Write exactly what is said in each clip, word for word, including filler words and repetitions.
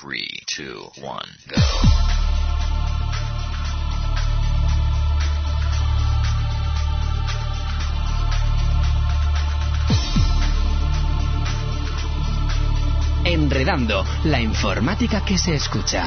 three, two, one, go. Enredando, la informática que se escucha.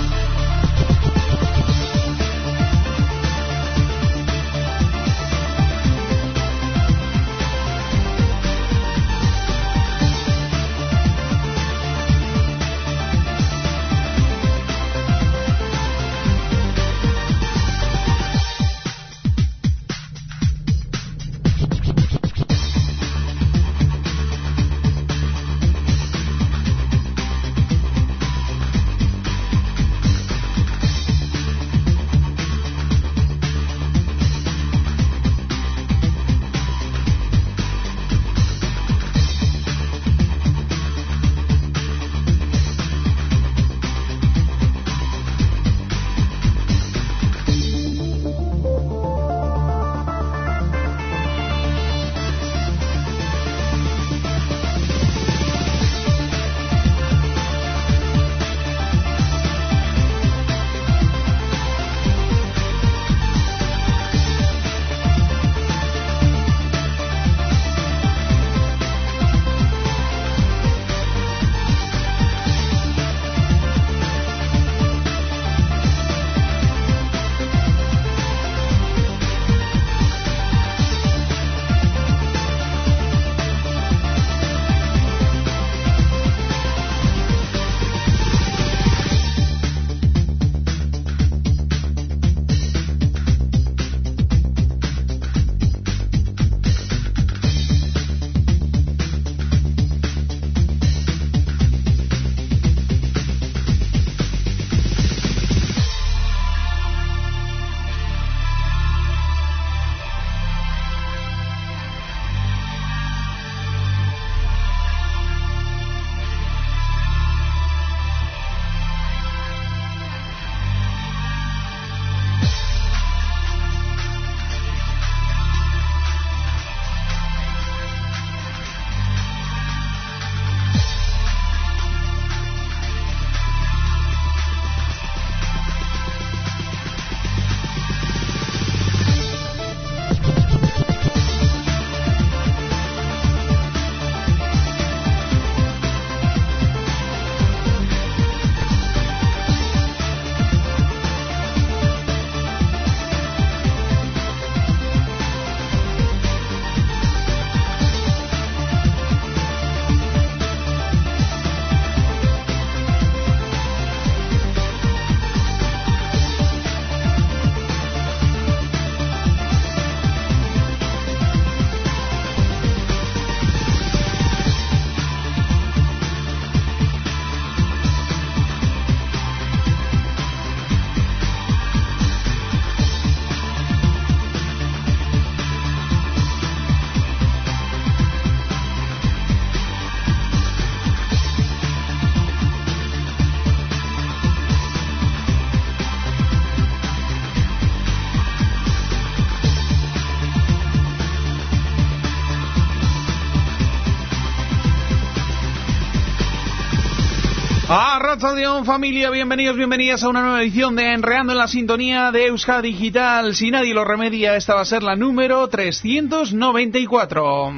Arratsaldeon, familia, bienvenidos, bienvenidas a una nueva edición de Enredando en la Sintonía de Euskadi Digital. Si nadie lo remedia, esta va a ser la número trescientos noventa y cuatro.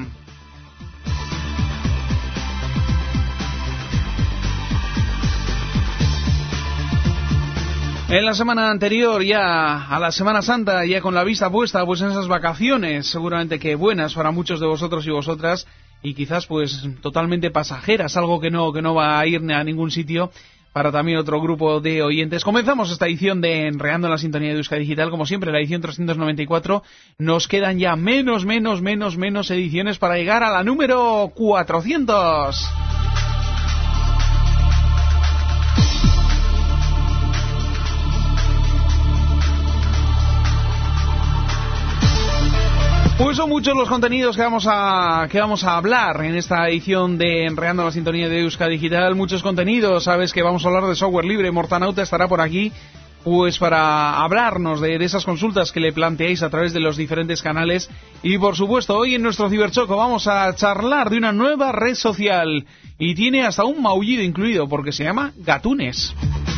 En la semana anterior, ya a la Semana Santa, ya con la vista puesta pues en esas vacaciones, seguramente que buenas para muchos de vosotros y vosotras, y quizás pues totalmente pasajeras, algo que no que no va a ir a ningún sitio para también otro grupo de oyentes. Comenzamos esta edición de Enredando en la Sintonía de Euskadi Digital, como siempre, la edición trescientos noventa y cuatro. Nos quedan ya menos, menos, menos, menos ediciones para llegar a la número cuatrocientos. Pues son muchos los contenidos que vamos a que vamos a hablar en esta edición de Enredando la Sintonía de Euskadi Digital. Muchos contenidos, sabes que vamos a hablar de software libre. Mortanauta estará por aquí pues para hablarnos de, de esas consultas que le planteáis a través de los diferentes canales. Y por supuesto, hoy en nuestro Ciberchoco vamos a charlar de una nueva red social y tiene hasta un maullido incluido porque se llama Gatunes.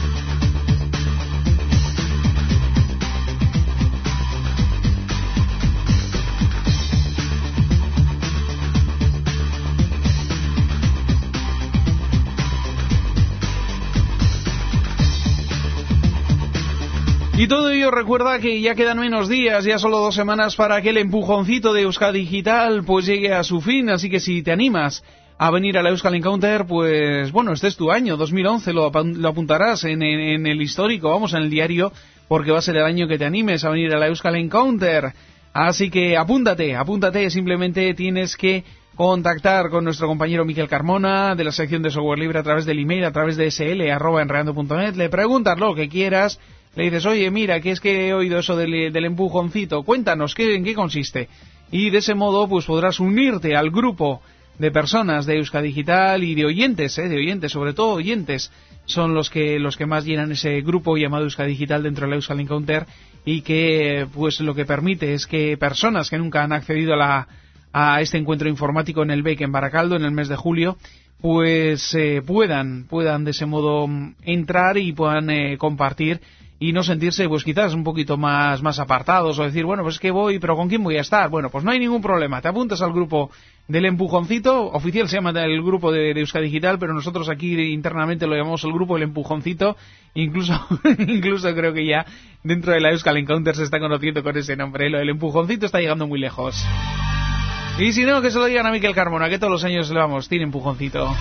Y todo ello recuerda que ya quedan menos días, ya solo dos semanas para que el empujoncito de Euskadi Digital pues llegue a su fin, así que si te animas a venir a la Euskal Encounter, pues bueno, este es tu año, dos mil once, lo, lo apuntarás en, en, en el histórico, vamos, en el diario, porque va a ser el año que te animes a venir a la Euskal Encounter. Así que apúntate, apúntate, simplemente tienes que contactar con nuestro compañero Miquel Carmona de la sección de software libre a través del email, a través de sl arroba enredando punto net, le preguntas lo que quieras. Le dices, oye, mira, que es que he oído eso del, del empujoncito, cuéntanos, ¿qué, ¿en qué consiste? Y de ese modo, pues podrás unirte al grupo de personas de Euskadi Digital y de oyentes, ¿eh? de oyentes, sobre todo oyentes, son los que los que más llenan ese grupo llamado Euskadi Digital dentro de la Euskal Encounter y que, pues lo que permite es que personas que nunca han accedido a, la, a este encuentro informático en el B E C en Baracaldo en el mes de julio, pues eh, puedan, puedan de ese modo entrar y puedan eh, compartir y no sentirse, pues quizás un poquito más, más apartados o decir, bueno, pues es que voy, pero ¿con quién voy a estar? Bueno, pues no hay ningún problema, te apuntas al grupo del empujoncito, oficial se llama el grupo de, de Euskadi Digital, pero nosotros aquí internamente lo llamamos el grupo del empujoncito, incluso incluso creo que ya dentro de la Euskal Encounter se está conociendo con ese nombre, lo del empujoncito está llegando muy lejos. Y si no, que se lo digan a Miquel Carmona, que todos los años le vamos, tiene empujoncito.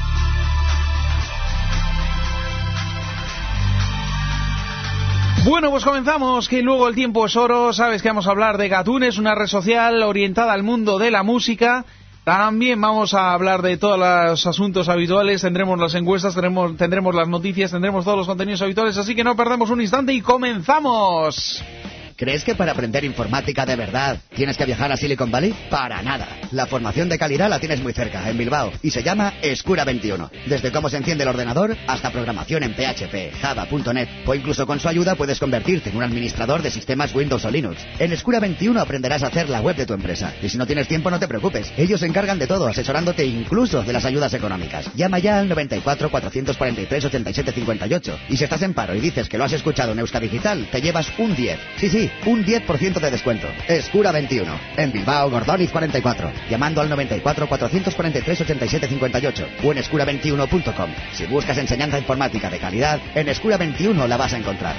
Bueno, pues comenzamos, que luego el tiempo es oro, sabes que vamos a hablar de Gatunes, una red social orientada al mundo de la música. También vamos a hablar de todos los asuntos habituales, tendremos las encuestas, tendremos, tendremos las noticias, tendremos todos los contenidos habituales, así que no perdemos un instante y comenzamos. ¿Crees que para aprender informática de verdad tienes que viajar a Silicon Valley? Para nada. La formación de calidad la tienes muy cerca, en Bilbao, y se llama Escura veintiuno. Desde cómo se enciende el ordenador hasta programación en P H P, Java punto net, o incluso con su ayuda puedes convertirte en un administrador de sistemas Windows o Linux. En Escura veintiuno aprenderás a hacer la web de tu empresa. Y si no tienes tiempo, no te preocupes. Ellos se encargan de todo, asesorándote incluso de las ayudas económicas. Llama ya al noventa y cuatro, cuatrocientos cuarenta y tres, ochenta y siete cincuenta y ocho. Y si estás en paro y dices que lo has escuchado en Euskadi Digital, te llevas un diez. Sí, sí, un diez por ciento de descuento. Escura veintiuno. En Bilbao, Gordoniz cuarenta y cuatro. Llamando al noventa y cuatro, cuatrocientos cuarenta y tres, ochenta y siete cincuenta y ocho. O en escura veintiuno punto com. Si buscas enseñanza informática de calidad, en Escura veintiuno la vas a encontrar.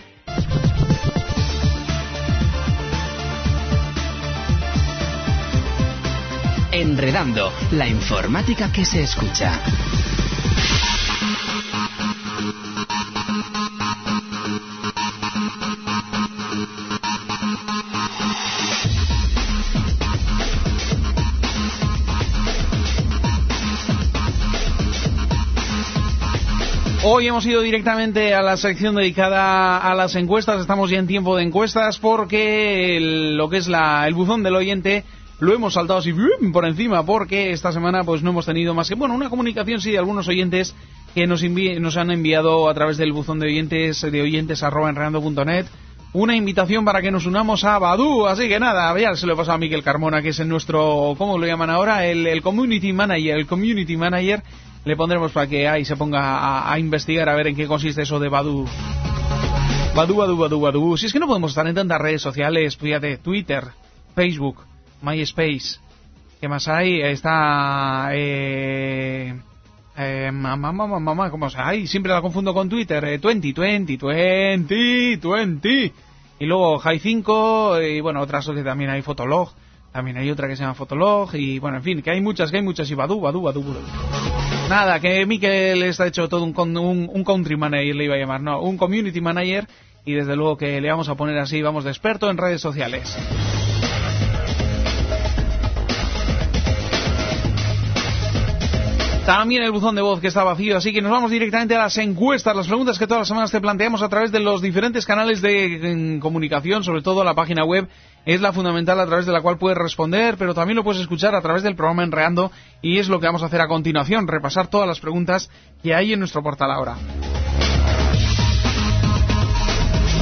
Enredando, la informática que se escucha. Hoy hemos ido directamente a la sección dedicada a las encuestas, estamos ya en tiempo de encuestas porque el, lo que es la, el buzón del oyente lo hemos saltado así por encima porque esta semana pues no hemos tenido más que, bueno, una comunicación sí de algunos oyentes que nos, envi- nos han enviado a través del buzón de oyentes, de oyentes arroba enredando punto net, una invitación para que nos unamos a Badoo, así que nada, ya se lo he pasado a Miquel Carmona, que es el nuestro, ¿cómo lo llaman ahora? El, el Community Manager, el Community Manager. Le pondremos para que ahí se ponga a, a investigar a ver en qué consiste eso de Badoo. Badoo, Badoo, Badoo, Badoo. Si es que no podemos estar en tantas redes sociales, fíjate, Twitter, Facebook, MySpace. ¿Qué más hay? Está... Eh, eh, mamá, mamá, mamá, ¿cómo se llama? Siempre la confundo con Twitter. Eh, veinte, veinte, veinte, veinte. Y luego High cinco, y bueno, otras que también hay, Fotolog. También hay otra que se llama Fotolog, y bueno, en fin, que hay muchas, que hay muchas, y Badoo, Badoo, Badoo, Badoo. Nada, que Miquel está hecho todo un, un, un country manager, le iba a llamar, no, un community manager, y desde luego que le vamos a poner así, vamos de experto en redes sociales. También el buzón de voz que está vacío, así que nos vamos directamente a las encuestas, las preguntas que todas las semanas te planteamos a través de los diferentes canales de comunicación, sobre todo la página web es la fundamental a través de la cual puedes responder, pero también lo puedes escuchar a través del programa Enreando, y es lo que vamos a hacer a continuación, repasar todas las preguntas que hay en nuestro portal ahora.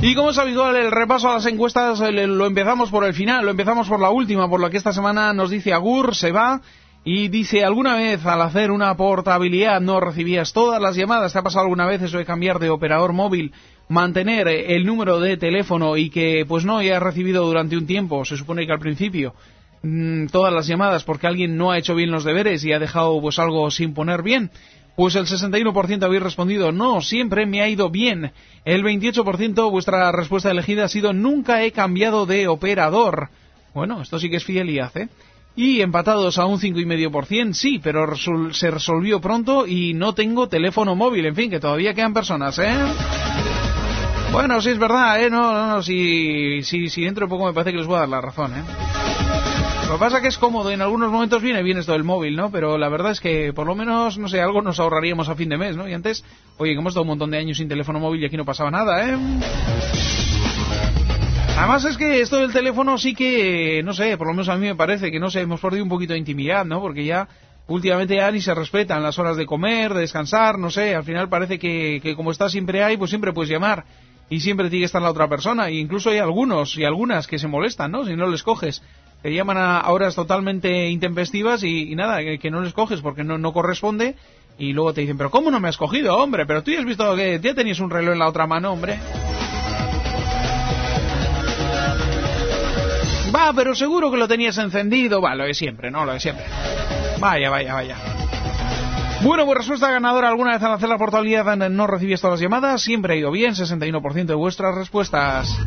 Y como es habitual, el repaso a las encuestas lo empezamos por el final, lo empezamos por la última, por la que esta semana nos dice Agur, se va, y dice, ¿alguna vez al hacer una portabilidad no recibías todas las llamadas? ¿Te ha pasado alguna vez eso de cambiar de operador móvil, mantener el número de teléfono y que pues no hayas recibido durante un tiempo? Se supone que al principio mmm, todas las llamadas porque alguien no ha hecho bien los deberes y ha dejado pues algo sin poner bien. Pues el sesenta y uno por ciento habéis respondido, no, siempre me ha ido bien. El veintiocho por ciento, vuestra respuesta elegida ha sido, nunca he cambiado de operador. Bueno, esto sí que es fidelidad, ¿eh? Y empatados a un cinco coma cinco por ciento, sí, pero resol- se resolvió pronto y no tengo teléfono móvil. En fin, que todavía quedan personas, ¿eh? Bueno, sí es verdad, ¿eh? No, no, no, si, si, si dentro de poco me parece que les voy a dar la razón, ¿eh? Lo que pasa es que es cómodo, en algunos momentos viene bien esto del móvil, ¿no? Pero la verdad es que por lo menos, no sé, algo nos ahorraríamos a fin de mes, ¿no? Y antes, oye, que hemos estado un montón de años sin teléfono móvil y aquí no pasaba nada, ¿eh? Además es que esto del teléfono sí que, no sé, por lo menos a mí me parece que, no sé, hemos perdido un poquito de intimidad, ¿no? Porque ya, últimamente ya ni se respetan las horas de comer, de descansar, no sé, al final parece que, que como está siempre ahí, pues siempre puedes llamar. Y siempre tiene que estar la otra persona, e incluso hay algunos y algunas que se molestan, ¿no? Si no les coges. Te llaman a horas totalmente intempestivas y, y nada, que, que no les coges porque no, no corresponde y luego te dicen, pero ¿cómo no me has cogido, hombre? Pero tú ya has visto que ya tenías un reloj en la otra mano, hombre. Va, pero seguro que lo tenías encendido. Va, lo de siempre, ¿no? Lo de siempre. Vaya, vaya, vaya. Bueno, pues respuesta ganadora. ¿Alguna vez al hacer la portabilidad no recibías todas las llamadas? Siempre ha ido bien, sesenta y uno por ciento de vuestras respuestas.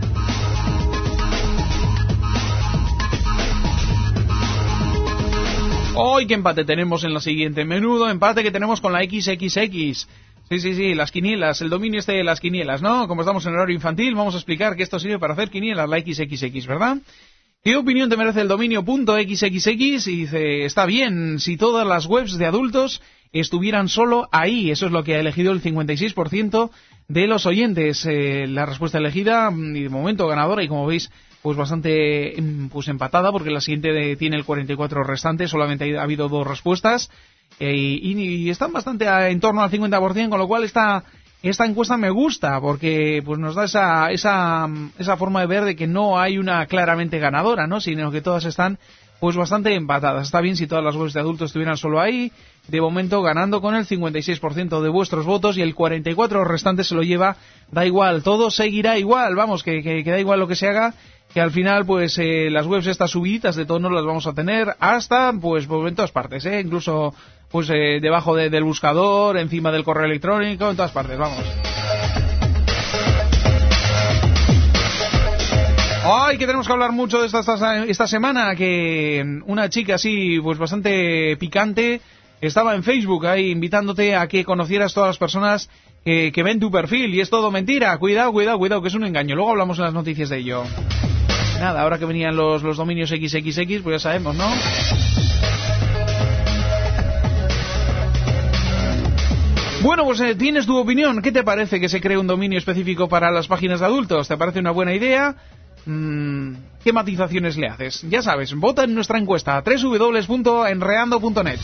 Hoy, ¿qué empate tenemos en la siguiente? Menudo empate que tenemos con la equis equis equis. Sí, sí, sí, las quinielas, el dominio este de las quinielas, ¿no? Como estamos en horario infantil, vamos a explicar que esto sirve para hacer quinielas, la equis equis equis, ¿verdad? ¿Qué opinión te merece el dominio .xxx? Y dice, está bien, si todas las webs de adultos estuvieran solo ahí. Eso es lo que ha elegido el cincuenta y seis por ciento de los oyentes. Eh, la respuesta elegida, y de momento ganadora, y como veis, pues bastante pues empatada, porque la siguiente de, tiene el cuarenta y cuatro restante, solamente ha habido dos respuestas, eh, y, y están bastante a, en torno al cincuenta por ciento, con lo cual esta, esta encuesta me gusta, porque pues nos da esa, esa, esa forma de ver de que no hay una claramente ganadora, ¿no? Sino que todas están pues bastante empatadas. Está bien si todas las webs de adultos estuvieran solo ahí, de momento ganando con el cincuenta y seis por ciento de vuestros votos, y el cuarenta y cuatro por ciento restante se lo lleva, da igual, todo seguirá igual, vamos, que, que, que da igual lo que se haga, que al final pues eh, las webs estas subiditas de tono las vamos a tener hasta pues, pues en todas partes, ¿eh? Incluso pues eh, debajo de, del buscador, encima del correo electrónico, en todas partes, vamos. Ay, que tenemos que hablar mucho de esta, esta, esta semana, que una chica así pues bastante picante estaba en Facebook ahí invitándote a que conocieras todas las personas que, que ven tu perfil, y es todo mentira. Cuidado, cuidado, cuidado, que es un engaño. Luego hablamos en las noticias de ello. Nada, ahora que venían los, los dominios equis equis equis, pues ya sabemos, ¿no? Bueno, pues eh, tienes tu opinión. ¿Qué te parece que se cree un dominio específico para las páginas de adultos? ¿Te parece una buena idea? Mm, ¿qué matizaciones le haces? Ya sabes, vota en nuestra encuesta doble u doble u doble u punto enreando punto net.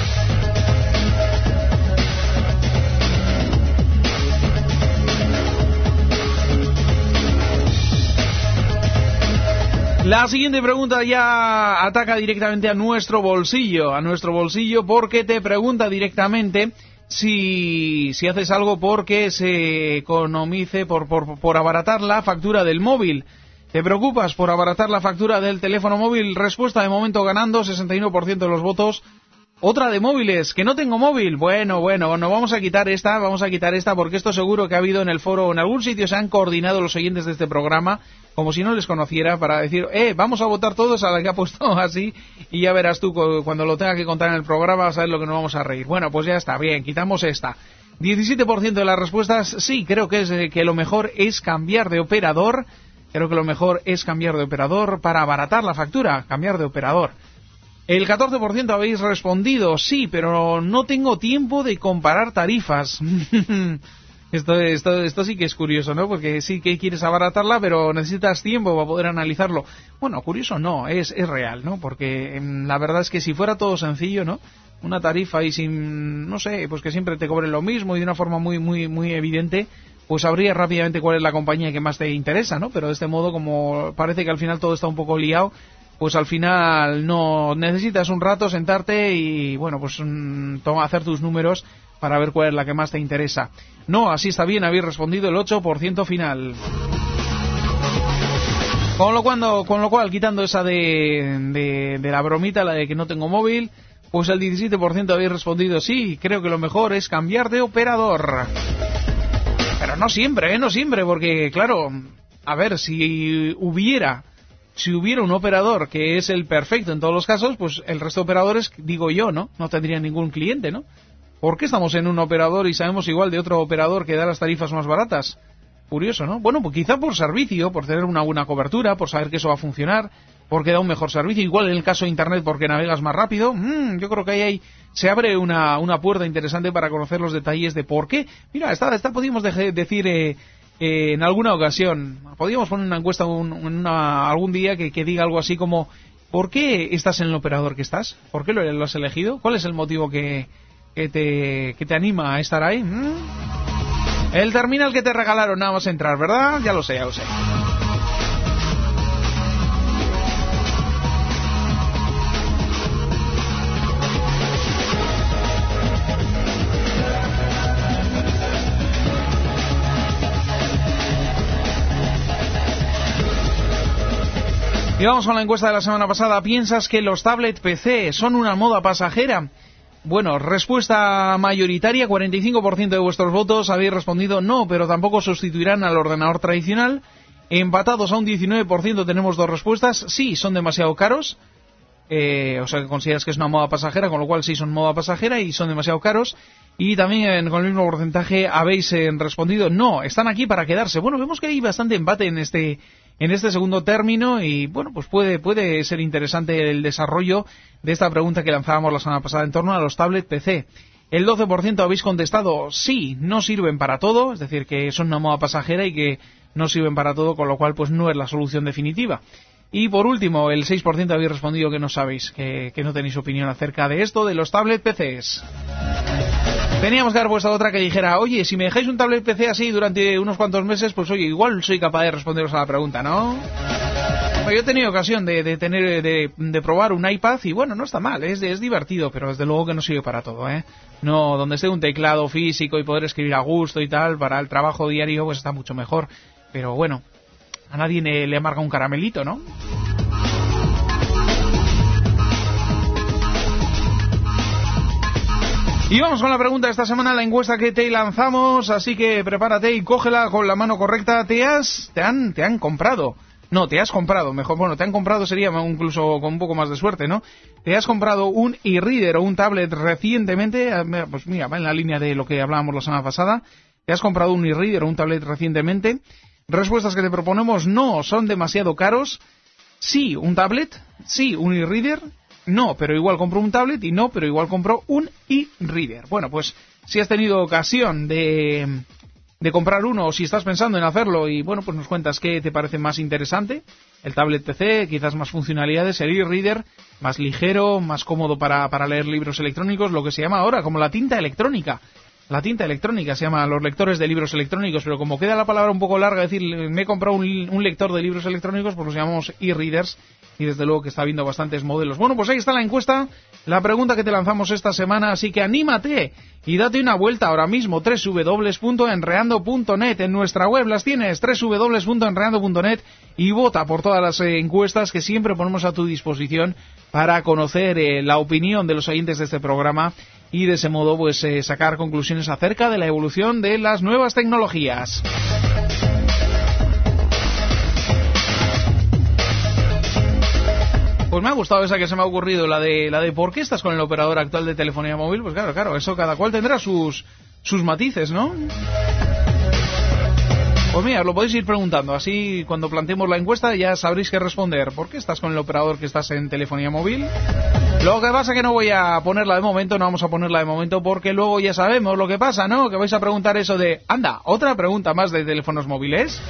La siguiente pregunta ya ataca directamente a nuestro bolsillo, a nuestro bolsillo, porque te pregunta directamente si, si haces algo porque se economice, por, por, por abaratar la factura del móvil. ¿Te preocupas por abaratar la factura del teléfono móvil? Respuesta de momento ganando, sesenta y uno por ciento de los votos. Otra de móviles, que no tengo móvil. Bueno, bueno, no vamos a quitar esta, vamos a quitar esta, porque esto seguro que ha habido en el foro, en algún sitio se han coordinado los oyentes de este programa, como si no les conociera, para decir, eh, vamos a votar todos a la que ha puesto así, y ya verás tú, cuando lo tenga que contar en el programa, vas a ver lo que nos vamos a reír. Bueno, pues ya está, bien, quitamos esta. diecisiete por ciento de las respuestas, sí, creo que, es, que lo mejor es cambiar de operador, creo que lo mejor es cambiar de operador para abaratar la factura, cambiar de operador. El catorce por ciento habéis respondido, sí, pero no tengo tiempo de comparar tarifas. esto, esto, esto sí que es curioso, ¿no? Porque sí que quieres abaratarla, pero necesitas tiempo para poder analizarlo. Bueno, curioso no, es, es real, ¿no? Porque eh, la verdad es que si fuera todo sencillo, ¿no? Una tarifa y sin, no sé, pues que siempre te cobren lo mismo y de una forma muy, muy, muy evidente, pues sabrías rápidamente cuál es la compañía que más te interesa, ¿no? Pero de este modo, como parece que al final todo está un poco liado, pues al final no necesitas un rato sentarte y, bueno, pues mm, toma, hacer tus números para ver cuál es la que más te interesa. No, así está bien, habéis respondido el ocho por ciento final. Con lo, cuando, con lo cual, quitando esa de, de, de la bromita, la de que no tengo móvil, pues el diecisiete por ciento habéis respondido sí, creo que lo mejor es cambiar de operador. Pero no siempre, ¿eh? No siempre, porque, claro, a ver, si hubiera... Si hubiera un operador que es el perfecto en todos los casos, pues el resto de operadores, digo yo, ¿no? No tendrían ningún cliente, ¿no? ¿Por qué estamos en un operador y sabemos igual de otro operador que da las tarifas más baratas? Curioso, ¿no? Bueno, pues quizá por servicio, por tener una buena cobertura, por saber que eso va a funcionar, porque da un mejor servicio. Igual en el caso de Internet porque navegas más rápido. Mm, yo creo que ahí, ahí se abre una, una puerta interesante para conocer los detalles de por qué. Mira, esta, esta podríamos de, decir... Eh, Eh, en alguna ocasión, podríamos poner una encuesta un, una, algún día que, que diga algo así como ¿por qué estás en el operador que estás? ¿Por qué lo, lo has elegido? ¿Cuál es el motivo que, que, te, que te anima a estar ahí? ¿Mm? El terminal que te regalaron nada más entrar, ¿verdad? Ya lo sé, ya lo sé. Y vamos con la encuesta de la semana pasada. ¿Piensas que los tablet P C son una moda pasajera? Bueno, respuesta mayoritaria, cuarenta y cinco por ciento de vuestros votos habéis respondido no, pero tampoco sustituirán al ordenador tradicional. Empatados a un diecinueve por ciento tenemos dos respuestas. Sí, son demasiado caros. Eh, o sea, que consideras que es una moda pasajera, con lo cual sí son moda pasajera y son demasiado caros. Y también con el mismo porcentaje habéis eh, respondido no, están aquí para quedarse. Bueno, vemos que hay bastante empate en este... en este segundo término y, bueno, pues puede puede ser interesante el desarrollo de esta pregunta que lanzábamos la semana pasada en torno a los tablet P C. El doce por ciento habéis contestado sí, no sirven para todo, es decir, que son una moda pasajera y que no sirven para todo, con lo cual pues no es la solución definitiva. Y por último, el seis por ciento habéis respondido que no sabéis, que, que no tenéis opinión acerca de esto, de los tablet P Cs. Teníamos que dar vuestra otra que dijera, oye, si me dejáis un tablet P C así durante unos cuantos meses, pues oye, igual soy capaz de responderos a la pregunta, ¿no? Bueno, yo he tenido ocasión de, de tener de, de probar un iPad y bueno, no está mal, es, es divertido, pero desde luego que no sirve para todo, ¿eh? No, donde esté un teclado físico y poder escribir a gusto y tal, para el trabajo diario, pues está mucho mejor. Pero bueno, a nadie le, le amarga un caramelito, ¿no? Y vamos con la pregunta de esta semana, la encuesta que te lanzamos, así que prepárate y cógela con la mano correcta. ¿Te has, te han, te han comprado? No, te has comprado, mejor, bueno, te han comprado sería incluso con un poco más de suerte, ¿no? ¿Te has comprado un e-reader o un tablet recientemente? Pues mira, va en la línea de lo que hablábamos la semana pasada. ¿Te has comprado un e-reader o un tablet recientemente? Respuestas que te proponemos: no, son demasiado caros. Sí, un tablet. Sí, un e-reader. No, pero igual compro un tablet. Y no, pero igual compro un e-reader. Bueno, pues si has tenido ocasión de, de comprar uno, o si estás pensando en hacerlo, y bueno, pues nos cuentas qué te parece más interesante. El tablet P C, quizás más funcionalidades. El e-reader, más ligero, más cómodo para, para leer libros electrónicos, lo que se llama ahora como la tinta electrónica. La tinta electrónica se llama los lectores de libros electrónicos, pero como queda la palabra un poco larga, decir, me he comprado un, un lector de libros electrónicos, pues los llamamos e-readers, y desde luego que está habiendo bastantes modelos. Bueno, pues ahí está la encuesta, la pregunta que te lanzamos esta semana, así que anímate y date una vuelta ahora mismo, doble u doble u doble u punto enreando punto net, en nuestra web las tienes, doble u doble u doble u punto enreando punto net, y vota por todas las eh, encuestas que siempre ponemos a tu disposición para conocer eh, la opinión de los oyentes de este programa, y de ese modo pues eh, sacar conclusiones acerca de la evolución de las nuevas tecnologías. Pues me ha gustado esa que se me ha ocurrido, la de la de ¿por qué estás con el operador actual de telefonía móvil? Pues claro, claro, eso cada cual tendrá sus sus matices, ¿no? Pues mira, lo podéis ir preguntando, así cuando planteemos la encuesta ya sabréis qué responder. ¿Por qué estás con el operador que estás en telefonía móvil? Lo que pasa es que no voy a ponerla de momento, no vamos a ponerla de momento porque luego ya sabemos lo que pasa, ¿no? Que vais a preguntar eso de, anda, otra pregunta más de teléfonos móviles.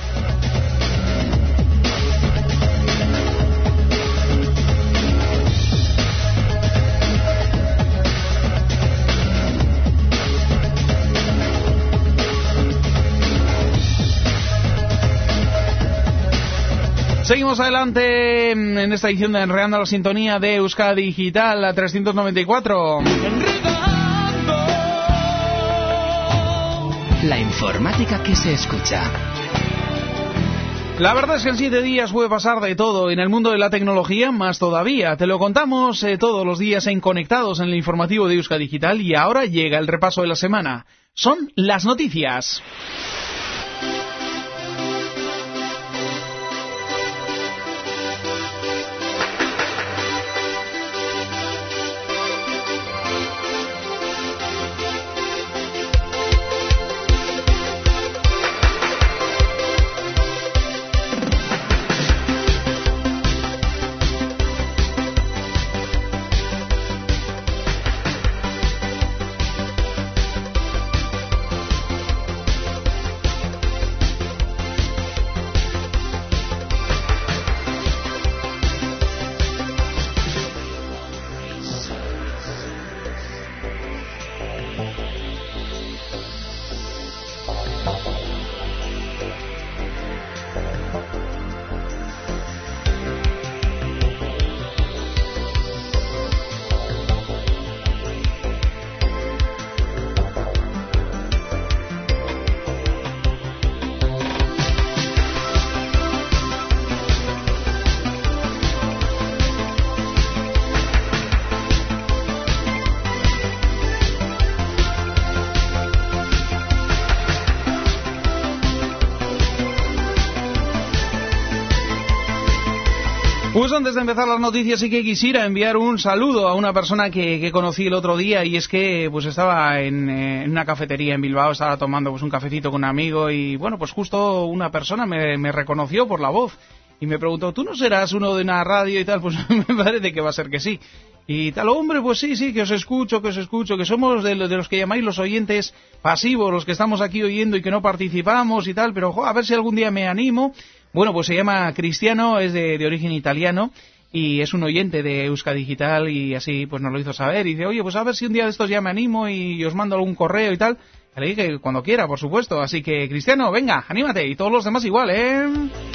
Seguimos adelante en esta edición de Enredando la Sintonía de Euskadi Digital, la trescientos noventa y cuatro. La informática que se escucha. La verdad es que en siete días puede pasar de todo en el mundo de la tecnología, más todavía. Te lo contamos eh, todos los días en Conectados en el informativo de Euskadi Digital y ahora llega el repaso de la semana. Son las noticias. Pues antes de empezar las noticias sí que quisiera enviar un saludo a una persona que, que conocí el otro día, y es que pues estaba en, en una cafetería en Bilbao, estaba tomando pues un cafecito con un amigo y bueno, pues justo una persona me, me reconoció por la voz y me preguntó, ¿tú no serás uno de una radio y tal? Pues me parece que va a ser que sí. Y tal, hombre, pues sí, sí, que os escucho, que os escucho, que somos de, de los que llamáis los oyentes pasivos, los que estamos aquí oyendo y que no participamos y tal, pero jo, a ver si algún día me animo. Bueno, pues se llama Cristiano, es de, de origen italiano y es un oyente de Euskadi Digital y así pues nos lo hizo saber. Y dice, oye, pues a ver si un día de estos ya me animo y os mando algún correo y tal. Y le dije cuando quiera, por supuesto. Así que, Cristiano, venga, anímate. Y todos los demás igual, ¿eh?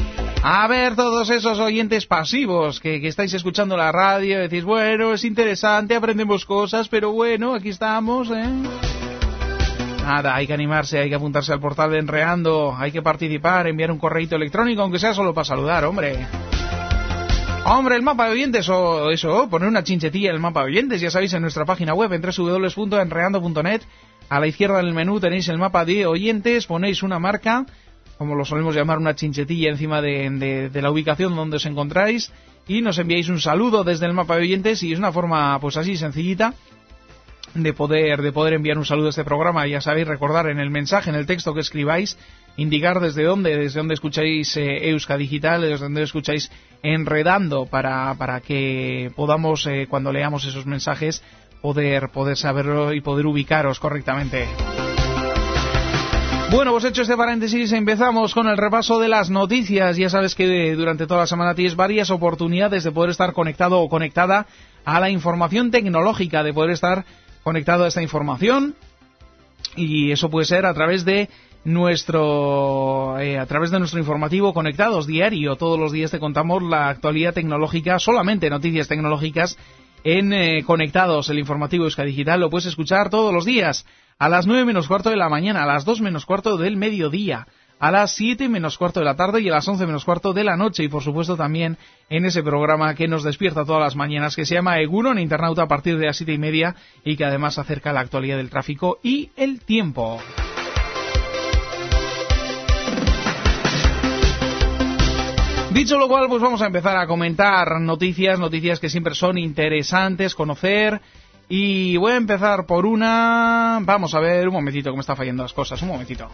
A ver, todos esos oyentes pasivos que, que estáis escuchando la radio, decís, bueno, es interesante, aprendemos cosas, pero bueno, aquí estamos, ¿eh? Nada, hay que animarse, hay que apuntarse al portal de Enreando, hay que participar, enviar un correíto electrónico, aunque sea solo para saludar, hombre. Hombre, el mapa de oyentes, o eso, poner una chinchetilla en el mapa de oyentes, ya sabéis, en nuestra página web, en doble u doble u doble u punto enreando punto net, a la izquierda del menú tenéis el mapa de oyentes, ponéis una marca, como lo solemos llamar, una chinchetilla encima de, de, de la ubicación donde os encontráis, y nos enviáis un saludo desde el mapa de oyentes, y es una forma, pues así, sencillita, de poder de poder enviar un saludo a este programa. Ya sabéis, recordar en el mensaje, en el texto que escribáis, indicar desde dónde, desde dónde escucháis eh, Euskadi Digital, desde dónde escucháis Enredando, para, para que podamos, eh, cuando leamos esos mensajes, poder, poder saberlo y poder ubicaros correctamente. Bueno, pues hecho este paréntesis, empezamos con el repaso de las noticias. Ya sabes que durante toda la semana tienes varias oportunidades de poder estar conectado o conectada a la información tecnológica, de poder estar conectado a esta información, y eso puede ser a través de nuestro eh, a través de nuestro informativo Conectados diario. Todos los días te contamos la actualidad tecnológica, solamente noticias tecnológicas en eh, Conectados, el informativo Euskadi Digital. Lo puedes escuchar todos los días a las nueve menos cuarto de la mañana, a las dos menos cuarto del mediodía, a las siete menos cuarto de la tarde y a las once menos cuarto de la noche, y por supuesto también en ese programa que nos despierta todas las mañanas, que se llama Egunon Internauta, a partir de las siete y media, y que además acerca la actualidad del tráfico y el tiempo. Dicho lo cual, pues vamos a empezar a comentar noticias, noticias que siempre son interesantes conocer. Y voy a empezar por una... Vamos a ver, un momentito, cómo está fallando las cosas, un momentito.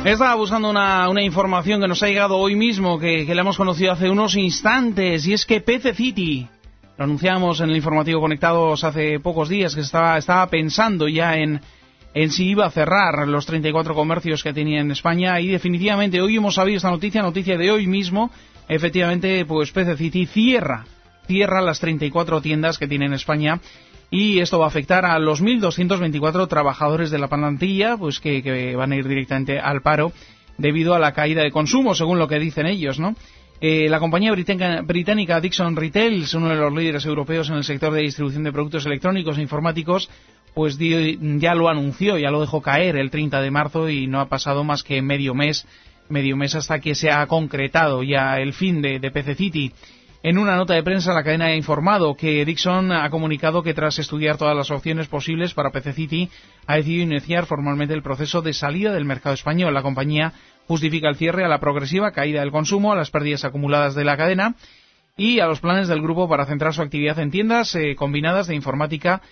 Estaba buscando una, una información que nos ha llegado hoy mismo, que, que la hemos conocido hace unos instantes, y es que P C City, lo anunciamos en el informativo Conectados hace pocos días, que estaba, estaba pensando ya en, en si iba a cerrar los treinta y cuatro comercios que tenía en España, y definitivamente hoy hemos sabido esta noticia, noticia de hoy mismo, efectivamente, pues P C City cierra, cierra las treinta y cuatro tiendas que tiene en España. Y esto va a afectar a los mil doscientos veinticuatro trabajadores de la plantilla, pues que, que van a ir directamente al paro debido a la caída de consumo, según lo que dicen ellos, ¿no? Eh, la compañía británica, británica Dixon Retail, uno de los líderes europeos en el sector de distribución de productos electrónicos e informáticos, pues dio, ya lo anunció, ya lo dejó caer el treinta de marzo y no ha pasado más que medio mes, medio mes hasta que se ha concretado ya el fin de, de P C City. En una nota de prensa, la cadena ha informado que Dixon ha comunicado que tras estudiar todas las opciones posibles para P C City, ha decidido iniciar formalmente el proceso de salida del mercado español. La compañía justifica el cierre a la progresiva caída del consumo, a las pérdidas acumuladas de la cadena y a los planes del grupo para centrar su actividad en tiendas eh, combinadas de informática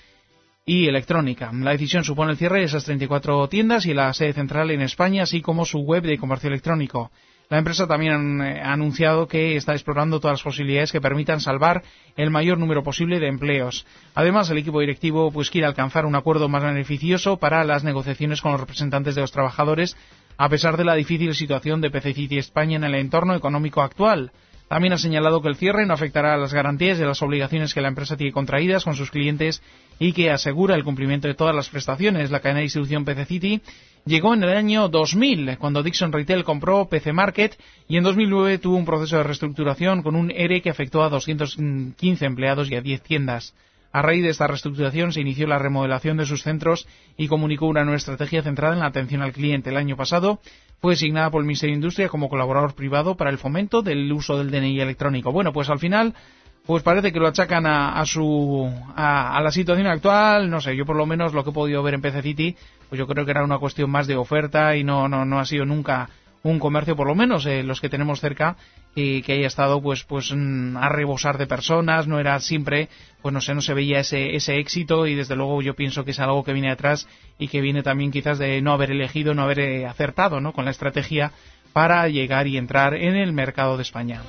y electrónica. La decisión supone el cierre de esas treinta y cuatro tiendas y la sede central en España, así como su web de comercio electrónico. La empresa también ha anunciado que está explorando todas las posibilidades que permitan salvar el mayor número posible de empleos. Además, el equipo directivo pues quiere alcanzar un acuerdo más beneficioso para las negociaciones con los representantes de los trabajadores, a pesar de la difícil situación de P C City España en el entorno económico actual. También ha señalado que el cierre no afectará a las garantías y a las obligaciones que la empresa tiene contraídas con sus clientes y que asegura el cumplimiento de todas las prestaciones. La cadena de distribución P C City llegó en el año dos mil, cuando Dixon Retail compró P C Market, y en dos mil nueve tuvo un proceso de reestructuración con un E R E que afectó a doscientos quince empleados y a diez tiendas. A raíz de esta reestructuración se inició la remodelación de sus centros y comunicó una nueva estrategia centrada en la atención al cliente. El año pasado fue designada por el Ministerio de Industria como colaborador privado para el fomento del uso del D N I electrónico. Bueno, pues al final, pues parece que lo achacan a, a su a, a la situación actual. No sé, yo por lo menos lo que he podido ver en P C City, pues yo creo que era una cuestión más de oferta y no no no ha sido nunca un comercio, por lo menos eh, los que tenemos cerca, y que haya estado pues pues a rebosar de personas. No era siempre, pues no sé, no se veía ese ese éxito, y desde luego yo pienso que es algo que viene atrás y que viene también quizás de no haber elegido, no haber eh, acertado, ¿no?, con la estrategia para llegar y entrar en el mercado de España.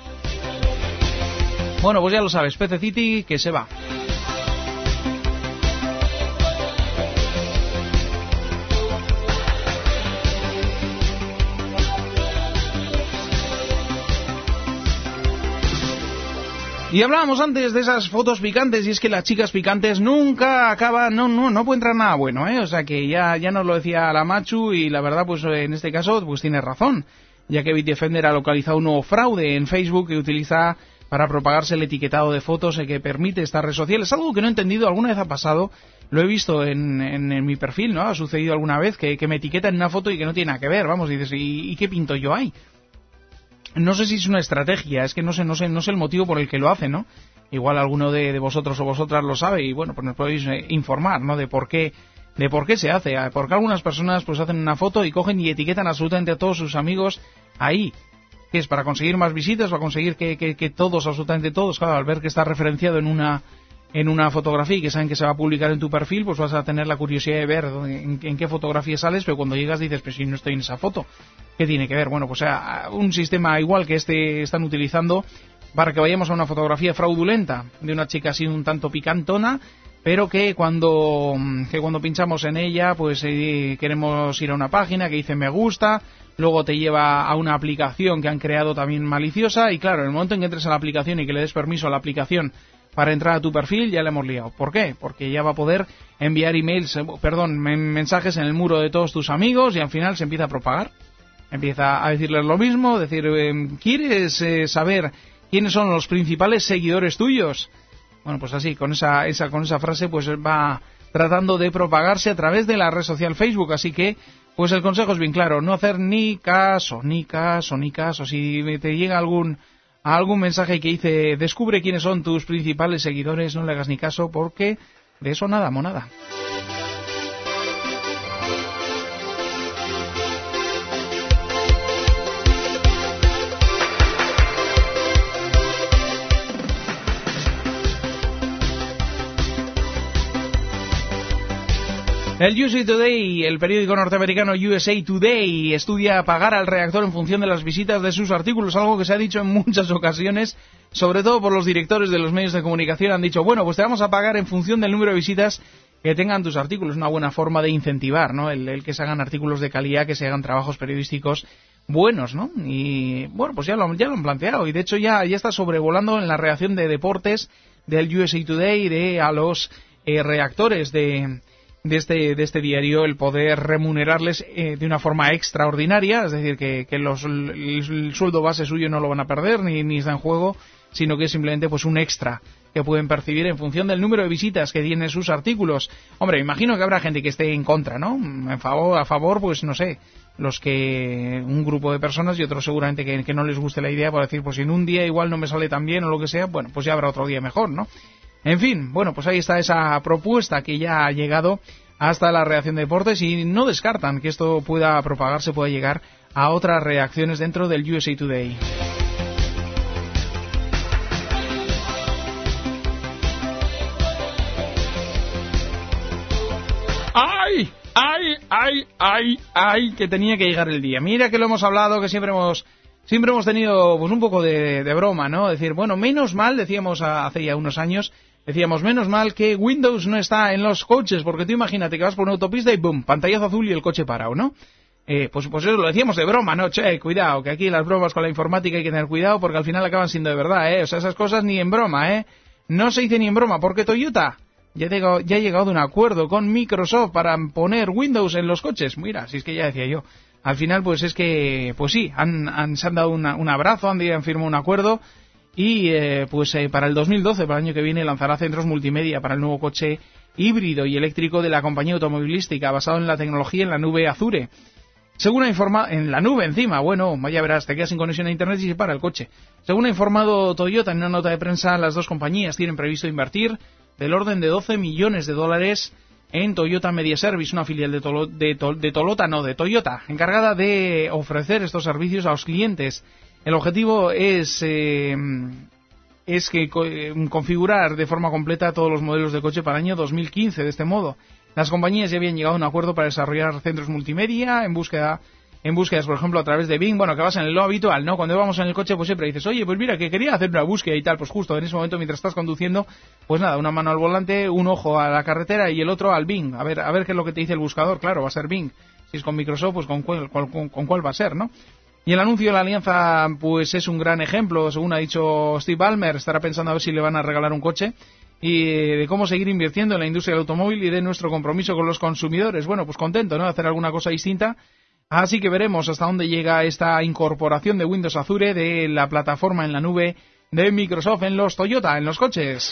Bueno, pues ya lo sabes, P C City que se va. Y hablábamos antes de esas fotos picantes, y es que las chicas picantes nunca acaban, no no no puede entrar nada bueno, ¿eh? O sea que ya ya nos lo decía la Machu, y la verdad pues en este caso pues tiene razón, ya que Bitdefender ha localizado un nuevo fraude en Facebook que utiliza para propagarse el etiquetado de fotos que permite esta red social. Es algo que no he entendido, alguna vez ha pasado, lo he visto en, en, en mi perfil, ¿no? Ha sucedido alguna vez que, que me etiquetan en una foto y que no tiene nada que ver, vamos, y dices, ¿y, y qué pinto yo ahí? No sé si es una estrategia, es que no sé, no sé, no sé el motivo por el que lo hacen, ¿no? Igual alguno de, de vosotros o vosotras lo sabe y bueno, pues nos podéis eh, informar, ¿no? De por qué, de por qué se hace, porque algunas personas pues hacen una foto y cogen y etiquetan absolutamente a todos sus amigos ahí. ¿Qué es? ¿Para conseguir más visitas? ¿Para conseguir que, que, que todos, absolutamente todos, claro, al ver que está referenciado en una en una fotografía y que saben que se va a publicar en tu perfil, pues vas a tener la curiosidad de ver en, en qué fotografía sales, pero cuando llegas dices, pues si no estoy en esa foto, ¿qué tiene que ver? Bueno, pues a, a un sistema igual que este están utilizando para que vayamos a una fotografía fraudulenta de una chica así un tanto picantona, pero que cuando que cuando pinchamos en ella, pues eh, queremos ir a una página que dice me gusta, luego te lleva a una aplicación que han creado también maliciosa, y claro, en el momento en que entres a la aplicación y que le des permiso a la aplicación para entrar a tu perfil, ya le hemos liado. ¿Por qué? Porque ya va a poder enviar emails, perdón, mensajes en el muro de todos tus amigos, y al final se empieza a propagar. Empieza a decirles lo mismo, decir, ¿quieres eh, saber quiénes son los principales seguidores tuyos? Bueno, pues así, con esa, esa, con esa frase, pues va tratando de propagarse a través de la red social Facebook. Así que, pues el consejo es bien claro, no hacer ni caso, ni caso, ni caso. Si te llega algún algún mensaje que dice, descubre quiénes son tus principales seguidores, no le hagas ni caso, porque de eso nada, monada. El U S A Today, el periódico norteamericano U S A Today, estudia pagar al reactor en función de las visitas de sus artículos, algo que se ha dicho en muchas ocasiones, sobre todo por los directores de los medios de comunicación. Han dicho, bueno, pues te vamos a pagar en función del número de visitas que tengan tus artículos. Una buena forma de incentivar, ¿no? El, el que se hagan artículos de calidad, que se hagan trabajos periodísticos buenos, ¿no? Y bueno, pues ya lo, ya lo han planteado, y de hecho ya, ya está sobrevolando en la redacción de deportes del U S A Today de a los eh, reactores de... de este de este diario, el poder remunerarles eh, de una forma extraordinaria, es decir, que, que los, el, el sueldo base suyo no lo van a perder ni, ni está en juego, sino que es simplemente pues un extra que pueden percibir en función del número de visitas que tienen sus artículos. Hombre, imagino que habrá gente que esté en contra, ¿no? En favor, a favor, pues no sé, los que un grupo de personas, y otros seguramente que, que no les guste la idea, por decir, pues si en un día igual no me sale tan bien o lo que sea, bueno, pues ya habrá otro día mejor, ¿no? En fin, bueno, pues ahí está esa propuesta que ya ha llegado hasta la redacción de deportes, y no descartan que esto pueda propagarse, pueda llegar a otras reacciones dentro del U S A Today. ¡Ay! ¡Ay! ¡Ay! ¡Ay! ¡Ay! Que tenía que llegar el día. Mira que lo hemos hablado, que siempre hemos... Siempre hemos tenido pues un poco de, de broma, ¿no? Decir, bueno, menos mal, decíamos hace ya unos años, decíamos, menos mal que Windows no está en los coches, porque tú imagínate que vas por una autopista y ¡boom!, pantallazo azul y el coche parado, ¿no? Eh, pues, pues eso lo decíamos de broma, ¿no? Che, cuidado, que aquí las bromas con la informática hay que tener cuidado, porque al final acaban siendo de verdad, ¿eh? O sea, esas cosas ni en broma, ¿eh? No se dice ni en broma, porque Toyota ya ha llegado, ya ha llegado a un acuerdo con Microsoft para poner Windows en los coches. Mira, si es que ya decía yo. Al final, pues es que, pues sí, han, han, se han dado una, un abrazo, han, han firmado un acuerdo, y eh, pues eh, para el dos mil doce, para el año que viene, lanzará centros multimedia para el nuevo coche híbrido y eléctrico de la compañía automovilística, basado en la tecnología en la nube Azure. Según ha informado, en la nube encima, bueno, vaya verás, te quedas sin conexión a internet y se para el coche. Según ha informado Toyota en una nota de prensa, las dos compañías tienen previsto invertir del orden de doce millones de dólares en Toyota Media Service, una filial de, Tolo, de, to, de Toyota, no, de Toyota, encargada de ofrecer estos servicios a los clientes. El objetivo es, eh, es que co configurar de forma completa todos los modelos de coche para el año dos mil quince. De este modo, las compañías ya habían llegado a un acuerdo para desarrollar centros multimedia en búsqueda en búsquedas, por ejemplo, a través de Bing. Bueno, que vas en lo habitual, ¿no? Cuando vamos en el coche, pues siempre dices, oye, pues mira, que quería hacer una búsqueda y tal. Pues justo en ese momento, mientras estás conduciendo, pues nada, una mano al volante, un ojo a la carretera y el otro al Bing. A ver, a ver qué es lo que te dice el buscador. Claro, va a ser Bing. Si es con Microsoft, pues con cuál, con, con, con cuál va a ser, ¿no? Y el anuncio de la alianza, pues es un gran ejemplo. Según ha dicho Steve Ballmer, estará pensando a ver si le van a regalar un coche, y de cómo seguir invirtiendo en la industria del automóvil y de nuestro compromiso con los consumidores. Bueno, pues contento, ¿no?, de hacer alguna cosa distinta. Así que veremos hasta dónde llega esta incorporación de Windows Azure, de la plataforma en la nube de Microsoft en los Toyota, en los coches.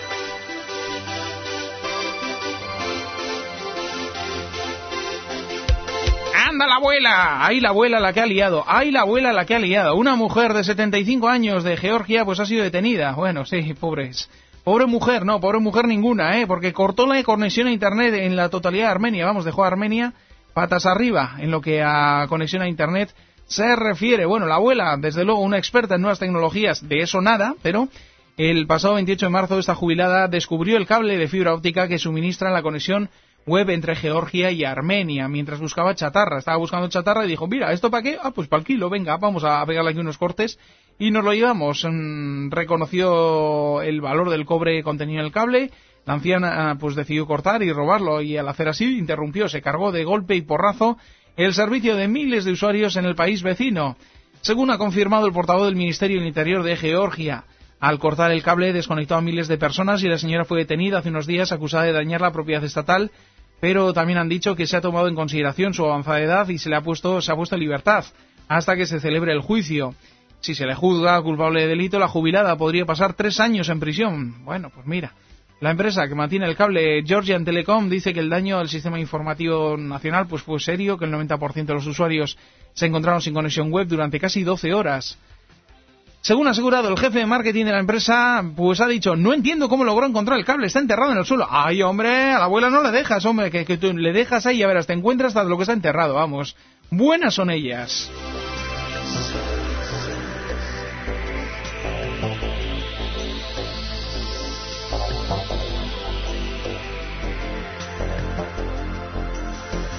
¡Anda la abuela! ¡Ay, la abuela la que ha liado! ¡Ay, la abuela la que ha liado! Una mujer de setenta y cinco años de Georgia pues ha sido detenida. Bueno, sí, pobres. Pobre mujer, no, pobre mujer ninguna, ¿eh? Porque cortó la conexión a internet en la totalidad de Armenia. Vamos, dejó a Armenia patas arriba en lo que a conexión a internet se refiere. Bueno, la abuela, desde luego, una experta en nuevas tecnologías, de eso nada, pero el pasado veintiocho de marzo esta jubilada descubrió el cable de fibra óptica que suministra la conexión web entre Georgia y Armenia, mientras buscaba chatarra. Estaba buscando chatarra y dijo, mira, ¿esto para qué? Ah, pues para el kilo, venga, vamos a pegarle aquí unos cortes y nos lo llevamos. Mm, reconoció el valor del cobre contenido en el cable. La anciana pues decidió cortar y robarlo, y al hacer así interrumpió, se cargó de golpe y porrazo el servicio de miles de usuarios en el país vecino. Según ha confirmado el portavoz del Ministerio del Interior de Georgia, al cortar el cable desconectó a miles de personas y la señora fue detenida hace unos días acusada de dañar la propiedad estatal, pero también han dicho que se ha tomado en consideración su avanzada edad y se le ha puesto, se ha puesto en libertad hasta que se celebre el juicio. Si se le juzga culpable de delito, la jubilada podría pasar tres años en prisión. Bueno, pues mira. La empresa que mantiene el cable, Georgian Telecom, dice que el daño al sistema informativo nacional pues fue serio, que el noventa por ciento de los usuarios se encontraron sin conexión web durante casi doce horas. Según ha asegurado el jefe de marketing de la empresa, pues ha dicho, no entiendo cómo logró encontrar el cable, está enterrado en el suelo. Ay, hombre, a la abuela no le dejas, hombre, que, que tú le dejas ahí, a verás, te encuentras hasta lo que está enterrado, vamos. Buenas son ellas.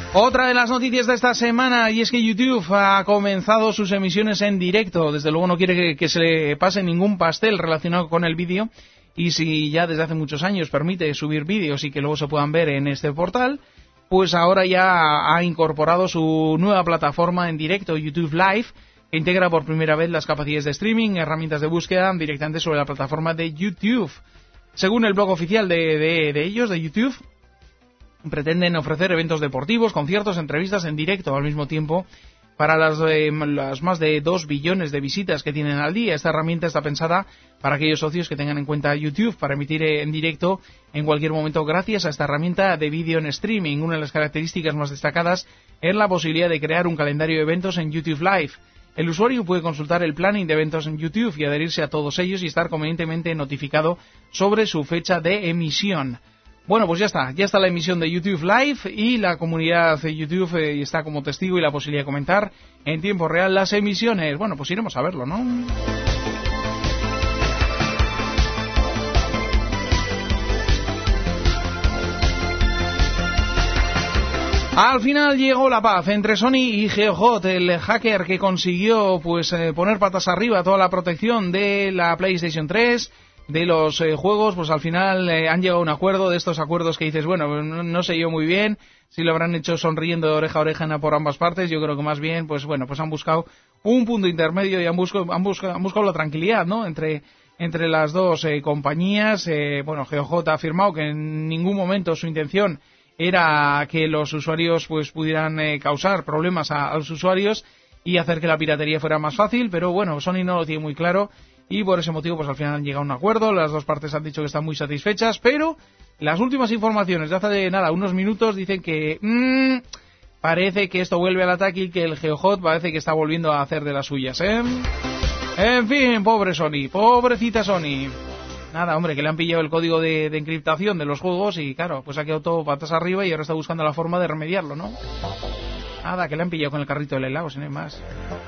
Otra de las noticias de esta semana, y es que YouTube ha comenzado sus emisiones en directo. Desde luego no quiere que, que se le pase ningún pastel relacionado con el vídeo, y si ya desde hace muchos años permite subir vídeos y que luego se puedan ver en este portal, pues ahora ya ha incorporado su nueva plataforma en directo, YouTube Live, que integra por primera vez las capacidades de streaming, herramientas de búsqueda directamente sobre la plataforma de YouTube. Según el blog oficial de, de, de ellos, de YouTube, pretenden ofrecer eventos deportivos, conciertos, entrevistas en directo al mismo tiempo para las, eh, las más de dos billones de visitas que tienen al día. Esta herramienta está pensada para aquellos socios que tengan en cuenta YouTube para emitir en directo en cualquier momento gracias a esta herramienta de vídeo en streaming. Una de las características más destacadas es la posibilidad de crear un calendario de eventos en YouTube Live. El usuario puede consultar el planning de eventos en YouTube y adherirse a todos ellos y estar convenientemente notificado sobre su fecha de emisión. Bueno, pues ya está, ya está la emisión de YouTube Live y la comunidad de YouTube eh, está como testigo y la posibilidad de comentar en tiempo real las emisiones. Bueno, pues iremos a verlo, ¿no? Al final llegó la paz entre Sony y GeoHot, el hacker que consiguió pues eh, poner patas arriba toda la protección de la PlayStation tres, de los eh, juegos. Pues al final eh, han llegado a un acuerdo, de estos acuerdos que dices, bueno, no, no sé yo muy bien si lo habrán hecho sonriendo de oreja a oreja por ambas partes. Yo creo que más bien, pues bueno, pues han buscado un punto intermedio y han buscado, han buscado, han buscado la tranquilidad, ¿no? Entre, entre las dos eh, compañías. Eh, bueno, GeoHot ha afirmado que en ningún momento su intención era que los usuarios pues pudieran eh, causar problemas a, a los usuarios y hacer que la piratería fuera más fácil, pero bueno, Sony no lo tiene muy claro y por ese motivo pues al final han llegado a un acuerdo. Las dos partes han dicho que están muy satisfechas, pero las últimas informaciones de hace de nada unos minutos dicen que mmm, parece que esto vuelve al ataque y que el GeoHot parece que está volviendo a hacer de las suyas, ¿eh? En fin, pobre Sony, pobrecita Sony. Nada, hombre, que le han pillado el código de, de encriptación de los juegos y claro, pues ha quedado todo patas arriba y ahora está buscando la forma de remediarlo, ¿no? Nada, que le han pillado con el carrito del helado, sin más.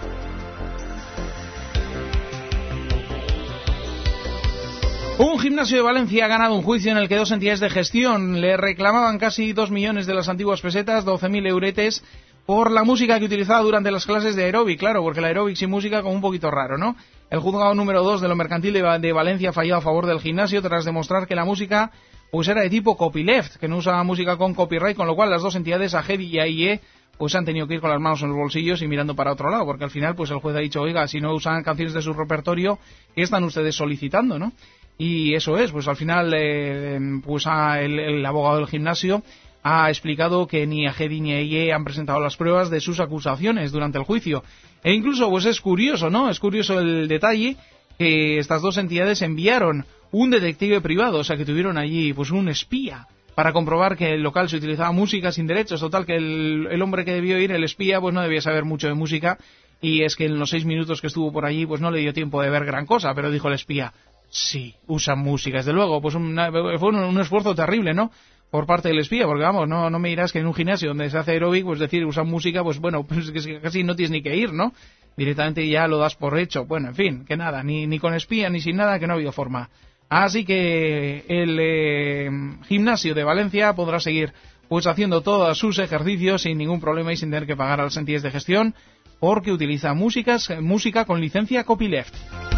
Un gimnasio de Valencia ha ganado un juicio en el que dos entidades de gestión le reclamaban casi dos millones de las antiguas pesetas, doce mil euretes, por la música que utilizaba durante las clases de aeróbic, claro, porque el aeróbic sin música como un poquito raro, ¿no? El juzgado número dos de lo mercantil de, de Valencia ha fallado a favor del gimnasio tras demostrar que la música pues era de tipo copyleft, que no usaba música con copyright, con lo cual las dos entidades, A G E D y A I E, pues han tenido que ir con las manos en los bolsillos y mirando para otro lado, porque al final pues el juez ha dicho, oiga, si no usan canciones de su repertorio, ¿qué están ustedes solicitando, no? Y eso es, pues al final eh, pues ha, el, el abogado del gimnasio ha explicado que ni A G E D ni A I E han presentado las pruebas de sus acusaciones durante el juicio. E incluso, pues es curioso, ¿no? Es curioso el detalle que estas dos entidades enviaron un detective privado, o sea que tuvieron allí pues un espía para comprobar que el local se utilizaba música sin derechos. Total, que el, el hombre que debió ir, el espía, pues no debía saber mucho de música, y es que en los seis minutos que estuvo por allí, pues no le dio tiempo de ver gran cosa, pero dijo el espía, sí, usan música, desde luego. Pues una, fue un, un esfuerzo terrible, ¿no?, por parte del espía, porque vamos, no no me dirás que en un gimnasio donde se hace aeróbic, pues decir, usan música, pues bueno, pues que casi no tienes ni que ir, ¿no? Directamente ya lo das por hecho. Bueno, en fin, que nada, ni, ni con espía ni sin nada, que no ha habido forma. Así que el eh, gimnasio de Valencia podrá seguir pues haciendo todos sus ejercicios sin ningún problema y sin tener que pagar a las entidades de gestión, porque utiliza músicas, música con licencia copyleft.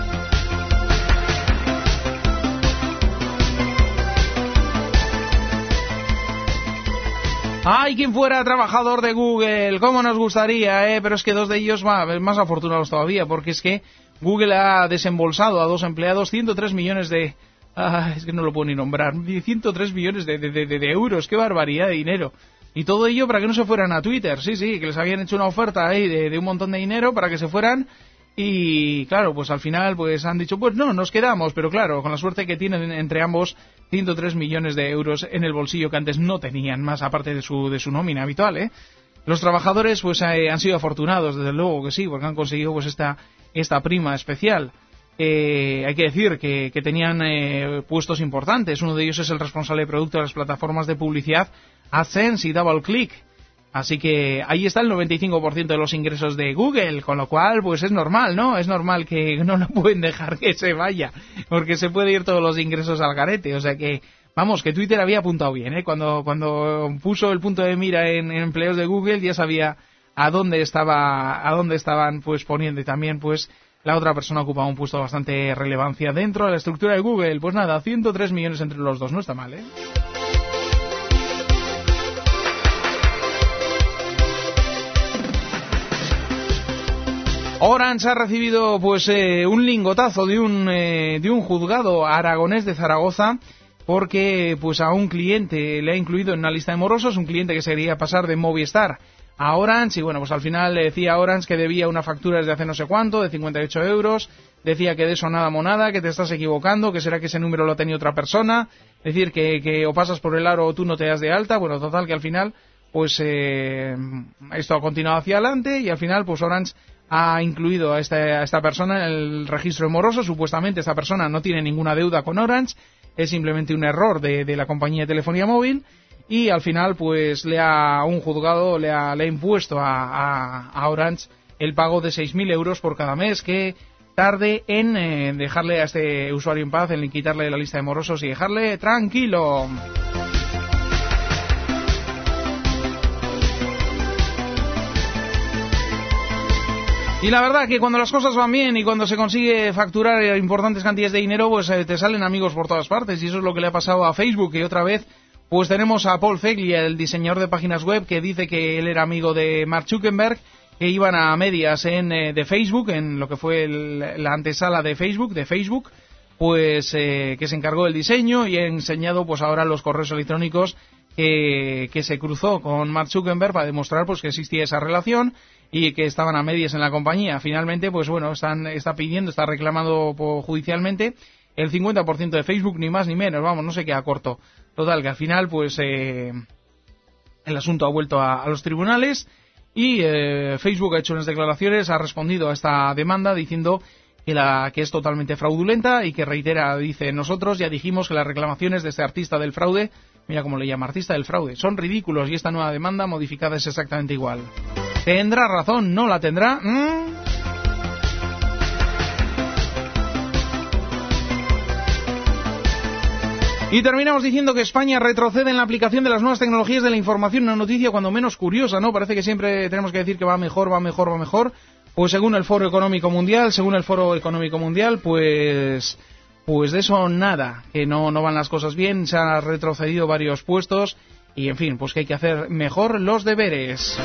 ¡Ay, quien fuera trabajador de Google! ¡Cómo nos gustaría, eh! Pero es que dos de ellos más, más afortunados todavía, porque es que Google ha desembolsado a dos empleados ciento tres millones de... Ah, es que no lo puedo ni nombrar. ciento tres millones de, de, de, de euros. ¡Qué barbaridad de dinero! Y todo ello para que no se fueran a Twitter. Sí, sí, que les habían hecho una oferta ahí de, de un montón de dinero para que se fueran. Y claro, pues al final pues han dicho, pues no, nos quedamos. Pero claro, con la suerte que tienen entre ambos, ciento tres millones de euros en el bolsillo que antes no tenían, más aparte de su de su nómina habitual, ¿eh? Los trabajadores pues eh, han sido afortunados, desde luego que sí, porque han conseguido pues esta esta prima especial. Eh, hay que decir que, que tenían eh, puestos importantes. Uno de ellos es el responsable de producto de las plataformas de publicidad AdSense y DoubleClick. Así que ahí está el noventa y cinco por ciento de los ingresos de Google, con lo cual pues es normal, ¿no? Es normal que no lo pueden dejar que se vaya, porque se puede ir todos los ingresos al garete. O sea que Vamos, que Twitter había apuntado bien, ¿eh? Cuando, cuando puso el punto de mira en, en empleos de Google, ya sabía a dónde estaba, a dónde estaban pues poniendo, y también pues la otra persona ocupaba un puesto de bastante relevancia dentro de la estructura de Google. Pues nada, ciento tres millones entre los dos, no está mal, ¿eh? Orange ha recibido pues eh, un lingotazo de un eh, de un juzgado aragonés de Zaragoza, porque pues a un cliente le ha incluido en una lista de morosos, un cliente que se quería pasar de Movistar a Orange, y bueno, pues al final le decía a Orange que debía una factura desde hace no sé cuánto, de cincuenta y ocho euros, decía que de eso nada monada, que te estás equivocando, que será que ese número lo ha tenido otra persona, decir que, que o pasas por el aro o tú no te das de alta. Bueno, total, que al final pues eh, esto ha continuado hacia adelante, y al final pues Orange ha incluido a esta, a esta persona en el registro de morosos. Supuestamente esta persona no tiene ninguna deuda con Orange, es simplemente un error de, de la compañía de telefonía móvil, y al final pues le ha un juzgado le ha, le ha impuesto a, a, a Orange el pago de seis mil euros por cada mes que tarde en eh, dejarle a este usuario en paz, en quitarle la lista de morosos y dejarle tranquilo. Y la verdad que cuando las cosas van bien y cuando se consigue facturar importantes cantidades de dinero, pues eh, te salen amigos por todas partes, y eso es lo que le ha pasado a Facebook. Y otra vez pues tenemos a Paul Fegley, el diseñador de páginas web, que dice que él era amigo de Mark Zuckerberg, que iban a medias en eh, de Facebook, en lo que fue el, la antesala de Facebook, de Facebook, pues eh, que se encargó del diseño y ha enseñado pues ahora los correos electrónicos que, que se cruzó con Mark Zuckerberg para demostrar pues que existía esa relación y que estaban a medias en la compañía. Finalmente, pues bueno, están está pidiendo, está reclamando por, judicialmente el cincuenta por ciento de Facebook, ni más ni menos, vamos, no se queda corto. Total, que al final pues eh, el asunto ha vuelto a, a los tribunales, y eh, Facebook ha hecho unas declaraciones, ha respondido a esta demanda diciendo que, la, que es totalmente fraudulenta, y que reitera, dice: nosotros ya dijimos que las reclamaciones de este artista del fraude, mira cómo le llama, artista del fraude, son ridículos, y esta nueva demanda modificada es exactamente igual. ¿Tendrá razón? ¿No la tendrá? ¿Mm? Y terminamos diciendo que España retrocede en la aplicación de las nuevas tecnologías de la información. Una noticia cuando menos curiosa, ¿no? Parece que siempre tenemos que decir que va mejor, va mejor, va mejor. Pues según el Foro Económico Mundial, según el Foro Económico Mundial, pues pues de eso nada, que no, no van las cosas bien, se han retrocedido varios puestos, y en fin, pues que hay que hacer mejor los deberes.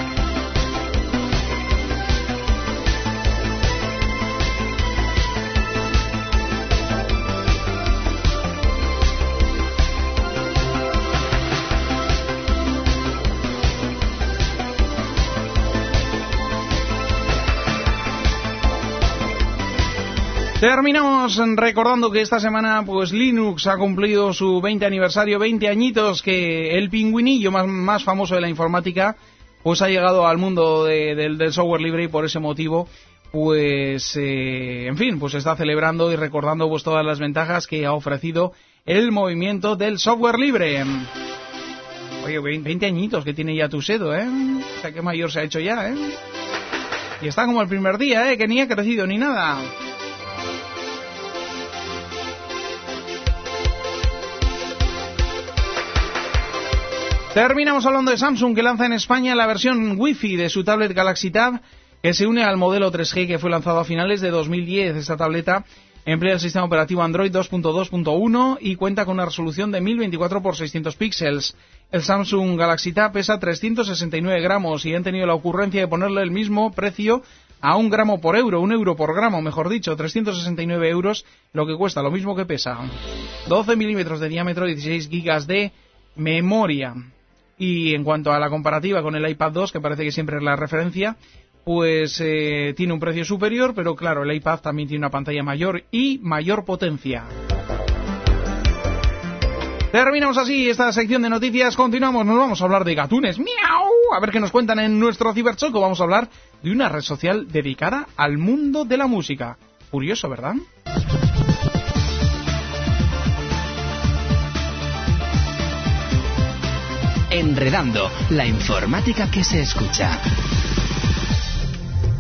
Terminamos recordando que esta semana pues Linux ha cumplido su veinte aniversario, veinte añitos, que el pingüinillo más, más famoso de la informática pues ha llegado al mundo de, de, del software libre, y por ese motivo pues eh, en fin, pues se está celebrando y recordando pues todas las ventajas que ha ofrecido el movimiento del software libre. Oye, veinte añitos que tiene ya Tuxedo, ¿eh? O sea, qué mayor se ha hecho ya, ¿eh? Y está como el primer día, ¿eh? Que ni ha crecido ni nada. Terminamos hablando de Samsung, que lanza en España la versión Wi-Fi de su tablet Galaxy Tab, que se une al modelo tres G que fue lanzado a finales de dos mil diez. Esta tableta emplea el sistema operativo Android dos punto dos punto uno y cuenta con una resolución de mil veinticuatro por seiscientos píxeles. El Samsung Galaxy Tab pesa trescientos sesenta y nueve gramos y han tenido la ocurrencia de ponerle el mismo precio a un gramo por euro, un euro por gramo, mejor dicho, trescientos sesenta y nueve euros, lo que cuesta, lo mismo que pesa. doce milímetros de diámetro, dieciséis gigas de memoria. Y en cuanto a la comparativa con el iPad dos, que parece que siempre es la referencia, pues eh, tiene un precio superior, pero claro, el iPad también tiene una pantalla mayor y mayor potencia. Terminamos así esta sección de noticias, continuamos, nos vamos a hablar de gatunes. ¡Miau! A ver qué nos cuentan en nuestro Ciberchoco. Vamos a hablar de una red social dedicada al mundo de la música. Curioso, ¿verdad? Enredando, la informática que se escucha.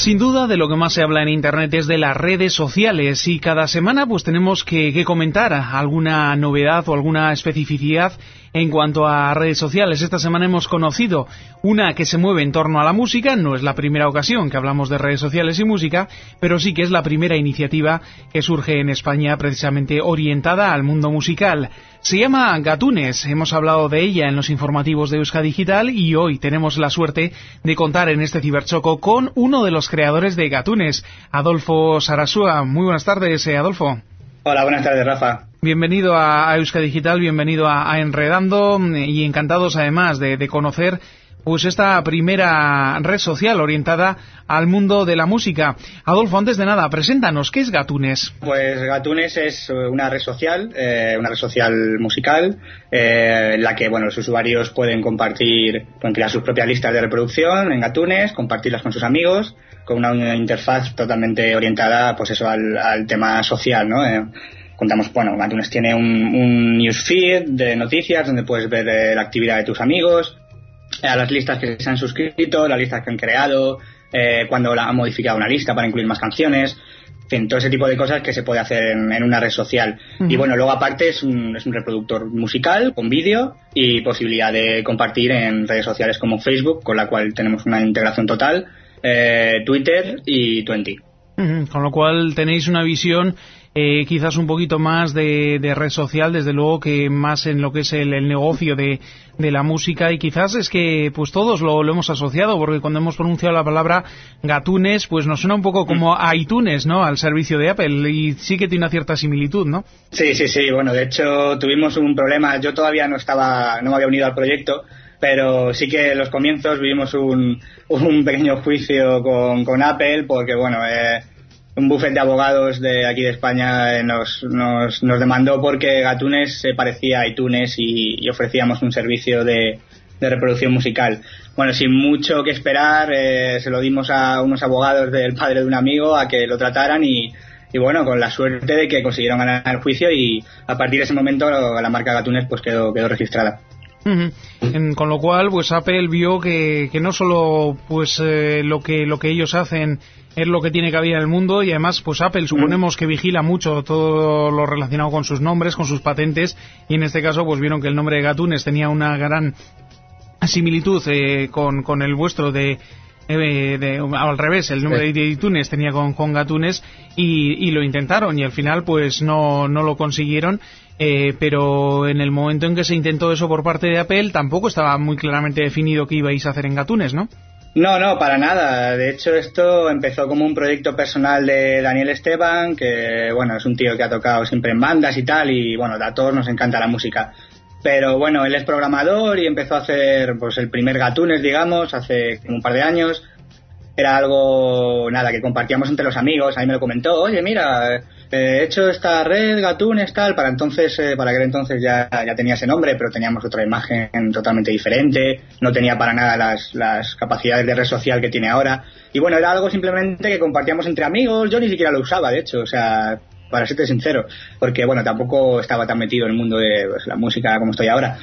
Sin duda, de lo que más se habla en Internet es de las redes sociales y cada semana pues tenemos que, que comentar alguna novedad o alguna especificidad en cuanto a redes sociales. Esta semana hemos conocido una que se mueve en torno a la música. No es la primera ocasión que hablamos de redes sociales y música, pero sí que es la primera iniciativa que surge en España precisamente orientada al mundo musical. Se llama Gatunes, hemos hablado de ella en los informativos de Euskadi Digital y hoy tenemos la suerte de contar en este Ciberchoco con uno de los creadores de Gatunes, Adolfo Sarasúa. Muy buenas tardes, eh, Adolfo. Hola, buenas tardes, Rafa. Bienvenido a Euskadi Digital, bienvenido a, a Enredando y encantados además de, de conocer pues esta primera red social orientada al mundo de la música. Adolfo, antes de nada, preséntanos, ¿qué es Gatunes? Pues Gatunes es una red social, eh, una red social musical, eh, en la que bueno los usuarios pueden compartir, pueden crear sus propias listas de reproducción en Gatunes, compartirlas con sus amigos, con una, una interfaz totalmente orientada pues eso al, al tema social, ¿no? Eh, contamos, bueno, Gatunes tiene un, un newsfeed de noticias donde puedes ver eh, la actividad de tus amigos, a las listas que se han suscrito, las listas que han creado, eh, cuando la han modificado una lista para incluir más canciones, en fin, todo ese tipo de cosas que se puede hacer en, en una red social. Uh-huh. Y bueno, luego aparte es un, es un reproductor musical con vídeo y posibilidad de compartir en redes sociales como Facebook, con la cual tenemos una integración total, eh, Twitter y Twenty. Uh-huh. Con lo cual tenéis una visión Eh, quizás un poquito más de, de red social, desde luego que más en lo que es el, el negocio de, de la música, y quizás es que pues todos lo, lo hemos asociado, porque cuando hemos pronunciado la palabra Gatunes pues nos suena un poco como a iTunes, ¿no?, al servicio de Apple, y sí que tiene una cierta similitud, ¿no? Sí, sí, sí, bueno, de hecho tuvimos un problema, yo todavía no estaba, no me había unido al proyecto, pero sí que en los comienzos vivimos un, un pequeño juicio con, con Apple, porque bueno, eh, un bufete de abogados de aquí de España eh, nos, nos, nos demandó porque Gatunes se parecía a iTunes y, y ofrecíamos un servicio de, de reproducción musical. Bueno, sin mucho que esperar, eh, se lo dimos a unos abogados del padre de un amigo a que lo trataran y, y bueno, con la suerte de que consiguieron ganar el juicio, y a partir de ese momento la marca Gatunes pues quedó, quedó registrada. Uh-huh. En, con lo cual pues Apple vio que, que no solo pues eh, lo que lo que ellos hacen es lo que tiene cabida en el mundo, y además pues Apple suponemos que vigila mucho todo lo relacionado con sus nombres, con sus patentes, y en este caso pues vieron que el nombre de Gatunes tenía una gran similitud eh, con, con el vuestro de De, de, al revés, el nombre de iTunes tenía con, con Gatunes, y, y lo intentaron y al final pues no, no lo consiguieron, eh, pero en el momento en que se intentó eso por parte de Apple tampoco estaba muy claramente definido qué ibais a hacer en Gatunes, ¿no? No, no, para nada. De hecho, esto empezó como un proyecto personal de Daniel Esteban, que bueno, es un tío que ha tocado siempre en bandas y tal, y bueno, a todos nos encanta la música. Pero bueno, él es programador y empezó a hacer pues el primer Gatunes, digamos, hace un par de años. Era algo, nada, que compartíamos entre los amigos. A mí me lo comentó, oye, mira, eh, he hecho esta red, Gatunes, tal. Para entonces, eh, para aquel entonces ya, ya tenía ese nombre, pero teníamos otra imagen totalmente diferente. No tenía para nada las, las capacidades de red social que tiene ahora. Y bueno, era algo simplemente que compartíamos entre amigos. Yo ni siquiera lo usaba, de hecho, o sea, para serte sincero, porque bueno, tampoco estaba tan metido en el mundo de pues, la música como estoy ahora.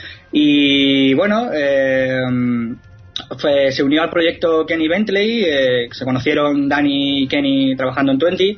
Y bueno, eh, fue, se unió al proyecto Kenny Bentley, eh, se conocieron Dani y Kenny trabajando en Twenty,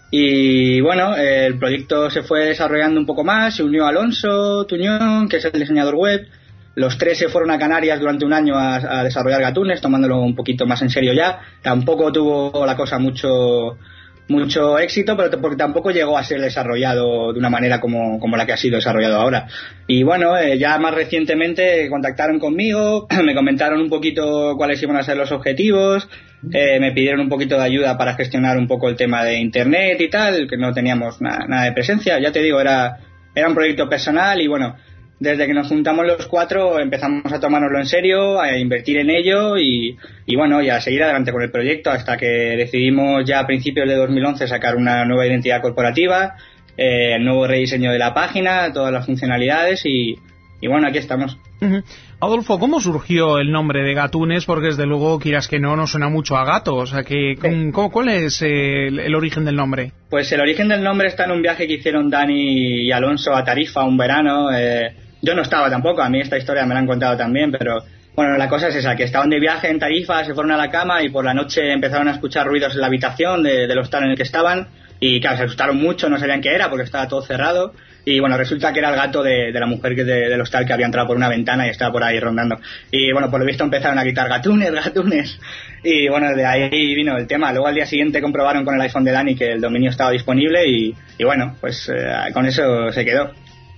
y bueno, eh, el proyecto se fue desarrollando un poco más, se unió Alonso Tuñón, que es el diseñador web. Los tres se fueron a Canarias durante un año a, a desarrollar Gatunes, tomándolo un poquito más en serio ya. Tampoco tuvo la cosa mucho mucho éxito, pero porque tampoco llegó a ser desarrollado de una manera como, como la que ha sido desarrollado ahora. Y bueno, eh, ya más recientemente contactaron conmigo, me comentaron un poquito cuáles iban a ser los objetivos, eh, me pidieron un poquito de ayuda para gestionar un poco el tema de internet y tal, que no teníamos na, nada de presencia. Ya te digo, era, era un proyecto personal y bueno, desde que nos juntamos los cuatro empezamos a tomárnoslo en serio, a invertir en ello y, y bueno, y a seguir adelante con el proyecto hasta que decidimos ya a principios de dos mil once sacar una nueva identidad corporativa, eh, el nuevo rediseño de la página, todas las funcionalidades y, y bueno, aquí estamos. Uh-huh. Adolfo, ¿cómo surgió el nombre de Gatunes? Porque desde luego, quieras que no, no suena mucho a gato. O sea, que, sí. ¿cómo, ¿cuál es eh, el, el origen del nombre? Pues el origen del nombre está en un viaje que hicieron Dani y Alonso a Tarifa un verano. Eh, yo no estaba tampoco, a mí esta historia me la han contado también, pero Bueno, la cosa es esa, que estaban de viaje en Tarifa, se fueron a la cama y por la noche empezaron a escuchar ruidos en la habitación de, del hostal en el que estaban y claro, se asustaron mucho, no sabían qué era porque estaba todo cerrado y bueno, resulta que era el gato de, de la mujer que de, del hostal que había entrado por una ventana y estaba por ahí rondando. Y bueno, por lo visto empezaron a gritar gatunes, gatunes y bueno, de ahí vino el tema. Luego al día siguiente comprobaron con el iPhone de Dani que el dominio estaba disponible y, y bueno, pues eh, con eso se quedó.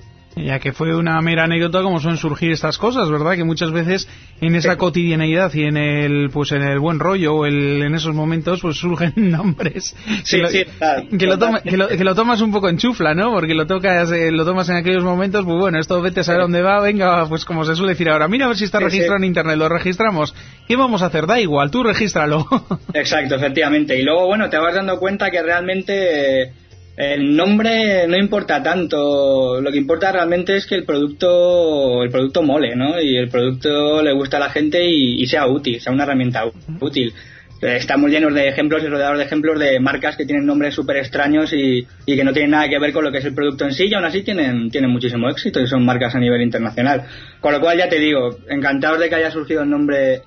Ya que fue una mera anécdota como suelen surgir estas cosas, ¿verdad? Que muchas veces en esa sí. cotidianeidad y en el pues en el buen rollo o el, en esos momentos pues surgen nombres sí, que, lo, sí, claro. que, lo toma, que, lo, que lo tomas un poco en chufla, ¿no? Porque lo tocas, eh, lo tomas en aquellos momentos, pues bueno, esto vete a saber dónde va, venga, pues como se suele decir ahora, mira a ver si está sí, registrado sí. en internet, lo registramos. ¿Qué vamos a hacer? Da igual, tú regístralo. Exacto, efectivamente. Y luego, bueno, te vas dando cuenta que realmente... Eh, el nombre no importa tanto, lo que importa realmente es que el producto el producto mole, ¿no? Y el producto le gusta a la gente y, y sea útil, sea una herramienta útil. Estamos llenos de ejemplos y rodeados de ejemplos de marcas que tienen nombres súper extraños y, y que no tienen nada que ver con lo que es el producto en sí y aún así tienen, tienen muchísimo éxito y son marcas a nivel internacional. Con lo cual ya te digo, encantados de que haya surgido el nombre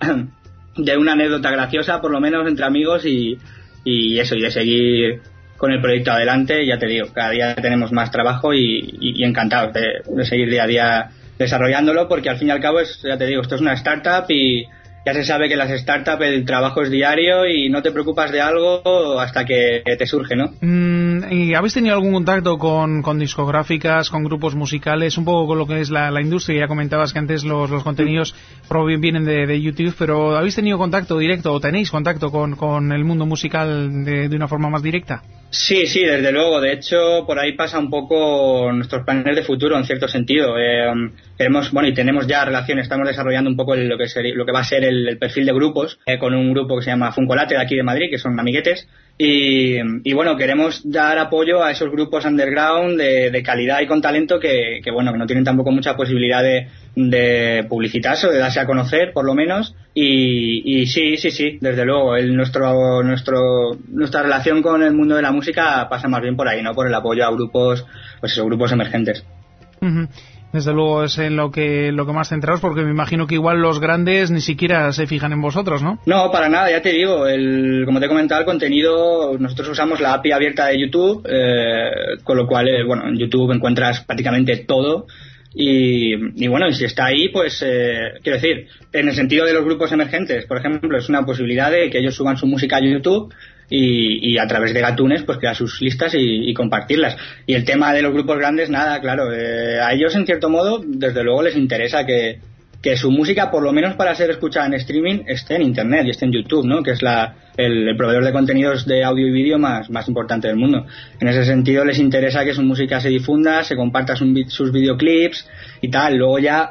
de una anécdota graciosa, por lo menos entre amigos y, y eso, y de seguir con el proyecto adelante. Ya te digo, cada día tenemos más trabajo y, y, y encantados de, de seguir día a día desarrollándolo, porque al fin y al cabo es, ya te digo, esto es una startup y ya se sabe que en las startups el trabajo es diario y no te preocupas de algo hasta que te surge, ¿no? Mm, ¿Y habéis tenido algún contacto con, con discográficas, con grupos musicales, un poco con lo que es la, la industria? Ya comentabas que antes los, los contenidos mm. vienen de, de YouTube, pero ¿habéis tenido contacto directo o tenéis contacto con, con el mundo musical de, de una forma más directa? Sí, sí, desde luego. De hecho, por ahí pasa un poco nuestros planes de futuro, en cierto sentido. Eh, queremos, bueno, y tenemos ya relaciones, estamos desarrollando un poco el, lo que sería, lo que va a ser el, el perfil de grupos, eh, con un grupo que se llama Funcolate de aquí de Madrid, que son amiguetes. Y, y bueno, queremos dar apoyo a esos grupos underground de, de calidad y con talento que, que bueno, que no tienen tampoco mucha posibilidad de, de publicitarse o de darse a conocer, por lo menos. Y, y sí, sí, sí, desde luego, el, nuestro, nuestro, nuestra relación con el mundo de la música pasa más bien por ahí, ¿no? Por el apoyo a grupos, pues esos grupos emergentes. Uh-huh. Desde luego es en lo que lo que más centrados, porque me imagino que igual los grandes ni siquiera se fijan en vosotros, ¿no? No, para nada, ya te digo, el, como te he comentado, el contenido, nosotros usamos la A P I abierta de YouTube, eh, con lo cual, eh, bueno, en YouTube encuentras prácticamente todo. Y, y bueno, y si está ahí, pues eh, quiero decir, en el sentido de los grupos emergentes, por ejemplo, es una posibilidad de que ellos suban su música a YouTube y, y a través de Gatunes pues crear sus listas y, y compartirlas. Y el tema de los grupos grandes, nada, claro, eh, a ellos en cierto modo desde luego les interesa que, que su música, por lo menos para ser escuchada en streaming, esté en internet y esté en YouTube, ¿no? Que es la el, el proveedor de contenidos de audio y vídeo más, más importante del mundo. En ese sentido les interesa que su música se difunda, se comparta sus, sus videoclips y tal. Luego ya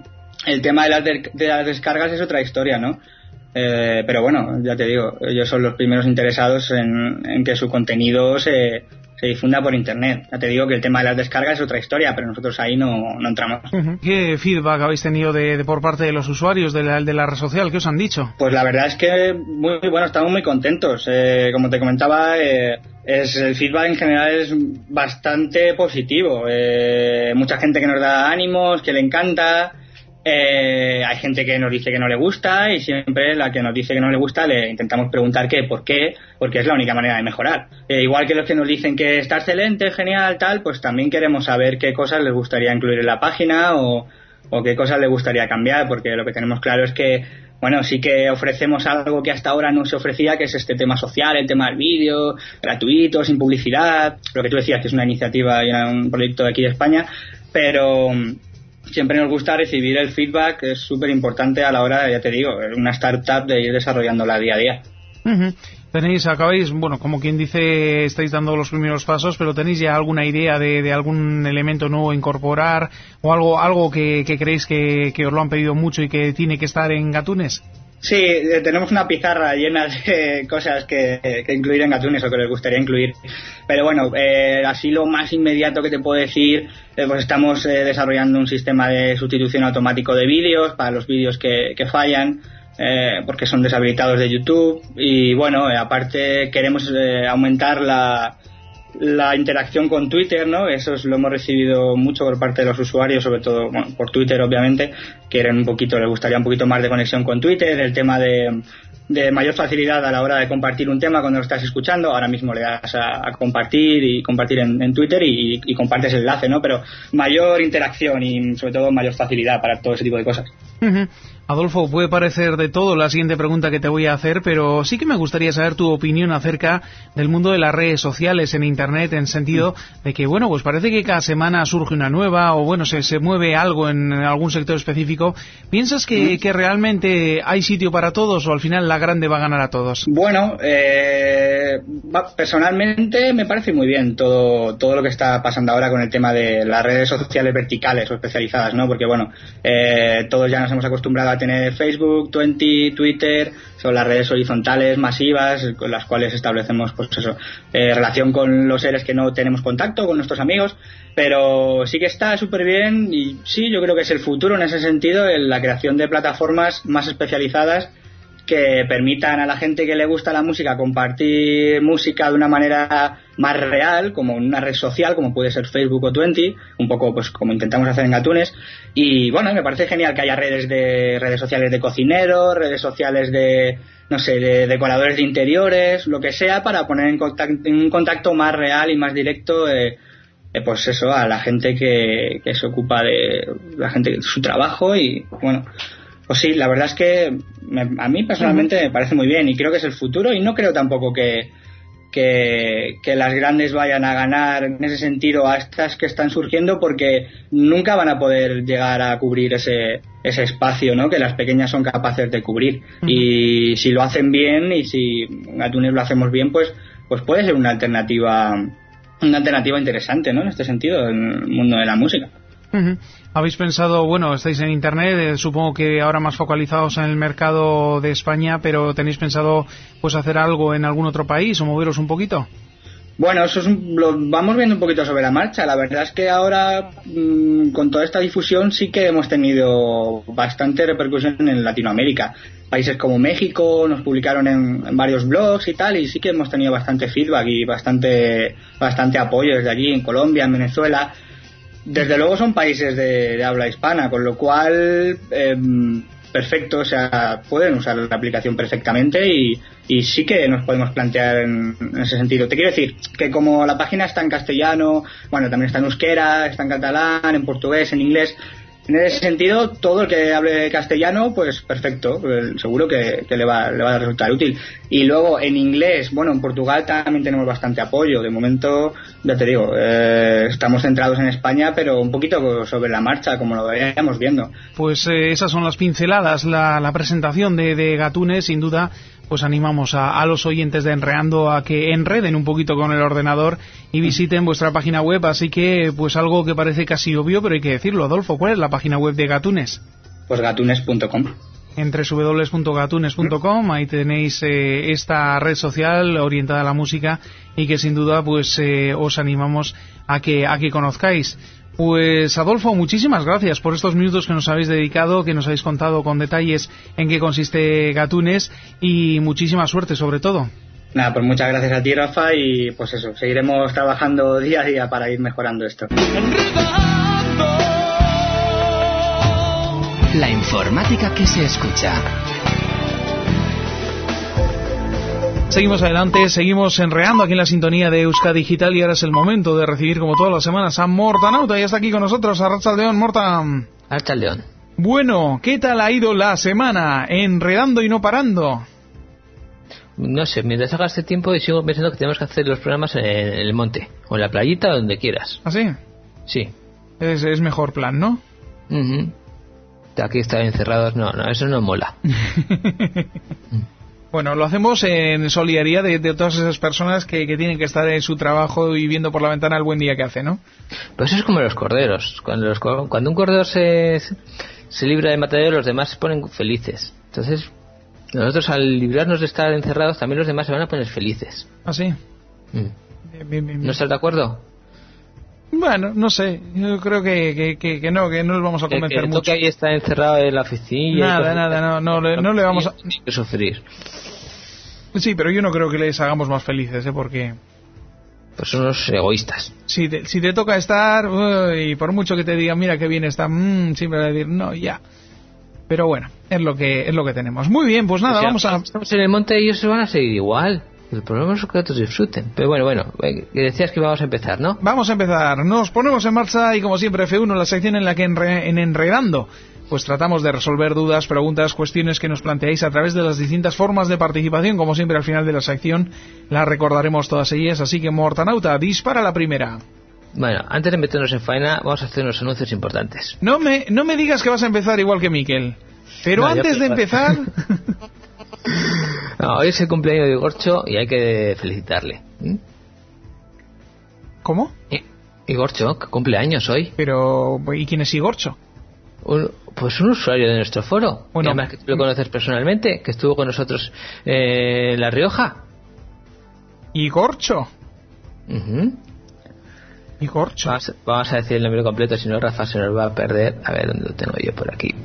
el tema de las, de, de las descargas es otra historia, ¿no? Eh, pero bueno, ya te digo, ellos son los primeros interesados en, en que su contenido se, se difunda por internet. Ya te digo que el tema de las descargas es otra historia, pero nosotros ahí no, no entramos. Uh-huh. ¿Qué feedback habéis tenido de, de por parte de los usuarios de la, de la red social? ¿Qué os han dicho? Pues la verdad es que muy bueno, estamos muy contentos. Eh, como te comentaba, eh, es el feedback en general es bastante positivo. Eh, mucha gente que nos da ánimos, que le encanta. Eh, hay gente que nos dice que no le gusta y siempre la que nos dice que no le gusta le intentamos preguntar qué, por qué, porque es la única manera de mejorar. Eh, igual que los que nos dicen que está excelente, genial, tal, pues también queremos saber qué cosas les gustaría incluir en la página o, o qué cosas les gustaría cambiar, porque lo que tenemos claro es que, bueno, sí que ofrecemos algo que hasta ahora no se ofrecía, que es este tema social, el tema del vídeo, gratuito, sin publicidad, lo que tú decías, que es una iniciativa y un proyecto de aquí de España, pero siempre nos gusta recibir el feedback, que es súper importante a la hora, ya te digo, una startup de ir desarrollándola día a día. Uh-huh. Tenéis, acabáis, bueno, como quien dice, estáis dando los primeros pasos, pero ¿tenéis ya alguna idea de, de algún elemento nuevo a incorporar o algo algo que, que creéis que, que os lo han pedido mucho y que tiene que estar en Gatunes? Sí, eh, tenemos una pizarra llena de cosas que, que incluir en Gatunes o que les gustaría incluir. Pero bueno, eh, así lo más inmediato que te puedo decir, eh, pues estamos eh, desarrollando un sistema de sustitución automático de vídeos para los vídeos que, que fallan, eh, porque son deshabilitados de YouTube. Y bueno, eh, aparte queremos eh, aumentar la, la interacción con Twitter, ¿no? Eso es, lo hemos recibido mucho por parte de los usuarios, sobre todo bueno, por Twitter, obviamente. Quieren un poquito, les gustaría un poquito más de conexión con Twitter, el tema de, de mayor facilidad a la hora de compartir un tema cuando lo estás escuchando. Ahora mismo le das a, a compartir y compartir en, en Twitter y, y compartes el enlace, ¿no? Pero mayor interacción y sobre todo mayor facilidad para todo ese tipo de cosas. Uh-huh. Adolfo, puede parecer de todo la siguiente pregunta que te voy a hacer, pero sí que me gustaría saber tu opinión acerca del mundo de las redes sociales en Internet, en sentido de que, bueno, pues parece que cada semana surge una nueva o, bueno, se, se mueve algo en algún sector específico. ¿Piensas que, que realmente hay sitio para todos o al final la grande va a ganar a todos? Bueno, eh, personalmente me parece muy bien todo, todo lo que está pasando ahora con el tema de las redes sociales verticales o especializadas, ¿no? Porque, bueno, eh, todos ya nos hemos acostumbrado a tener Facebook, veinte, Twitter, son las redes horizontales masivas con las cuales establecemos pues eso, eh, relación con los seres que no tenemos contacto, con nuestros amigos, pero sí que está súper bien y sí, yo creo que es el futuro en ese sentido, en la creación de plataformas más especializadas que permitan a la gente que le gusta la música compartir música de una manera más real, como en una red social, como puede ser Facebook o veinte, un poco pues como intentamos hacer en Gatunes. Y bueno, me parece genial que haya redes de redes sociales de cocineros, redes sociales de, no sé, de decoradores de interiores, lo que sea, para poner en contacto, en un contacto más real y más directo eh, eh, pues eso, a la gente que, que se ocupa de la gente de su trabajo. Y bueno, pues sí, la verdad es que me, a mí personalmente me parece muy bien y creo que es el futuro, y no creo tampoco que, que, que las grandes vayan a ganar en ese sentido a estas que están surgiendo, porque nunca van a poder llegar a cubrir ese, ese espacio, ¿no?, que las pequeñas son capaces de cubrir. Uh-huh. Y si lo hacen bien y si Gatunes lo hacemos bien, pues, pues puede ser una alternativa, una alternativa interesante, ¿no?, en este sentido, en el mundo de la música. Uh-huh. ¿Habéis pensado, bueno, estáis en Internet, eh, supongo que ahora más focalizados en el mercado de España, pero tenéis pensado pues hacer algo en algún otro país o moveros un poquito? Bueno, eso es un, lo vamos viendo un poquito sobre la marcha. La verdad es que ahora, mmm, con toda esta difusión, sí que hemos tenido bastante repercusión en Latinoamérica. Países como México nos publicaron en, en varios blogs y tal, y sí que hemos tenido bastante feedback y bastante, bastante apoyo desde allí, en Colombia, en Venezuela. Desde luego son países de, de habla hispana, con lo cual eh, perfecto, o sea, pueden usar la aplicación perfectamente y, y sí que nos podemos plantear en, en ese sentido. Te quiero decir que como la página está en castellano, bueno, también está en euskera, está en catalán, en portugués, en inglés. En ese sentido, todo el que hable castellano, pues perfecto, seguro que, que le, va, le va a resultar útil. Y luego en inglés, bueno, en Portugal también tenemos bastante apoyo. De momento, ya te digo, eh, estamos centrados en España, pero un poquito sobre la marcha, como lo vayamos viendo. Pues eh, esas son las pinceladas, la, la presentación de, de Gatunes, sin duda. Pues animamos a, a los oyentes de Enreando a que enreden un poquito con el ordenador y visiten vuestra página web. Así que, pues algo que parece casi obvio, pero hay que decirlo. Adolfo, ¿cuál es la página web de Gatunes? Pues gatunes punto com. En doble u doble u doble u punto gatunes punto com, ahí tenéis eh, esta red social orientada a la música y que sin duda pues eh, os animamos a que, a que conozcáis. Pues Adolfo, muchísimas gracias por estos minutos que nos habéis dedicado, que nos habéis contado con detalles en qué consiste Gatunes, y muchísima suerte sobre todo. Nada, pues muchas gracias a ti, Rafa, y pues eso, seguiremos trabajando día a día para ir mejorando esto. La informática que se escucha. Seguimos adelante, seguimos enreando aquí en la sintonía de Euskadi Digital, y ahora es el momento de recibir, como todas las semanas, a Mortanauta. Ya está aquí con nosotros, Arratsaldeon, Morta. Arratsaldeon. Bueno, ¿qué tal ha ido la semana? Enredando y no parando. No sé, mientras haga este tiempo sigo pensando que tenemos que hacer los programas en el monte, o en la playita, o donde quieras. ¿Ah, sí? Sí. Es, es mejor plan, ¿no? Uh-huh. Aquí estar encerrados, no, no, eso no mola. Bueno, lo hacemos en solidaridad de, de todas esas personas que, que tienen que estar en su trabajo y viendo por la ventana el buen día que hace, ¿no? Pues eso es como los corderos. Cuando, los, cuando un cordero se, se libra de matadero, los demás se ponen felices. Entonces, nosotros al librarnos de estar encerrados, también los demás se van a poner felices. ¿Ah, sí? Mm. Bien, bien, bien, bien. ¿No estás de acuerdo? Bueno, no sé, yo creo que, que, que, que no, que no les vamos a convencer que, que mucho. Que ahí está encerrado en la oficina. Nada, nada, no, no, no, no le vamos a... Ni que sufrir. Sí, pero yo no creo que les hagamos más felices, ¿eh? Porque pues son unos egoístas. Si te, si te toca estar, uy, por mucho que te digan, mira qué bien está, mmm, siempre vas a decir, no, ya. Pero bueno, es lo que es lo que tenemos. Muy bien, pues nada, o sea, vamos a... Estamos en el monte y ellos se van a seguir igual. El problema es que otros disfruten. Pero bueno, bueno, decías que vamos a empezar, ¿no? Vamos a empezar. Nos ponemos en marcha y como siempre F uno, la sección en la que enre, en Enredando, pues tratamos de resolver dudas, preguntas, cuestiones que nos planteáis a través de las distintas formas de participación. Como siempre al final de la sección las recordaremos todas ellas. Así que Mortanauta, dispara la primera. Bueno, antes de meternos en faena, vamos a hacer unos anuncios importantes. No me, no me digas que vas a empezar igual que Miquel. Pero no, antes de empezar... No, hoy es el cumpleaños de Igorcho y hay que felicitarle. ¿Mm? ¿Cómo? I Igorcho, que cumple años hoy. Pero, ¿y quién es Igorcho? Un, pues un usuario de nuestro foro. Bueno, además que tú lo conoces personalmente, que estuvo con nosotros eh, en La Rioja. Igorcho. Uh-huh. Igorcho. Vamos, vamos a decir el nombre completo, si no Rafa se nos va a perder. A ver, ¿dónde lo tengo yo por aquí?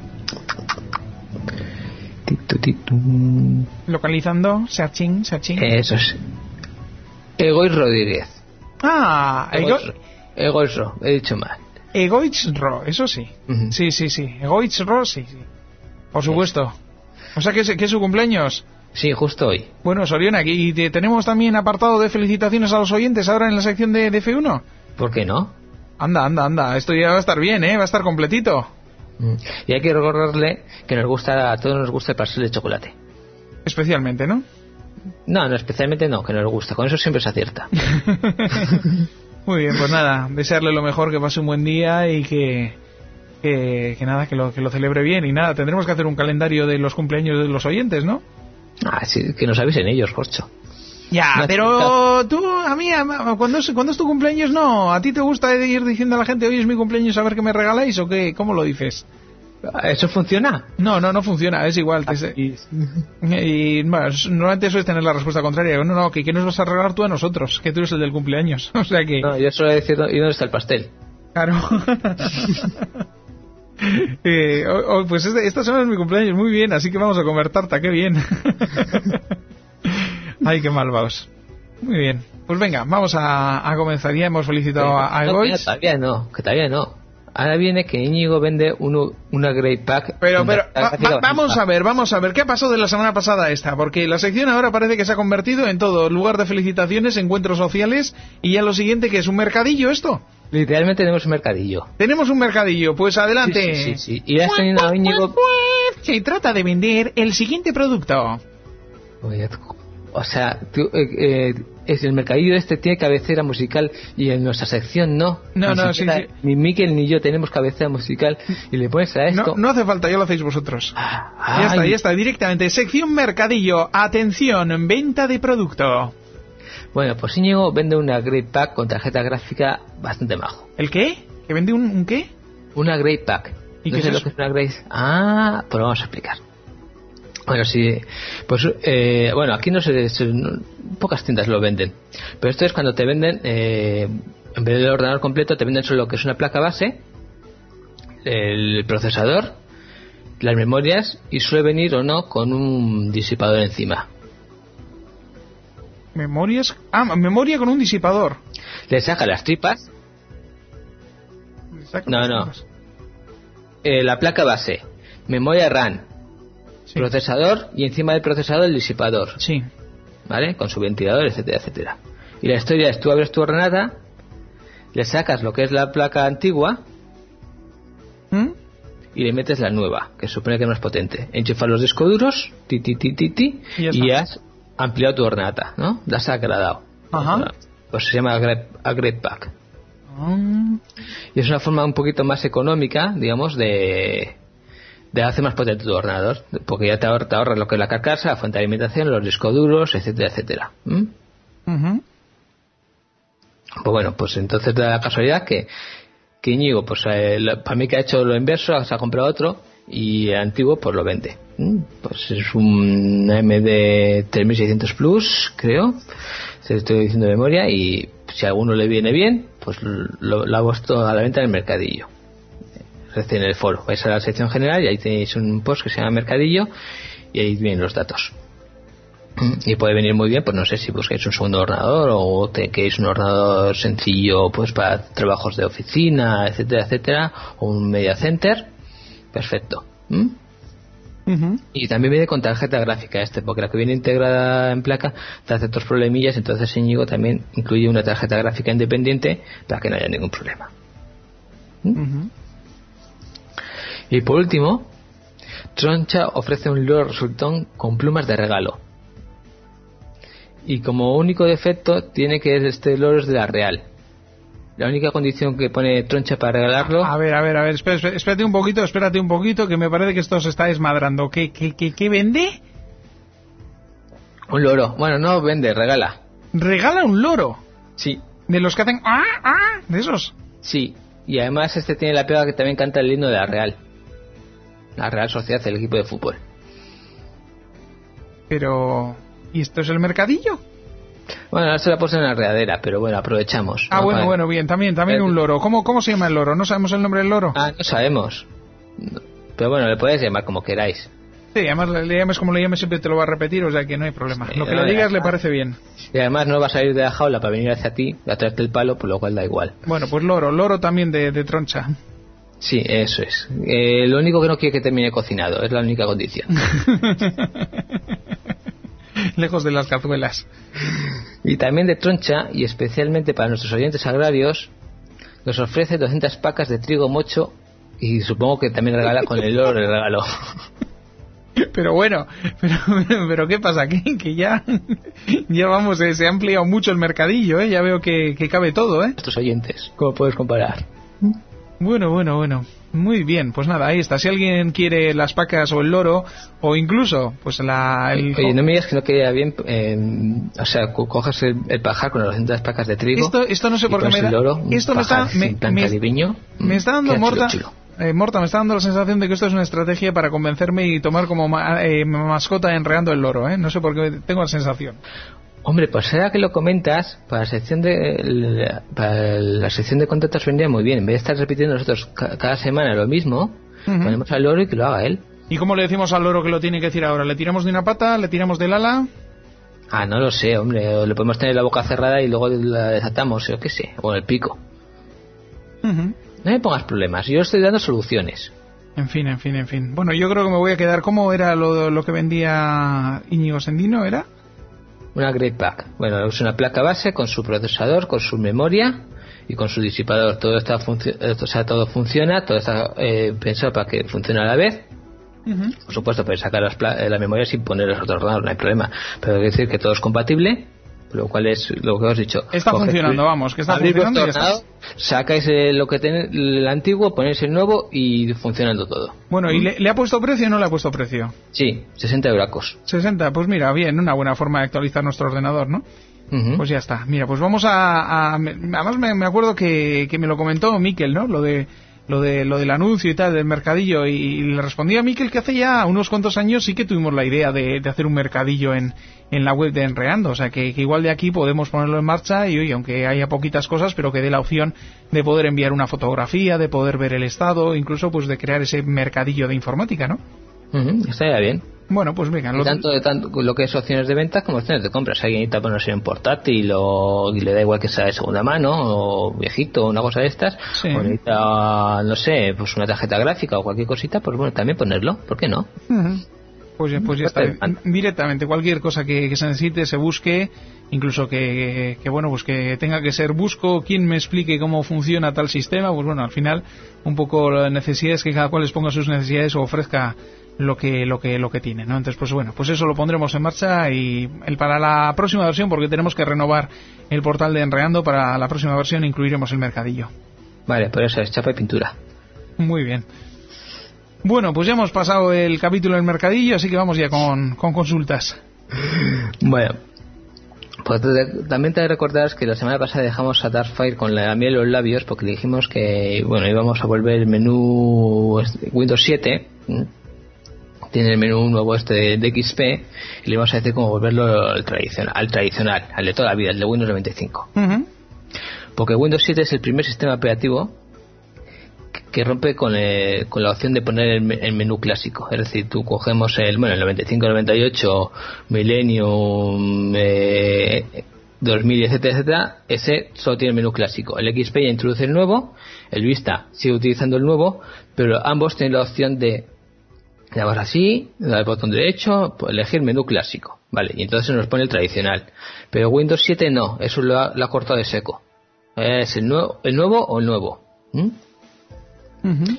Localizando, searching, searching. Eso es. Egoy Rodríguez. Ah, Egoizro. Egoizro, he dicho mal. Egoizro, eso sí. Uh-huh. Sí, sí, sí. Egoizro, sí, sí. Por supuesto. O sea, que es, que es su cumpleaños. Sí, justo hoy. Bueno, Soriona, aquí te, tenemos también apartado de felicitaciones a los oyentes ahora en la sección de, de F uno. ¿Por qué no? Anda, anda, anda. Esto ya va a estar bien, ¿eh? Va a estar completito. Y hay que recordarle que nos gusta, a todos nos gusta el pastel de chocolate. Especialmente, ¿no? No, no, especialmente no, que nos gusta. Con eso siempre se acierta. Muy bien, pues nada, desearle lo mejor, que pase un buen día y que, que, que nada, que lo, que lo celebre bien. Y nada, tendremos que hacer un calendario de los cumpleaños de los oyentes, ¿no? Ah, sí, que nos avisen ellos, Jorcho. Ya, no, pero tú, a mí, cuando es, cuando es tu cumpleaños, no. ¿A ti te gusta ir diciendo a la gente, hoy es mi cumpleaños, a ver qué me regaláis o qué? ¿Cómo lo dices? ¿Eso funciona? No, no, no funciona, es igual. Te, y, y bueno, normalmente sueles tener la respuesta contraria. No, no, que ¿qué nos vas a regalar tú a nosotros? Que tú eres el del cumpleaños. O sea que... No, yo suelo decir, ¿y dónde está el pastel? Claro. eh, oh, oh, pues este, esta semana es mi cumpleaños, muy bien, así que vamos a comer tarta, qué bien. Ay, qué malvados. Muy bien. Pues venga, vamos a, a comenzar. Ya hemos felicitado a, a Egoitz. No, todavía no, que todavía no. Ahora viene que Íñigo vende uno, una Great Pack. Pero, pero, va, va, vamos a ver, vamos a ver. ¿Qué ha pasado de la semana pasada a esta? Porque la sección ahora parece que se ha convertido en todo. Lugar de felicitaciones, encuentros sociales. Y ya lo siguiente, que es un mercadillo esto. Literalmente tenemos un mercadillo. Tenemos un mercadillo, pues adelante. Sí, sí, sí, sí. Y has tenido a Íñigo... Se trata de vender el siguiente producto. Oye, o sea, tú, eh, eh, es el mercadillo este tiene cabecera musical y en nuestra sección no. No, ni no, sí, sí. Ni Miquel ni yo tenemos cabecera musical y le pones a esto. No, no hace falta, ya lo hacéis vosotros. Ay. Ya está, ya está, directamente. Sección mercadillo. Atención, venta de producto. Bueno, pues Íñigo vende una Great Pack con tarjeta gráfica bastante majo. ¿El qué? ¿Que vende un, un qué? Una Great Pack. ¿Y ¿No qué sé es lo eso? que es una Great? Ah, pues lo vamos a explicar. Bueno, sí, pues eh, bueno, aquí no sé, no, pocas tiendas lo venden, pero esto es cuando te venden, eh, en vez del ordenador completo, te venden solo lo que es una placa base, el procesador, las memorias y suele venir o no con un disipador encima. Memorias, ah, memoria con un disipador. Le saca las tripas. Le saca No, las no. tripas. Eh, la placa base, memoria RAM. Sí. Procesador y encima del procesador el disipador. Sí. ¿Vale? Con su ventilador, etcétera, etcétera. Y la historia es, tú abres tu ordenada, le sacas lo que es la placa antigua ¿Mm? y le metes la nueva, que se supone que es más potente. Enchufas los discos duros, ti, ti, ti, ti, ti, y, ya y has ampliado tu ordenada, ¿no? La has agradado. Ajá. Pues se llama a Great Pack. Mm. Y es una forma un poquito más económica, digamos, de... de hacer más potente tu ordenador, porque ya te ahorras, te ahorras lo que es la carcasa, la fuente de alimentación, los discos duros, etcétera, etcétera. ¿Mm? Uh-huh. Pues bueno, pues entonces da la casualidad que, que Íñigo, pues eh, para mí que ha hecho lo inverso, se ha comprado otro y el antiguo pues lo vende. ¿Mm? Pues es un A M D tres mil seiscientos Plus, creo, se lo estoy diciendo de memoria, y si a alguno le viene bien, pues lo, lo ha puesto a la venta en el mercadillo. En el foro, vais a la sección general y ahí tenéis un post que se llama Mercadillo y ahí vienen los datos. Y puede venir muy bien, pues no sé si busquáis un segundo ordenador o te queréis un ordenador sencillo pues para trabajos de oficina, etcétera, etcétera, o un media center, perfecto. ¿Mm? Uh-huh. Y también viene con tarjeta gráfica este, porque la que viene integrada en placa te hace otros problemillas, entonces Íñigo también incluye una tarjeta gráfica independiente para que no haya ningún problema. ¿Mm? Uh-huh. Y por último, Troncha ofrece un loro resultón con plumas de regalo. Y como único defecto tiene que este loro es de la Real. La única condición que pone Troncha para regalarlo... A ver, a ver, a ver, espérate, espérate un poquito, espérate un poquito, que me parece que esto se está desmadrando. ¿Qué, qué, qué, qué vende? Un loro. Bueno, no vende, regala. ¿Regala un loro? Sí. ¿De los que hacen... ¡Ah, ah! ¿De esos? Sí. Y además este tiene la pega que también canta el himno de la Real. La Real Sociedad, el equipo de fútbol. Pero... ¿y esto es el mercadillo? Bueno, ahora se la puse en la regadera, pero bueno, aprovechamos. Ah, ¿no? bueno, Para... bueno, bien, también también un loro. ¿Cómo, ¿Cómo se llama el loro? ¿No sabemos el nombre del loro? Ah, no sabemos. Pero bueno, le puedes llamar como queráis. Sí, además le, le llames como le llames siempre te lo va a repetir, o sea que no hay problema. Sí, lo que no, le digas le parece bien. Y además no va a salir de la jaula para venir hacia ti, a traerte el palo, por lo cual da igual. Bueno, pues loro, loro también de, de Troncha. Sí, eso es. Eh, lo único que no quiere que termine cocinado, es la única condición. Lejos de las cazuelas. Y también de Troncha, y especialmente para nuestros oyentes agrarios, nos ofrece doscientas pacas de trigo mocho y supongo que también regala con el loro el regalo. Pero bueno, pero, pero ¿qué pasa? Que, que ya, ya vamos, eh, se ha ampliado mucho el mercadillo, ¿eh? Ya veo que, que cabe todo, ¿eh? Nuestros oyentes, ¿cómo puedes comparar? Bueno, bueno, bueno. Muy bien, pues nada, ahí está. Si alguien quiere las pacas o el loro, o incluso, pues la... El... Oye, no me digas que no quedaría bien, eh, o sea, co- cojas el, el pajar con las doscientas pacas de trigo. Esto, esto no sé por qué me da... Loro, esto me está... Me, me, me está dando Morta... Chulo, chulo. Eh, Morta, me está dando la sensación de que esto es una estrategia para convencerme y tomar como ma- eh, mascota enreando el loro, ¿eh? No sé por qué tengo la sensación. Hombre, pues ahora que lo comentas, para la sección de para la sección de contactos vendría muy bien. En vez de estar repitiendo nosotros ca- cada semana lo mismo, uh-huh. ponemos al loro y que lo haga él. ¿Y cómo le decimos al loro que lo tiene que decir ahora? ¿Le tiramos de una pata? ¿Le tiramos del ala? Ah, no lo sé, hombre. O le podemos tener la boca cerrada y luego la desatamos, yo qué sé, o el pico. Uh-huh. No me pongas problemas, yo estoy dando soluciones. En fin, en fin, en fin. Bueno, yo creo que me voy a quedar... ¿Cómo era lo, lo que vendía Íñigo Sendino? ¿Era? Una Great Pack. Bueno, es una placa base con su procesador, con su memoria y con su disipador. Todo está func- o sea, todo funciona, todo está eh, pensado para que funcione a la vez. Uh-huh. Por supuesto, puedes sacar las pla- la memoria sin poner el otro ordenador, no hay problema. Pero hay que decir que todo es compatible, lo cual es lo que os he dicho. Está Coge, funcionando, vamos, que está funcionando. Y ordenador, sacáis eh, lo que tenéis, el antiguo, ponéis el nuevo y funcionando todo. Bueno, ¿y ¿Mm? le, le ha puesto precio o no le ha puesto precio? Sí, sesenta euracos. sesenta, pues mira, bien, una buena forma de actualizar nuestro ordenador, ¿no? Uh-huh. Pues ya está. Mira, pues vamos a... a además me, me acuerdo que, que me lo comentó Miquel, ¿no? Lo de... lo de lo del anuncio y tal, del mercadillo, y, y le respondí a Miquel que hace ya unos cuantos años sí que tuvimos la idea de, de hacer un mercadillo en, en la web de Enreando, o sea que, que igual de aquí podemos ponerlo en marcha y oye, aunque haya poquitas cosas, pero que dé la opción de poder enviar una fotografía, de poder ver el estado, incluso pues de crear ese mercadillo de informática, ¿no? Uh-huh, estaría bien. Bueno, pues venga. Lo... Tanto, de tanto lo que es opciones de venta como opciones de compra. Si alguien necesita ponerse en portátil o y le da igual que sea de segunda mano o viejito o una cosa de estas, sí. O necesita, no sé, pues una tarjeta gráfica o cualquier cosita, pues bueno, también ponerlo. ¿Por qué no? Uh-huh. Pues, pues ya está. Directamente, cualquier cosa que, que se necesite, se busque, incluso que, que, bueno, pues que tenga que ser busco, quien me explique cómo funciona tal sistema, pues bueno, al final, un poco las necesidades, que cada cual les ponga sus necesidades o ofrezca lo que lo que lo que tiene, ¿no? Entonces, pues bueno, pues eso lo pondremos en marcha y el, para la próxima versión, porque tenemos que renovar el portal de Enreando, para la próxima versión incluiremos el mercadillo. Vale, pues eso es chapa y pintura. Muy bien. Bueno, pues ya hemos pasado el capítulo del mercadillo, así que vamos ya con, con consultas. Bueno, pues te, también te recordarás que la semana pasada dejamos a Darkfire con la miel en los labios porque le dijimos que, bueno, íbamos a volver el menú Windows siete, tiene el menú nuevo este de, de X P, y le vamos a decir cómo volverlo al tradicional, al tradicional, al de toda la vida, el de Windows noventa y cinco. Uh-huh. Porque Windows siete es el primer sistema operativo que rompe con, el, con la opción de poner el, el menú clásico. Es decir, tú cogemos el, bueno, el noventa y cinco, noventa y ocho, Millennium, eh, dos mil, etcétera, etcétera, ese solo tiene el menú clásico. El X P ya introduce el nuevo, el Vista sigue utilizando el nuevo, pero ambos tienen la opción de le damos así, le damos al botón derecho, pues elegir menú clásico, vale, y entonces nos pone el tradicional. Pero Windows siete no, eso lo ha, lo ha cortado de seco. Es el nuevo, el nuevo o el nuevo. ¿Mm? Uh-huh.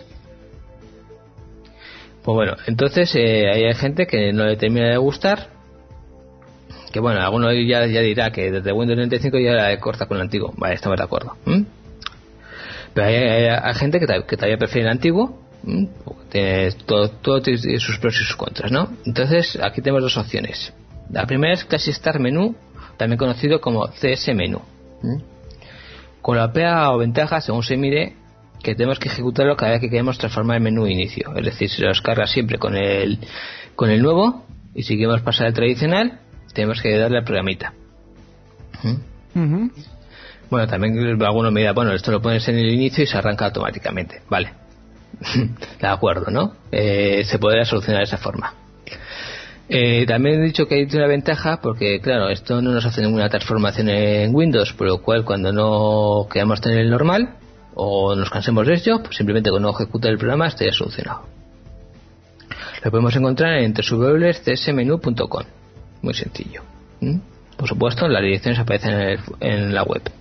Pues bueno, entonces eh, hay gente que no le termina de gustar, que bueno, alguno ya, ya dirá que desde Windows noventa y cinco ya la corta con el antiguo, vale, estamos de acuerdo. ¿Mm? Pero hay, hay, hay gente que, que todavía prefiere el antiguo. ¿Mm? Tiene todo, todo tiene sus pros y sus contras, ¿no? Entonces aquí tenemos dos opciones. La primera es Classic Start Menu, también conocido como C S Menú. ¿Mm? Con la pega o ventaja, según se mire, que tenemos que ejecutarlo cada vez que queremos transformar el menú inicio. Es decir, se los carga siempre con el con el nuevo, y si queremos pasar al tradicional, tenemos que darle al programita. ¿Mm? Uh-huh. Bueno, también algunos me dirán, bueno, esto lo pones en el inicio y se arranca automáticamente. Vale. De acuerdo, ¿no? Eh, se podría solucionar de esa forma. Eh, también he dicho que hay una ventaja porque, claro, esto no nos hace ninguna transformación en Windows, por lo cual cuando no queramos tener el normal o nos cansemos de ello, pues simplemente con no ejecutar el programa estaría solucionado. Lo podemos encontrar en doble u doble u doble punto c s menú punto com. Muy sencillo. ¿Mm? Por supuesto, las direcciones aparecen en, el, en la web.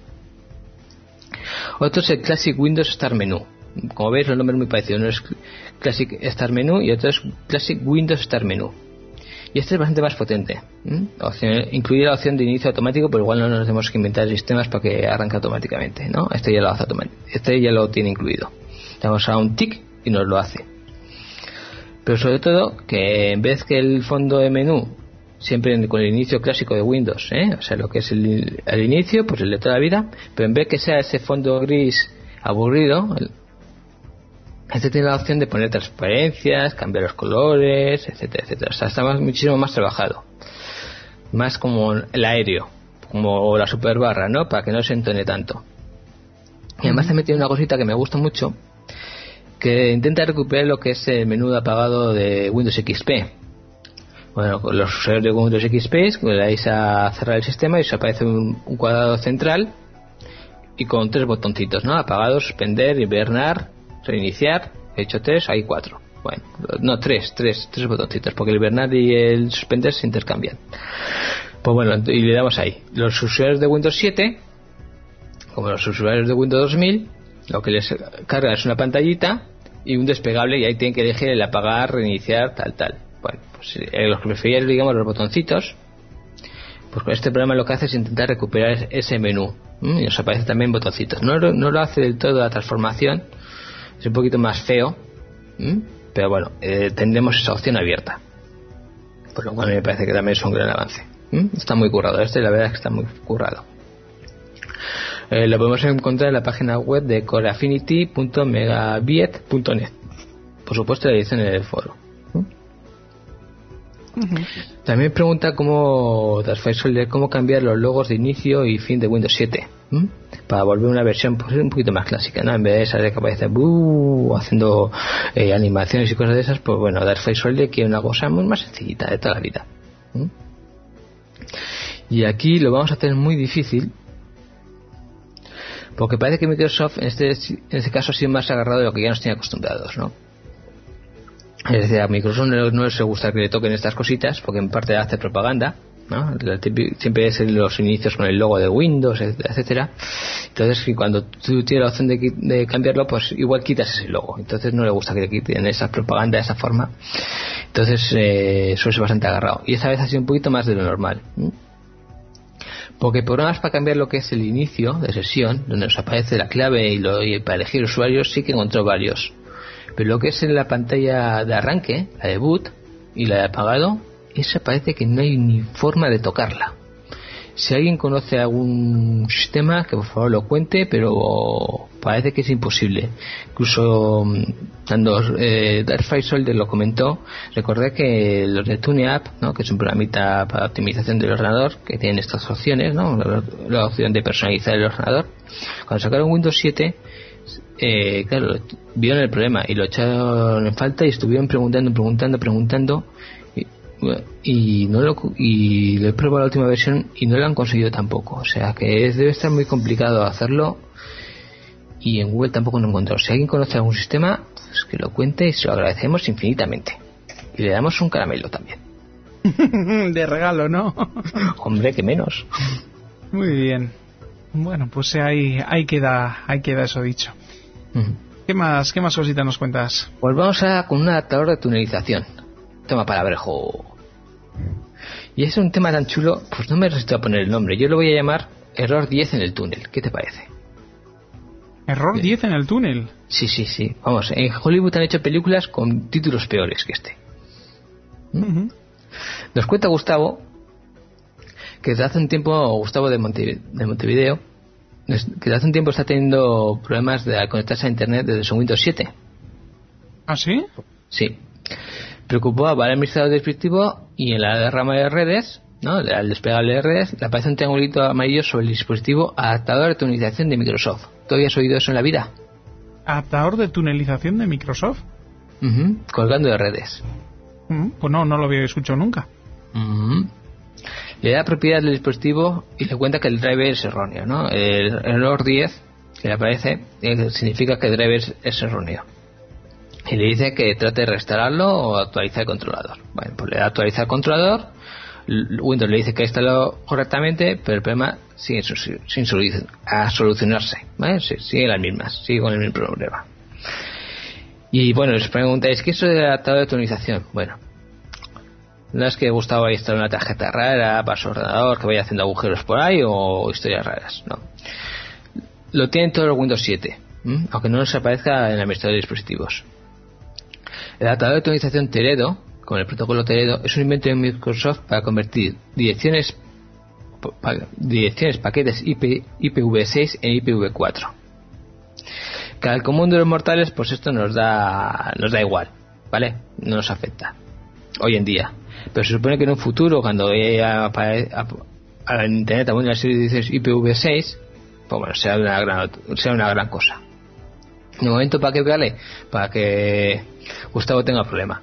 Otro es el Classic Windows Start Menu. Como veis, los nombres muy parecidos. Uno es Classic Start Menu y otro es Classic Windows Start Menu. Y este es bastante más potente. ¿Mm? Opción, incluye la opción de inicio automático, pero igual no nos tenemos que inventar sistemas para que arranque automáticamente, ¿no? Este ya lo hace automáticamente. Este ya lo tiene incluido. Damos a un tic y nos lo hace. Pero sobre todo, que en vez que el fondo de menú siempre con el inicio clásico de Windows, ¿eh? O sea, lo que es el, el inicio, pues el de toda la vida, pero en vez que sea ese fondo gris aburrido, el, este tiene la opción de poner transparencias, cambiar los colores, etcétera, etcétera. O sea, está más, muchísimo más trabajado. Más como el aéreo, como la super barra, ¿no? Para que no se entone tanto. Y además también tiene una cosita que me gusta mucho, que intenta recuperar lo que es el menú de apagado de Windows X P. Bueno, con los usuarios de Windows X P, le dais a cerrar el sistema y os aparece un, un cuadrado central y con tres botoncitos, ¿no? Apagado, suspender, hibernar, reiniciar. He hecho tres, hay cuatro. Bueno, no, tres, tres, tres botoncitos, porque el hibernar y el suspender se intercambian. Pues bueno, y le damos ahí. Los usuarios de Windows siete, como los usuarios de Windows dos mil, lo que les carga es una pantallita y un desplegable, y ahí tienen que elegir el apagar, reiniciar, tal, tal. Bueno, pues eh, los que preferían, digamos, los botoncitos, pues con este programa lo que hace es intentar recuperar ese menú. ¿Mm? Y nos aparece también botoncitos. No, no lo hace del todo la transformación, es un poquito más feo, ¿Mm? pero bueno, eh, tendremos esa opción abierta. Por lo cual me parece que también es un gran avance. ¿Mm? Está muy currado, este la verdad es que está muy currado. Eh, lo podemos encontrar en la página web de core affinity punto megabyte punto net. Por supuesto, la edición en el foro. ¿Mm? Uh-huh. También pregunta cómo Darkfire cómo cambiar los logos de inicio y fin de Windows siete, ¿Mm? para volver una versión pues, un poquito más clásica, ¿no? En vez de esa de que aparece uh, haciendo eh, animaciones y cosas de esas, pues bueno, Darkfire quiere una cosa muy más sencillita de toda la vida. ¿Mm? Y aquí lo vamos a hacer muy difícil, porque parece que Microsoft en este, en este caso ha sido más agarrado de lo que ya nos tiene acostumbrados, ¿no? Es decir, a Microsoft no, no les gusta que le toquen estas cositas, porque en parte hace propaganda, ¿no? Siempre es en los inicios con el logo de Windows, etcétera. Entonces, cuando tú tienes la opción de, de cambiarlo, pues igual quitas ese logo. Entonces no le gusta que le quiten esa propaganda de esa forma. Entonces eh, suele ser bastante agarrado. Y esta vez ha sido un poquito más de lo normal, ¿sí? Porque programas para cambiar lo que es el inicio de sesión, donde nos aparece la clave y, lo, y para elegir usuarios, sí que encontró varios. Pero lo que es en la pantalla de arranque, la de boot y la de apagado, esa parece que no hay ni forma de tocarla. Si alguien conoce algún sistema, que por favor lo cuente, pero parece que es imposible. Incluso cuando eh, Darkfire Soldier lo comentó, recordé que los de TuneUp, ¿no? que es un programita para optimización del ordenador, que tienen estas opciones, ¿no? la, la opción de personalizar el ordenador, cuando sacaron Windows siete, eh, claro, vieron el problema y lo echaron en falta y estuvieron preguntando, preguntando, preguntando y, y no lo y lo he probado la última versión y no lo han conseguido tampoco. O sea que es, debe estar muy complicado hacerlo y en Google tampoco lo encontró. Si alguien conoce algún sistema, pues que lo cuente y se lo agradecemos infinitamente. Y le damos un caramelo también. De regalo, ¿no? Hombre, que menos. Muy bien. Bueno, pues ahí, ahí queda, ahí queda eso dicho. Uh-huh. ¿Qué más, qué más cositas nos cuentas? Pues vamos a con un adaptador de tunelización. Toma palabrejo. Y es un tema tan chulo, pues no me resisto a poner el nombre. Yo lo voy a llamar Error diez en el túnel. ¿Qué te parece? ¿Error Bien. diez en el túnel? Sí, sí, sí. Vamos, en Hollywood han hecho películas con títulos peores que este. Uh-huh. Nos cuenta Gustavo que desde hace un tiempo, Gustavo de, Monte, de Montevideo, que desde hace un tiempo está teniendo problemas de conectarse a internet desde su Windows siete. ¿Ah, sí? Sí. Preocupó a varios administradores de dispositivo y en la rama de redes, ¿no?, al desplegable de redes, le aparece un triangulito amarillo sobre el dispositivo adaptador de tunelización de Microsoft. ¿Tú habías oído eso en la vida? ¿Adaptador de tunelización de Microsoft? Uh-huh. Colgando de redes. Uh-huh. Pues no, no lo había escuchado nunca. Uh-huh. Le da propiedad del dispositivo y le cuenta que el driver es erróneo, ¿no? El error diez que le aparece eh, significa que el driver es, es erróneo. Y le dice que trate de restaurarlo o actualizar el controlador. Bueno, pues le da actualizar el controlador. Windows le dice que ha instalado correctamente, pero el problema sigue sin solucionarse, ¿vale? Sí, sigue las mismas, sigue con el mismo problema. Y bueno, les preguntáis, ¿qué es eso de adaptador de tunelización? Bueno, no es que Gustavo vaya a instalar una tarjeta rara para su ordenador, que vaya haciendo agujeros por ahí o historias raras, no. Lo tienen todos los Windows siete, ¿m? Aunque no nos aparezca en el administrador de dispositivos. El adaptador de tunelización Teredo, con el protocolo Teredo, es un invento de Microsoft para convertir direcciones pa, direcciones paquetes I P, I P v seis en I P v cuatro. Que al común de los mortales, pues esto nos da nos da igual, ¿vale? No nos afecta hoy en día, pero se supone que en un futuro, cuando ya a, a, a internet aún la serie dice I P v seis, pues bueno, será una gran será una gran cosa. De momento, ¿para qué vale? Para que Gustavo tenga problema.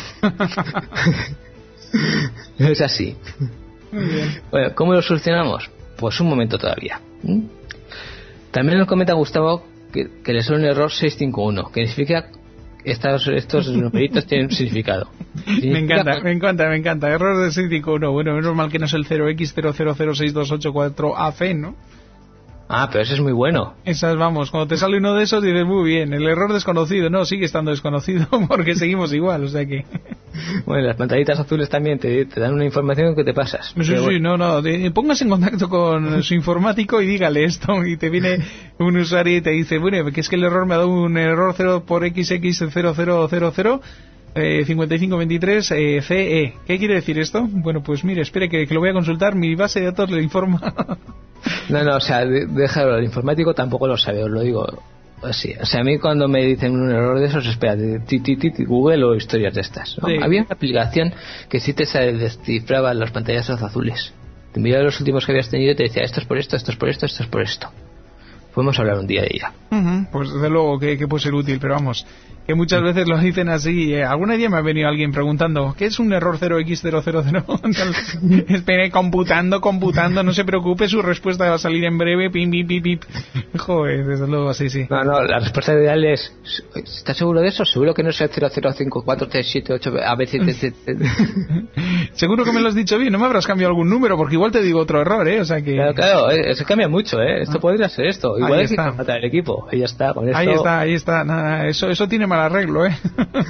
Es así. Muy bien. Bueno, ¿cómo lo solucionamos? Pues un momento todavía. ¿Mm? También nos comenta Gustavo que, que le sale un error seiscientos cincuenta y uno, que significa estos, estos numeritos tienen un significado. Me encanta, me encanta, me encanta. Error de seiscientos cincuenta y uno. Bueno, menos mal que no es el cero x cero cero cero seis dos ocho cuatro A F, ¿no? Ah, pero ese es muy bueno. Esas, vamos, cuando te sale uno de esos dices, muy bien, el error desconocido. No, sigue estando desconocido porque seguimos igual, o sea que... Bueno, las pantallitas azules también te, te dan una información que te pasas. Sí, sí, bueno. no, no, de, póngase en contacto con su informático y dígale esto, y te viene un usuario y te dice, bueno, que es que el error me ha dado un error cero por equis equis cero cero cero cero eh, cincuenta y cinco veintitrés eh, C E. ¿Qué quiere decir esto? Bueno, pues mire, espere que, que lo voy a consultar, mi base de datos le informa. No, no, o sea, déjalo, el informático tampoco lo sabe, os lo digo así. O sea, a mí cuando me dicen un error de esos, espera, ti, ti, ti, Google o historias de estas, ¿no? Sí. Había una aplicación que sí te descifraba las pantallazos azules. Te miraba los últimos que habías tenido y te decía, esto es por esto, esto es por esto, esto es por esto. Podemos hablar un día de ella. Uh-huh. Pues desde luego que, que puede ser útil, pero vamos, que muchas veces lo dicen así. Eh, alguna día me ha venido alguien preguntando, ¿qué es un error cero equis cero cero cero? Espere, computando, computando, no se preocupe, su respuesta va a salir en breve, pim, pim, pim, pim. Joder, desde luego, así, sí. No, no, la respuesta ideal es, ¿estás seguro de eso? Seguro que no es el cero cero cinco cuatro tres siete ocho a veces. Seguro que me lo has dicho bien, no me habrás cambiado algún número, porque igual te digo otro error, ¿eh? O sea que... Claro, claro, eso cambia mucho, ¿eh? Esto ah. podría ser esto. Igual hay que matar el equipo. Ahí está, con esto... Ahí está, ahí está. Nada, eso, eso tiene mal arreglo, ¿eh?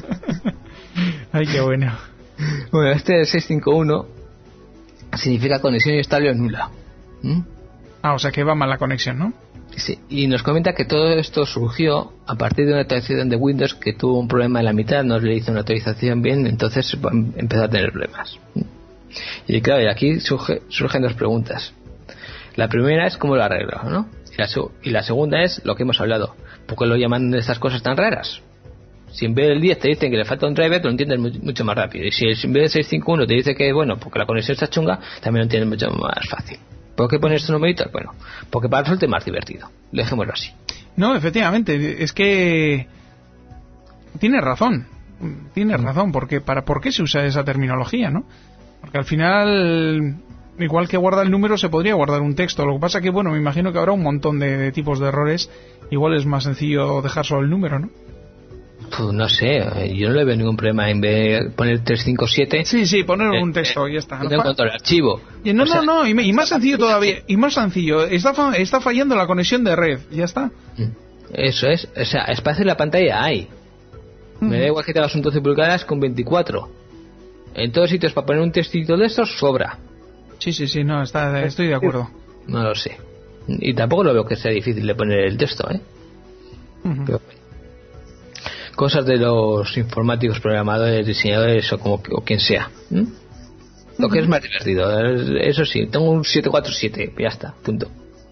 Ay, qué bueno. Bueno, este seiscientos cincuenta y uno significa conexión inestable o nula. ¿Mm? Ah, o sea que va mal la conexión, ¿no? Sí, y nos comenta que todo esto surgió a partir de una actualización de Windows que tuvo un problema en la mitad, no le hizo una actualización bien, entonces empezó a tener problemas. Y claro, y aquí surge, surgen dos preguntas. La primera es cómo lo arreglo, ¿no? Y la, y la segunda es lo que hemos hablado. ¿Por qué lo llaman de estas cosas tan raras? Si en vez del diez te dicen que le falta un driver, lo entiendes mucho, mucho más rápido. Y si en vez de seiscientos cincuenta y uno te dice que, bueno, porque la conexión está chunga, también lo entiendes mucho más fácil. ¿Por qué poner estos numeritos? Bueno, porque para resulte más divertido. Dejémoslo así. No, efectivamente, es que tienes razón, tienes razón, porque para ¿por qué se usa esa terminología, no? Porque al final, igual que guarda el número, se podría guardar un texto. Lo que pasa que, bueno, me imagino que habrá un montón de, de tipos de errores. Igual es más sencillo dejar solo el número, ¿no? Pues no sé, yo no le veo ningún problema en vez de poner trescientos cincuenta y siete. Sí, sí, poner eh, un texto eh, y ya está. No encuentro el archivo. Y no, o sea, no, no, y, y más sencillo todavía, y más sencillo, está, fa está fallando la conexión de red, ya está. Eso es, o sea, espacio en la pantalla hay. Uh-huh. Me da igual que te hagas un doce pulgadas con veinticuatro. En todos sitios para poner un textito de estos sobra. Sí, sí, sí, no, está, estoy de acuerdo. No lo sé. Y tampoco lo veo que sea difícil de poner el texto, ¿eh? Uh-huh. Pero, cosas de los informáticos, programadores, diseñadores o como o quien sea. ¿Mm? Lo uh-huh. que es más divertido. Eso sí, tengo un siete cuatro siete, ya está, punto.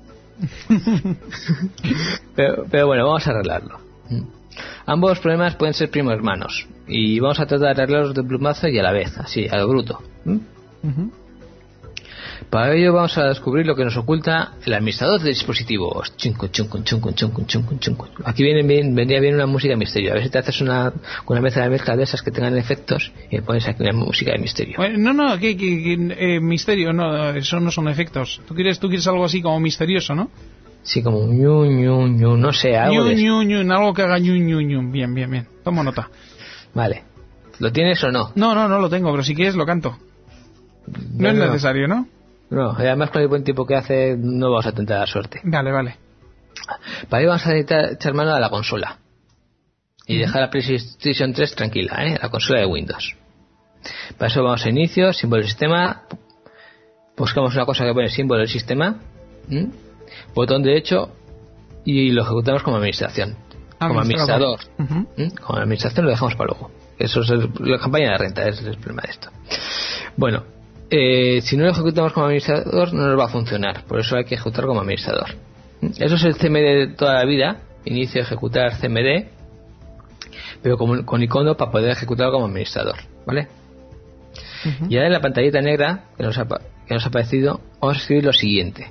pero, pero bueno, vamos a arreglarlo. ¿Mm? Ambos problemas pueden ser primo hermanos y vamos a tratar de arreglarlos de plumazo y a la vez, así, a lo bruto. ¿Mm? Uh-huh. Para ello vamos a descubrir lo que nos oculta el administrador de dispositivos. Chunco, chunco, chunco, chunco, chunco, chunco. Aquí viene bien, vendría bien una música de misterio. A ver si te haces una, una mezcla de mezcla de esas que tengan efectos y pones aquí una música de misterio. No, no, que, que, que eh, misterio, no, eso no son efectos. Tú quieres, tú quieres algo así como misterioso, ¿no? Sí, como un ñu, ñu, ñu, no sé, algo ñu, de ñu, ñu, algo que haga ñu, ñu, ñu. Bien, bien, bien. Tomo nota. Vale. ¿Lo tienes o no? No, no, no lo tengo, pero si quieres lo canto. No, no es necesario, ¿no? No, además con el buen tiempo que hace no vamos a tentar la suerte. Vale, vale. Para ello vamos a necesitar echar mano a la consola y dejar la PlayStation tres tranquila, ¿eh? La consola de Windows. Para eso vamos a inicio, símbolo del sistema, buscamos una cosa que pone símbolo del sistema, ¿m? Botón derecho y lo ejecutamos como administración, como administrador. Uh-huh. Como administración lo dejamos para luego. Eso es el, la campaña de renta, es el problema de esto. Bueno. Eh, si no lo ejecutamos como administrador no nos va a funcionar, por eso hay que ejecutar como administrador. Eso es el C M D de toda la vida, inicio ejecutar C M D, pero con, con icono para poder ejecutarlo como administrador, ¿vale? Uh-huh. Y ahora en la pantallita negra que nos, ha, que nos ha aparecido vamos a escribir lo siguiente.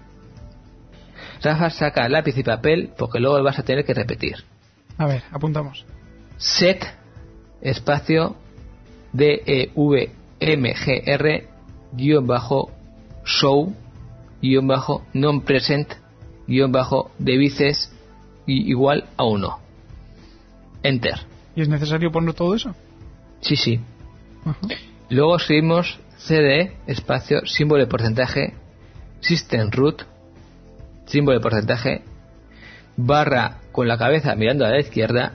Rafa, saca lápiz y papel porque luego lo vas a tener que repetir. A ver, apuntamos. Set espacio D E V M G R guión bajo show guión bajo non present guión bajo devices y igual a uno. Enter. ¿Y es necesario poner todo eso? Sí, sí. Uh-huh. Luego escribimos cd espacio símbolo de porcentaje system root símbolo de porcentaje barra con la cabeza mirando a la izquierda.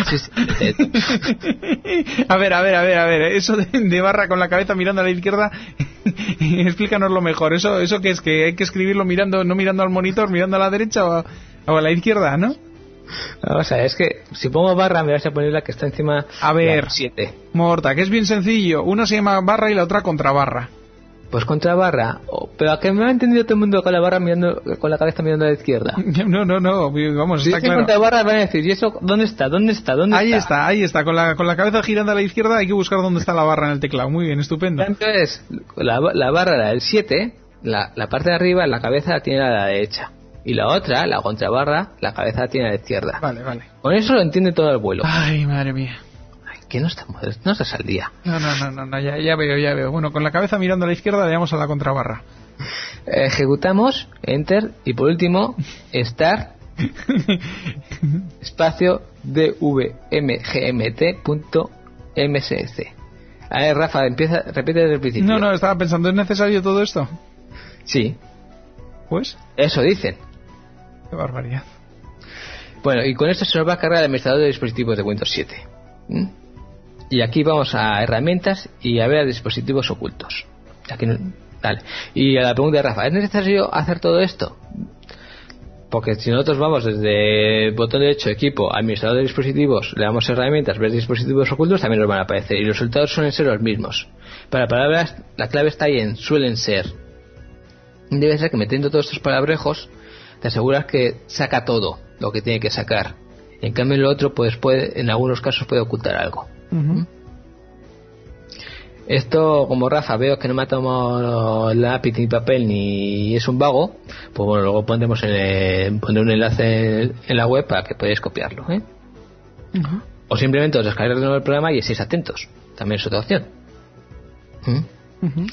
A ver, a ver, a ver, a ver, eso de, de barra con la cabeza mirando a la izquierda, explícanoslo mejor. Eso, eso que es que hay que escribirlo mirando, no mirando al monitor, mirando a la derecha o a, o a la izquierda, ¿no? O sea, es que si pongo barra me vas a poner la que está encima. A ver, siete. Morta, que es bien sencillo. Una se llama barra y la otra contra barra. Pues contra barra, oh, pero a que me ha entendido todo el mundo con la barra mirando, con la cabeza mirando a la izquierda. No, no, no, vamos, si está es que claro. Contra barra van a decir, ¿y eso dónde está? ¿Dónde está? ¿Dónde ahí está? está, ahí está, con la, con la cabeza girando a la izquierda hay que buscar dónde está la barra en el teclado. Muy bien, estupendo. Entonces, la, la barra, la del siete, la, la parte de arriba, la cabeza la tiene a la derecha. Y la otra, la contrabarra, la cabeza la tiene a la izquierda. Vale, vale. Con eso lo entiende todo el vuelo. Ay, madre mía. Que no estamos, no estás al día. No, no, no, no, no ya, ya veo, ya veo. Bueno, con la cabeza mirando a la izquierda le damos a la contrabarra. Ejecutamos, enter, y por último, start, espacio, dvmgmt.msc. A ver, Rafa, empieza, repite desde el principio. No, no, estaba pensando, ¿es necesario todo esto? Sí. Pues. Eso dicen. Qué barbaridad. Bueno, y con esto se nos va a cargar el administrador de dispositivos de Windows siete. ¿Mm? Y aquí vamos a herramientas y a ver a dispositivos ocultos. Aquí no, dale. Y a la pregunta de Rafa, ¿es necesario hacer todo esto? Porque si nosotros vamos desde el botón derecho equipo, administrador de dispositivos, le damos herramientas, ver dispositivos ocultos, también nos van a aparecer y los resultados suelen ser los mismos. Para palabras, la clave está ahí en suelen ser. Debe ser que metiendo todos estos palabrejos te aseguras que saca todo lo que tiene que sacar. En cambio, en lo otro, pues puede, en algunos casos puede ocultar algo. Uh-huh. Esto, como Rafa, veo que no me ha tomado lápiz ni papel ni es un vago, pues bueno, luego pondremos el, pondré un enlace en la web para que podáis copiarlo, ¿eh? Uh-huh. O simplemente os descargáis de nuevo el programa y estéis atentos. También es otra opción. ¿Mm? Uh-huh.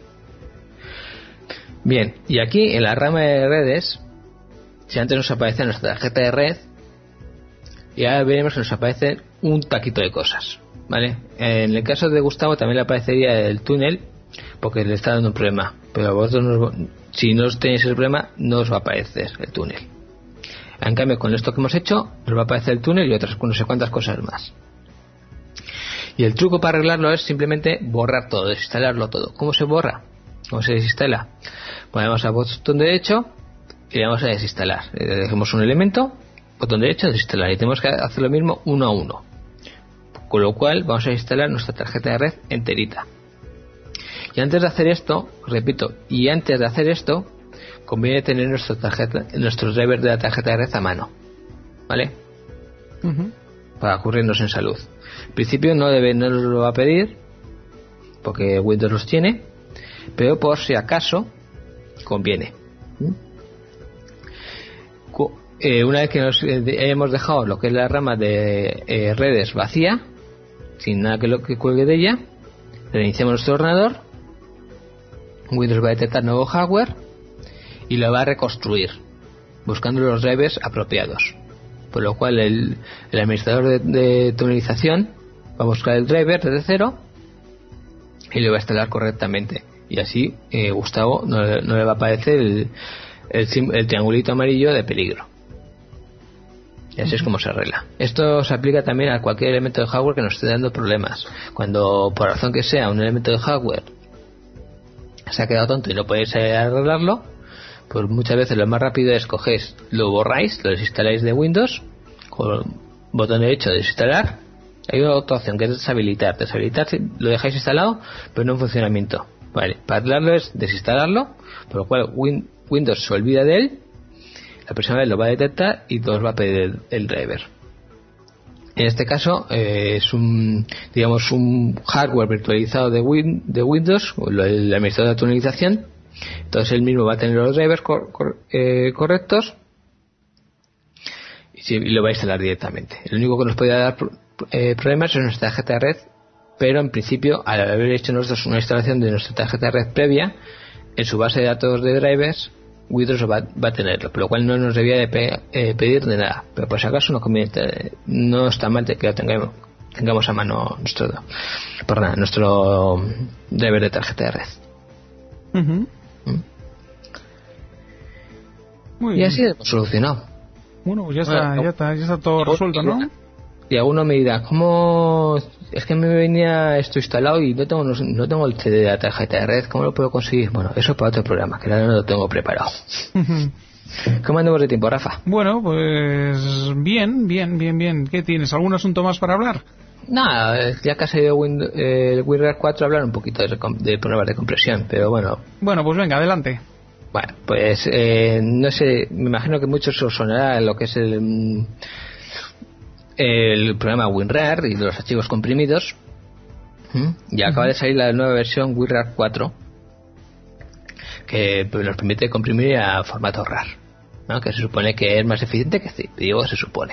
Bien, y aquí en la rama de redes, si antes nos aparecía nuestra tarjeta de red, y ahora veremos que nos aparece un taquito de cosas, ¿vale? En el caso de Gustavo también le aparecería el túnel, porque le está dando un problema, pero a vosotros no, si no tenéis el problema no os va a aparecer el túnel. En cambio, con esto que hemos hecho nos va a aparecer el túnel y otras no sé cuántas cosas más. Y el truco para arreglarlo es simplemente borrar todo, desinstalarlo todo. ¿Cómo se borra? ¿Cómo se desinstala? Ponemos al botón derecho y le vamos a desinstalar. Le dejamos un elemento, botón derecho, desinstalar, y tenemos que hacer lo mismo uno a uno, con lo cual vamos a instalar nuestra tarjeta de red enterita. Y antes de hacer esto, repito, y antes de hacer esto conviene tener nuestra tarjeta, nuestros drivers de la tarjeta de red a mano, ¿vale? Uh-huh. Para currirnos en salud. En principio no debe, no nos lo va a pedir porque Windows los tiene, pero por si acaso conviene. ¿Mm? Eh, una vez que nos eh, hayamos dejado lo que es la rama de eh, redes vacía, sin nada que lo que cuelgue de ella, reiniciamos nuestro ordenador. Windows va a detectar nuevo hardware y lo va a reconstruir buscando los drivers apropiados, por lo cual el, el administrador de, de tunelización va a buscar el driver desde cero y lo va a instalar correctamente, y así eh, Gustavo no, no le va a aparecer el, el, el triangulito amarillo de peligro. Y así es como se arregla. Esto se aplica también a cualquier elemento de hardware que nos esté dando problemas. Cuando por razón que sea un elemento de hardware se ha quedado tonto y no podéis arreglarlo, pues muchas veces lo más rápido es cogéis, lo borráis, lo desinstaláis de Windows con el botón derecho de desinstalar. Hay otra opción que es deshabilitar. Deshabilitar lo dejáis instalado pero no en funcionamiento. Vale, para arreglarlo es desinstalarlo, por lo cual win- Windows se olvida de él. La próxima vez lo va a detectar y os va a pedir el, el driver. En este caso eh, es un, digamos, un hardware virtualizado de, win, de Windows, el administrador de tunelización. Entonces él mismo va a tener los drivers cor, cor, eh, correctos y, si, y lo va a instalar directamente. El único que nos puede dar eh, problemas es nuestra tarjeta de red, pero en principio, al haber hecho nosotros una instalación de nuestra tarjeta de red previa, en su base de datos de drivers Windows va, va a tenerlo, por lo cual no nos debía de pe, eh, pedir de nada, pero por si acaso no conviene, no está mal de que lo tengamos, tengamos a mano nuestro, perdón, nuestro driver de tarjeta de red. Uh-huh. ¿Mm? Muy y bien. así lo hemos solucionado. Bueno, pues ya está, bueno, ya está, ya está todo resuelto, ¿no? Y alguno me dirá, ¿cómo? Es que me venía esto instalado y no tengo no tengo el C D de la tarjeta de red, ¿cómo lo puedo conseguir? Bueno, eso para otro programa, que ahora no lo tengo preparado. ¿Cómo andamos de tiempo, Rafa? Bueno, pues bien, bien, bien, bien. ¿Qué tienes? ¿Algún asunto más para hablar? Nada, ya que ha salido Windows, eh, el WinRAR cuatro, hablar un poquito de, de problemas de compresión, pero bueno. Bueno, pues venga, adelante. Bueno, pues eh, no sé, me imagino que muchos os sonará lo que es el... el programa WinRAR y los archivos comprimidos. ¿Mm? Y acaba uh-huh. de salir la nueva versión WinRAR cuatro, que nos permite comprimir a formato RAR, ¿no? Que se supone que es más eficiente que zip, digo se supone.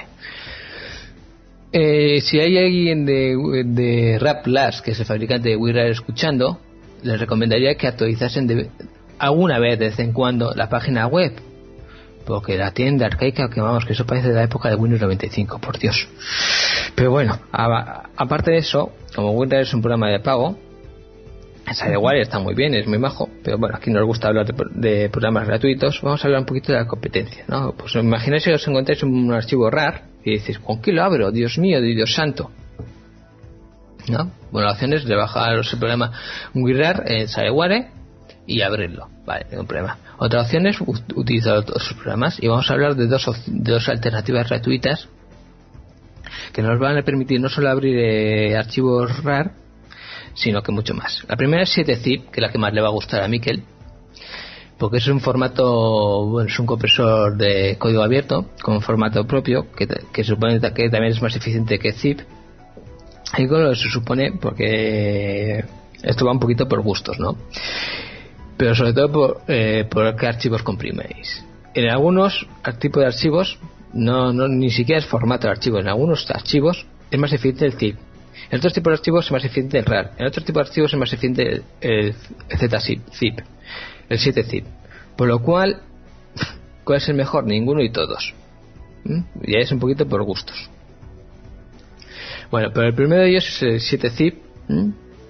Eh, si hay alguien de, de RapLast, que es el fabricante de WinRAR, escuchando, les recomendaría que actualizasen de, alguna vez de vez en cuando la página web, porque la tienda arcaica, que vamos, que eso parece de la época de Windows noventa y cinco, por Dios. Pero bueno, a, aparte de eso, como WinRAR es un programa de pago, SideWire está muy bien, es muy majo, pero bueno, aquí nos gusta hablar de, de programas gratuitos. Vamos a hablar un poquito de la competencia, ¿no? Pues imagináis que os encontráis un archivo RAR y dices, ¿con qué lo abro? Dios mío, Dios santo, ¿no? Bueno, la opción es de bajar el programa WinRAR en SideWire y abrirlo, vale, ningún problema. Otra opción es utilizar otros programas, y vamos a hablar de dos, de dos alternativas gratuitas que nos van a permitir no solo abrir eh, archivos RAR, sino que mucho más. La primera es siete zip, que es la que más le va a gustar a Miquel, porque es un formato, bueno, es un compresor de código abierto con formato propio, que, que se supone que también es más eficiente que zip. Y con lo se supone porque Esto va un poquito por gustos, ¿no? Pero sobre todo por, eh, por qué archivos comprimís. En algunos tipos de archivos, no, no ni siquiera es formato de archivo. En algunos archivos es más eficiente el zip. En otros tipos de archivos es más eficiente el rar. En otros tipos de archivos es más eficiente el, el Z-zip, el siete zip. Por lo cual, ¿cuál es el mejor? Ninguno y todos. ¿Mm? Y ahí es un poquito por gustos. Bueno, pero el primero de ellos es el siete zip, ¿Mm?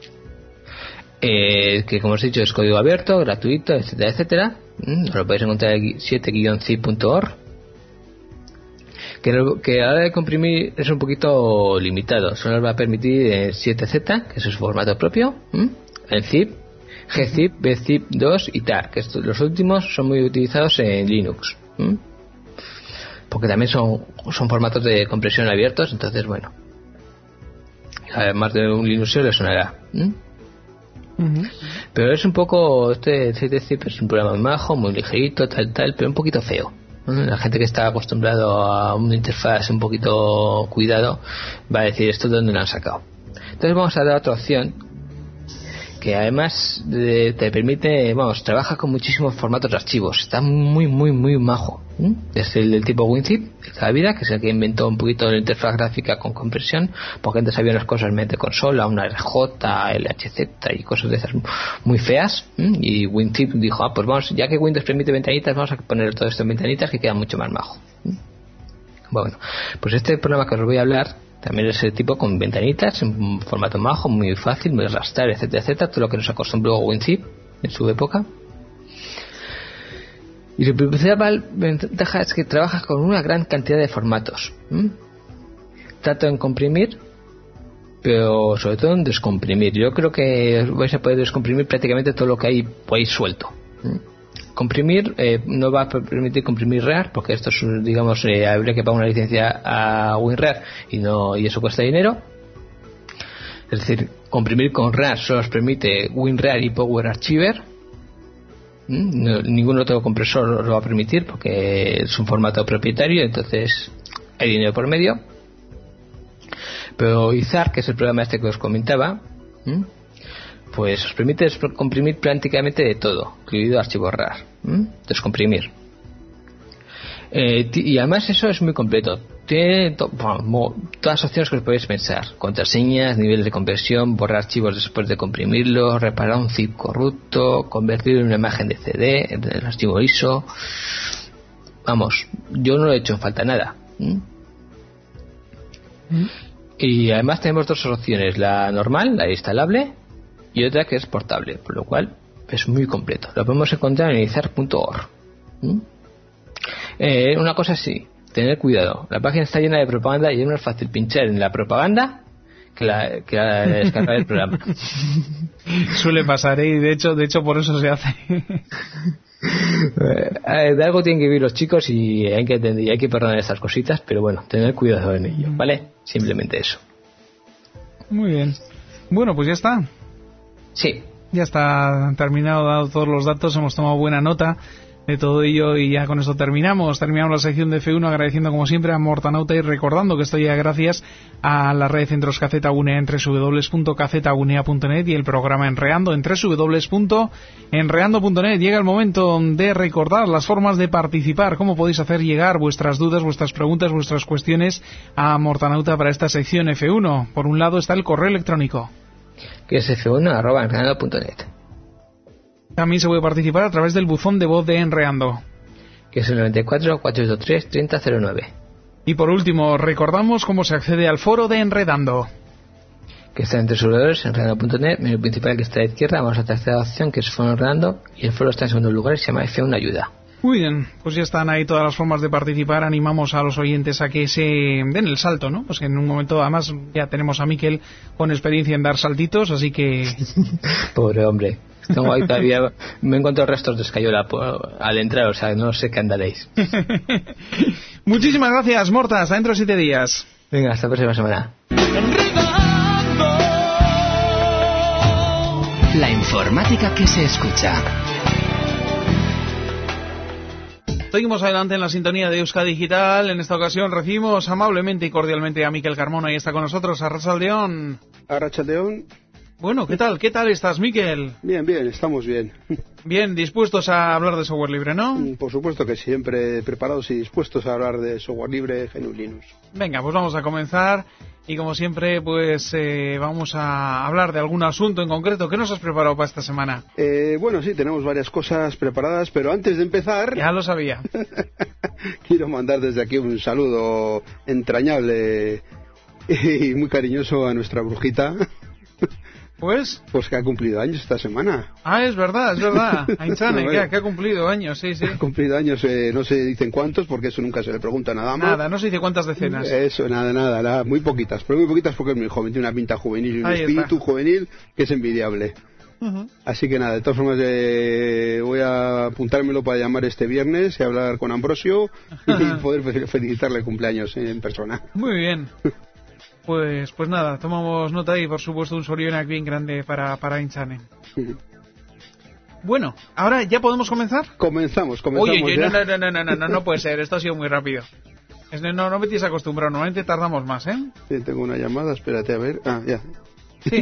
eh, que como os he dicho es código abierto, gratuito, etcétera, etcétera. ¿Mm? Lo podéis encontrar en siete guion zip punto org. Que, que a la hora de comprimir es un poquito limitado. Solo os va a permitir el siete zeta, que es su formato propio, ¿Mm? el zip, gzip, bzip dos y tar, que estos, los últimos son muy utilizados en Linux, ¿Mm? porque también son, son formatos de compresión abiertos. Entonces, bueno, además de un Linux le sonará. ¿Mm? Uh-huh. Pero es un poco, este siete zip es un programa majo, muy ligerito, tal, tal, pero un poquito feo. La gente que está acostumbrado a una interfaz un poquito cuidado va a decir, ¿esto de dónde lo han sacado? Entonces vamos a dar otra opción que además de, te permite, vamos, trabaja con muchísimos formatos de archivos. Está muy, muy, muy majo. ¿Mm? Es el del tipo WinZip, de toda la vida, que es el que inventó un poquito la interfaz gráfica con compresión, porque antes había unas cosas mediante consola, una R J, L H Z y cosas de esas muy feas. ¿Mm? Y WinZip dijo, ah, pues vamos, ya que Windows permite ventanitas, vamos a poner todo esto en ventanitas que queda mucho más majo. ¿Mm? Bueno, pues este programa que os voy a hablar también es el tipo con ventanitas, en un formato majo, muy fácil, muy arrastrar, etcétera, etcétera, todo lo que nos acostumbró WinZip en su época. Y su principal ventaja es que trabaja con una gran cantidad de formatos. ¿Mm? Tanto en comprimir, pero sobre todo en descomprimir. Yo creo que vais a poder descomprimir prácticamente todo lo que hay por ahí suelto. ¿Mm? Comprimir eh, no va a permitir comprimir rar, porque esto es, digamos, eh, habría que pagar una licencia a WinRAR y no y eso cuesta dinero. Es decir, comprimir con rar solo os permite WinRAR y Power Archiver. ¿Mm? No, ningún otro compresor lo va a permitir porque es un formato propietario, entonces hay dinero por medio. Pero Izar, que es el programa este que os comentaba, ¿Mm? pues os permite comprimir prácticamente de todo, incluido archivos rar. ¿Mm? Descomprimir. Eh, y además eso es muy completo. Tiene to- bueno, todas las opciones que os podéis pensar: contraseñas, niveles de compresión, borrar archivos después de comprimirlos, reparar un zip corrupto, convertirlo en una imagen de C D, en el archivo I S O. Vamos, yo no he hecho en falta nada. ¿Mm? ¿Mm? Y además tenemos dos opciones: la normal, la instalable, y otra que es portable, por lo cual es muy completo. Lo podemos encontrar en izar punto org. ¿Mm? Eh, una cosa sí, tener cuidado. La página está llena de propaganda y es más fácil pinchar en la propaganda que la, que la descargar del programa. Suele pasar, ¿eh? Y de hecho, de hecho por eso se hace. De algo tienen que vivir los chicos y hay que entender, y hay que perdonar estas cositas, pero bueno, tener cuidado en ello, ¿vale? Simplemente eso. Muy bien. Bueno, pues ya está. Sí. Ya está terminado, dado todos los datos, hemos tomado buena nota de todo ello y ya con esto terminamos. Terminamos la sección de F uno agradeciendo como siempre a Mortanauta y recordando que esto ya gracias a la red de centros Kazetagunea en doble u doble u doble u punto kazetagunea punto net y el programa Enreando en doble u doble u doble u punto enreando punto net. Llega el momento de recordar las formas de participar, cómo podéis hacer llegar vuestras dudas, vuestras preguntas, vuestras cuestiones a Mortanauta para esta sección F uno. Por un lado está el correo electrónico, que es f uno arroba enreando punto net. También se puede participar a través del buzón de voz de Enreando, que es el noventa y cuatro, cuatrocientos tres, treinta cero nueve. Y por último, recordamos cómo se accede al foro de Enredando, que está en doble u doble u doble u punto enredando punto net, menú principal que está a la izquierda, vamos a la tercera opción que es foro Enredando, y el foro está en segundo lugar y se llama F uno Ayuda. Muy bien, pues ya están ahí todas las formas de participar. Animamos a los oyentes a que se den el salto, ¿no? Pues que en un momento, además, ya tenemos a Miquel con experiencia en dar saltitos, así que... Pobre hombre. Tengo ahí todavía, me encuentro restos de escayola por, al entrar, o sea, no sé qué andaréis. Muchísimas gracias, Morta. Hasta dentro de siete días. Venga, hasta la próxima semana. La informática que se escucha. Seguimos adelante en la sintonía de Euskadi Digital. En esta ocasión recibimos amablemente y cordialmente a Miquel Carmona y está con nosotros. Arratsaldeon. Arratsaldeon. Bueno, ¿qué tal? ¿Qué tal estás, Miquel? Bien, bien, estamos bien. Bien, dispuestos a hablar de software libre, ¿no? Por supuesto que siempre preparados y dispuestos a hablar de software libre, G N U Linux. Venga, pues vamos a comenzar y como siempre, pues eh, vamos a hablar de algún asunto en concreto. ¿Qué nos has preparado para esta semana? Eh, bueno, sí, tenemos varias cosas preparadas, pero antes de empezar... Ya lo sabía. Quiero mandar desde aquí un saludo entrañable y muy cariñoso a nuestra brujita. Pues... Pues que ha cumplido años esta semana. Ah, es verdad, es verdad. Ainchane, no, que, ha, que ha cumplido años, sí, sí. Ha cumplido años, eh, no se dicen cuántos, porque eso nunca se le pregunta nada más. Nada, no se dice cuántas decenas. Eso, nada, nada, nada, muy poquitas, pero muy poquitas porque es muy joven, tiene una pinta juvenil y un Ahí espíritu está. juvenil que es envidiable. Uh-huh. Así que nada, de todas formas eh, voy a apuntármelo para llamar este viernes y hablar con Ambrosio y poder felicitarle el cumpleaños en persona. Muy bien. Pues pues nada, tomamos nota y por supuesto un sorionak bien grande para, para Ainchane. Bueno, ahora ya podemos comenzar. Comenzamos, comenzamos. Oye, oye, ya. no, no, no, no, no, no, no puede ser, esto ha sido muy rápido. Es, no, no me tienes acostumbrado, normalmente tardamos más, ¿eh? Sí, tengo una llamada, espérate a ver. Ah, ya. Sí.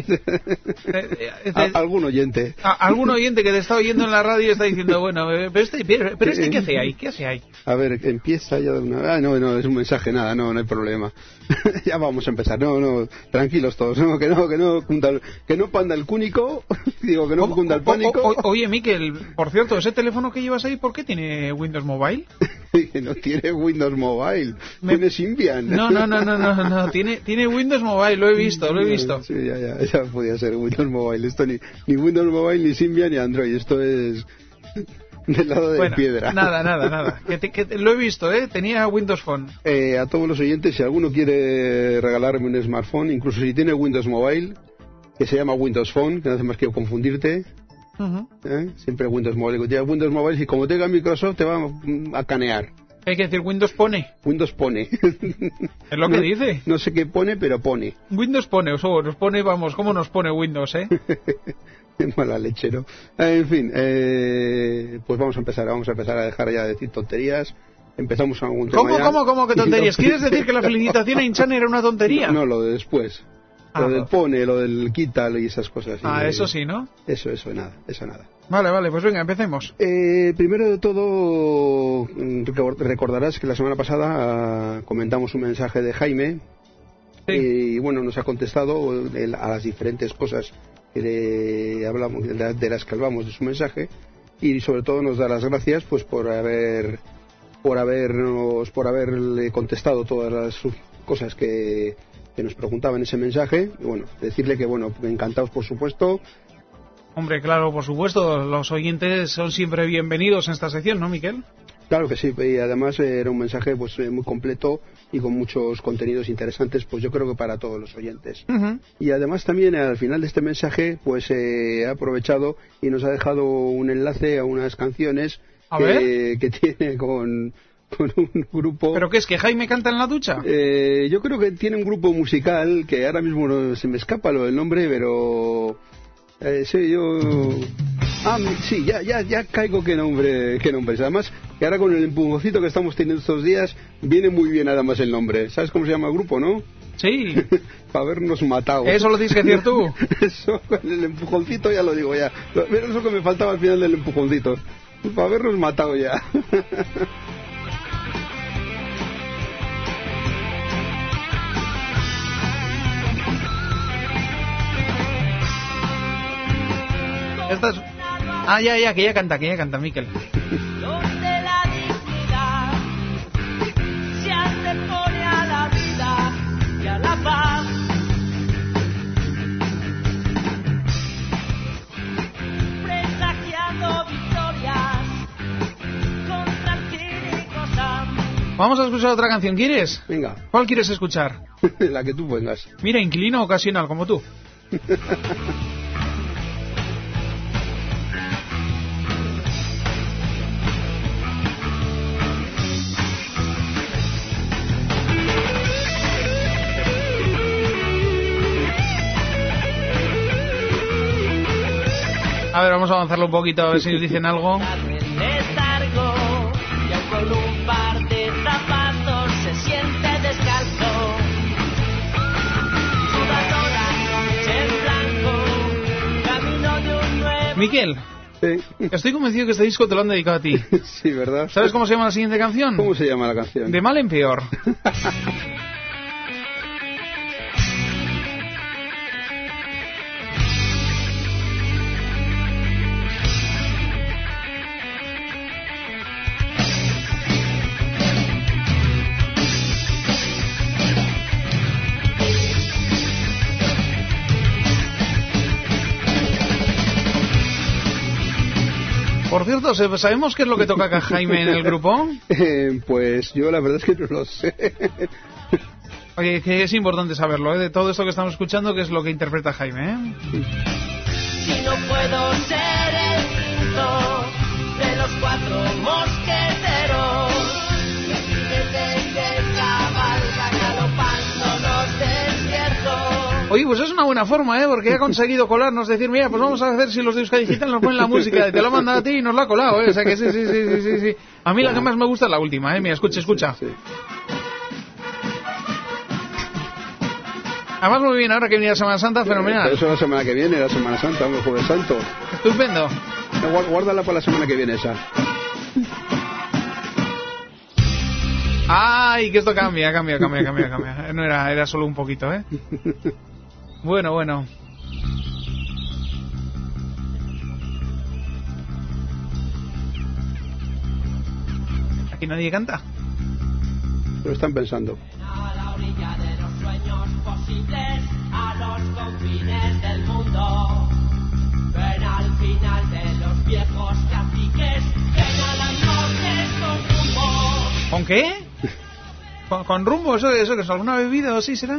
Eh, eh, A- algún oyente. a- algún oyente que te está oyendo en la radio está diciendo, bueno, eh, pero este, pero, pero este ¿qué hace ahí? ¿Qué hace ahí? A ver, empieza ya de una... Ah, no, no, es un mensaje, nada, no, no hay problema. Ya vamos a empezar. No, no, tranquilos todos, no, que no, que no, cunda el- que no panda el cúnico, digo, que no O- cunda el o- pánico. o- o- Oye, Miquel, por cierto, ese teléfono que llevas ahí, ¿por qué tiene Windows Mobile? Que no tiene Windows Mobile, Me- tiene Symbian. No, no, no, no, no, no, tiene, tiene Windows Mobile, lo he visto, lo he visto. Sí, ya, ya, ya podía ser Windows Mobile. Esto ni, ni Windows Mobile, ni Symbian, ni Android. Esto es del lado de Bueno, piedra. nada, nada, nada. Que te- que te- lo he visto, ¿eh? Tenía Windows Phone. Eh, a todos los oyentes, si alguno quiere regalarme un smartphone, incluso si tiene Windows Mobile, que se llama Windows Phone, que no hace más que confundirte, Ujú. ¿eh? Siempre Windows Mobile. Cuando tienes Windows Mobile, y como tenga Microsoft, te va mm, a canear. Hay que decir Windows pone. Windows pone. Es lo que no, dice. No sé qué pone, pero pone. Windows pone, o sea, nos pone, vamos, ¿cómo nos pone Windows, eh? Mala leche, ¿no? Eh, en fin, eh, pues vamos a empezar, vamos a empezar a dejar ya de decir tonterías. Empezamos con algún tema ¿Cómo, ya. cómo, cómo que tonterías? ¿Quieres decir que la felicitación a Ainchane era una tontería? No, lo de después. Ah, lo del no. pone, lo del quita y esas cosas. Ah, Y, eso sí, ¿no? Eso, eso, nada, eso nada. Vale, vale, pues venga, empecemos. Eh, primero de todo, mm, recor- recordarás que la semana pasada ah, comentamos un mensaje de Jaime Sí. y bueno, nos ha contestado el- a las diferentes cosas que le hablamos, de, la- de las que hablamos de su mensaje y sobre todo nos da las gracias pues por haber por habernos por haberle contestado todas las cosas que, que nos preguntaba en ese mensaje y bueno, decirle que bueno, encantados por supuesto. Hombre, claro, por supuesto, los oyentes son siempre bienvenidos en esta sección, ¿no, Miquel? Claro que sí, y además eh, era un mensaje pues eh, muy completo y con muchos contenidos interesantes, pues yo creo que para todos los oyentes. Ujú. Y además también al final de este mensaje pues eh, ha aprovechado y nos ha dejado un enlace a unas canciones A que, ver. que tiene con, con un grupo... ¿Pero qué es, que Jaime canta en la ducha? Eh, yo creo que tiene un grupo musical que ahora mismo no, se me escapa lo del nombre, pero... Eh, sí, yo... Ah, mi- sí, ya, ya, ya caigo qué nombre, qué nombre es. Además, que ahora con el empujoncito que estamos teniendo estos días, viene muy bien además el nombre. ¿Sabes cómo se llama el grupo, no? Sí. Para habernos matado. Eso lo tienes que decir tú. Eso, con el empujoncito ya lo digo ya. Lo- Mira eso que me faltaba al final del empujoncito. Para habernos matado ya. Esta es- Ah, ya, ya, que ya canta, que ya canta, Miquel. Donde la dignidad se antepone a la vida y a la paz. Presagiando victorias contra el cínico Sam. Vamos a escuchar otra canción, ¿quieres? Venga, ¿Cuál quieres escuchar? la que tú vengas. Mira, inquilino ocasional, como tú. A ver, vamos a avanzarlo un poquito, a ver si nos dicen algo. El letargo y aun con un par de zapatos se siente descalzo. Suda toda la noche en blanco Miquel, Sí. estoy convencido que este disco te lo han dedicado a ti. Sí, ¿verdad? ¿Sabes cómo se llama la siguiente canción? ¿Cómo se llama la canción? De mal en peor. Por cierto, ¿sabemos qué es lo que toca Jaime en el grupo? Eh, pues yo la verdad es que no lo sé. Oye, que es importante saberlo, ¿eh? De todo esto que estamos escuchando, ¿qué es lo que interpreta Jaime? ¿eh? Si no puedo ser el quinto de los cuatro mosqueteros, que que cabalga galopando los desiertos. Oye, pues es una buena forma, ¿eh? Porque ha conseguido colarnos, decir, mira, pues vamos a hacer si los de Euskadi Digital nos ponen la música, te lo han mandado a ti y nos lo ha colado, ¿eh? O sea que sí, sí, sí, sí, sí, sí. A mí la que más me gusta es la última, ¿eh? Mira, escucha, escucha. Sí. Además muy bien, ahora que viene la Semana Santa, fenomenal. Pero eso la semana que viene, la Semana Santa, el Jueves Santo. Estupendo. Guárdala para la semana que viene esa. Ay, que esto cambia, cambia, cambia, cambia, cambia. No era, era solo un poquito, ¿eh? Bueno, bueno. Aquí nadie canta. Lo están pensando. A la orilla de los sueños posibles, a los confines del mundo. Ven al final de los viejos caciques, ven a las noches con rumbo. ¿Con qué? ¿Con, con rumbo? ¿Eso, eso que es alguna bebida o así será?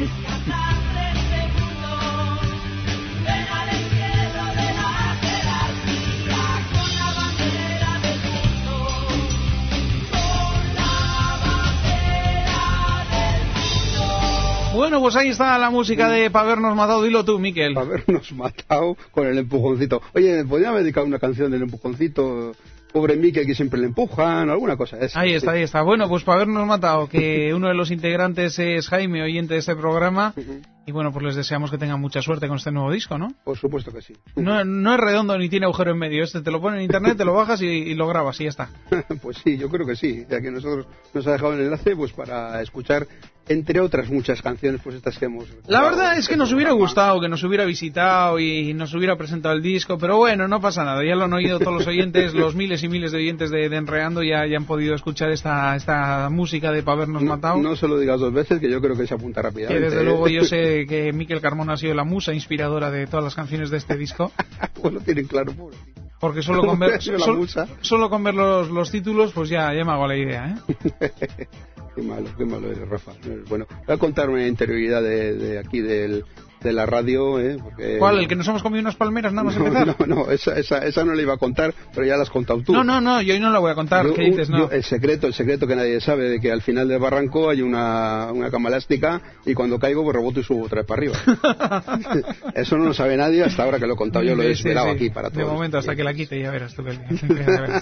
Bueno, pues ahí está la música de Pa' habernos matado. Dilo tú, Miquel. Pa' habernos matado con el empujoncito. Oye, ¿me podría dedicar una canción del empujoncito? Pobre Miquel, que siempre le empujan, alguna cosa de esa. Ahí está, sí. ahí está. Bueno, pues Pa' habernos matado, que uno de los integrantes es Jaime, oyente de este programa. Uh-huh. Y bueno, pues les deseamos que tengan mucha suerte con este nuevo disco, ¿no? Por supuesto que sí. No, no es redondo ni tiene agujero en medio. Este te lo pones en internet, te lo bajas y, y lo grabas y ya está. Pues sí, yo creo que sí. Ya que nosotros nos ha dejado el enlace pues para escuchar, entre otras muchas canciones, pues estas que hemos... La verdad es que nos hubiera gustado que nos hubiera visitado y nos hubiera presentado el disco, pero bueno, no pasa nada. Ya lo han oído todos los oyentes, los miles y miles de oyentes de, de Enreando ya, ya han podido escuchar esta, esta música de Pa' habernos no, matado. No se lo digas dos veces, que yo creo que se apunta rápidamente. Que desde ¿eh? luego yo sé que Miquel Carmona ha sido la musa inspiradora de todas las canciones de este disco. Pues lo tienen claro, pobre. Porque solo con ver, sol, solo con ver los, los títulos, pues ya, ya me hago la idea, ¿eh? Qué malo, qué malo eres, Rafa. Bueno, voy a contar una interioridad de, de aquí del, de la radio, ¿eh? Porque... ¿Cuál? ¿El que nos hemos comido unas palmeras nada más no, empezar? No, no, esa, esa, esa no la iba a contar, pero ya la has contado tú. No, no, no, yo hoy no la voy a contar. Yo, ¿Qué dices? No. Yo, el secreto, el secreto que nadie sabe, de que al final del barranco hay una, una cama elástica y cuando caigo pues reboto y subo otra vez para arriba. Eso no lo sabe nadie hasta ahora que lo he contado yo, lo he esperado sí, sí. aquí para todos. De momento, hasta que la quite, ya verás tú que el día.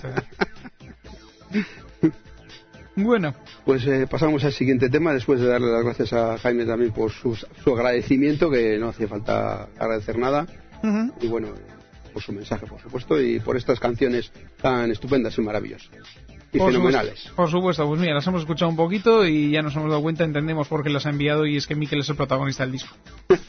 Bueno, pues eh, pasamos al siguiente tema, después de darle las gracias a Jaime también por su, su agradecimiento, que no hacía falta agradecer nada, uh-huh. y bueno, por su mensaje, por supuesto, y por estas canciones tan estupendas y maravillosas y por fenomenales. Supuesto, por supuesto, pues mira, las hemos escuchado un poquito y ya nos hemos dado cuenta, entendemos por qué las ha enviado, y es que Miquel es el protagonista del disco.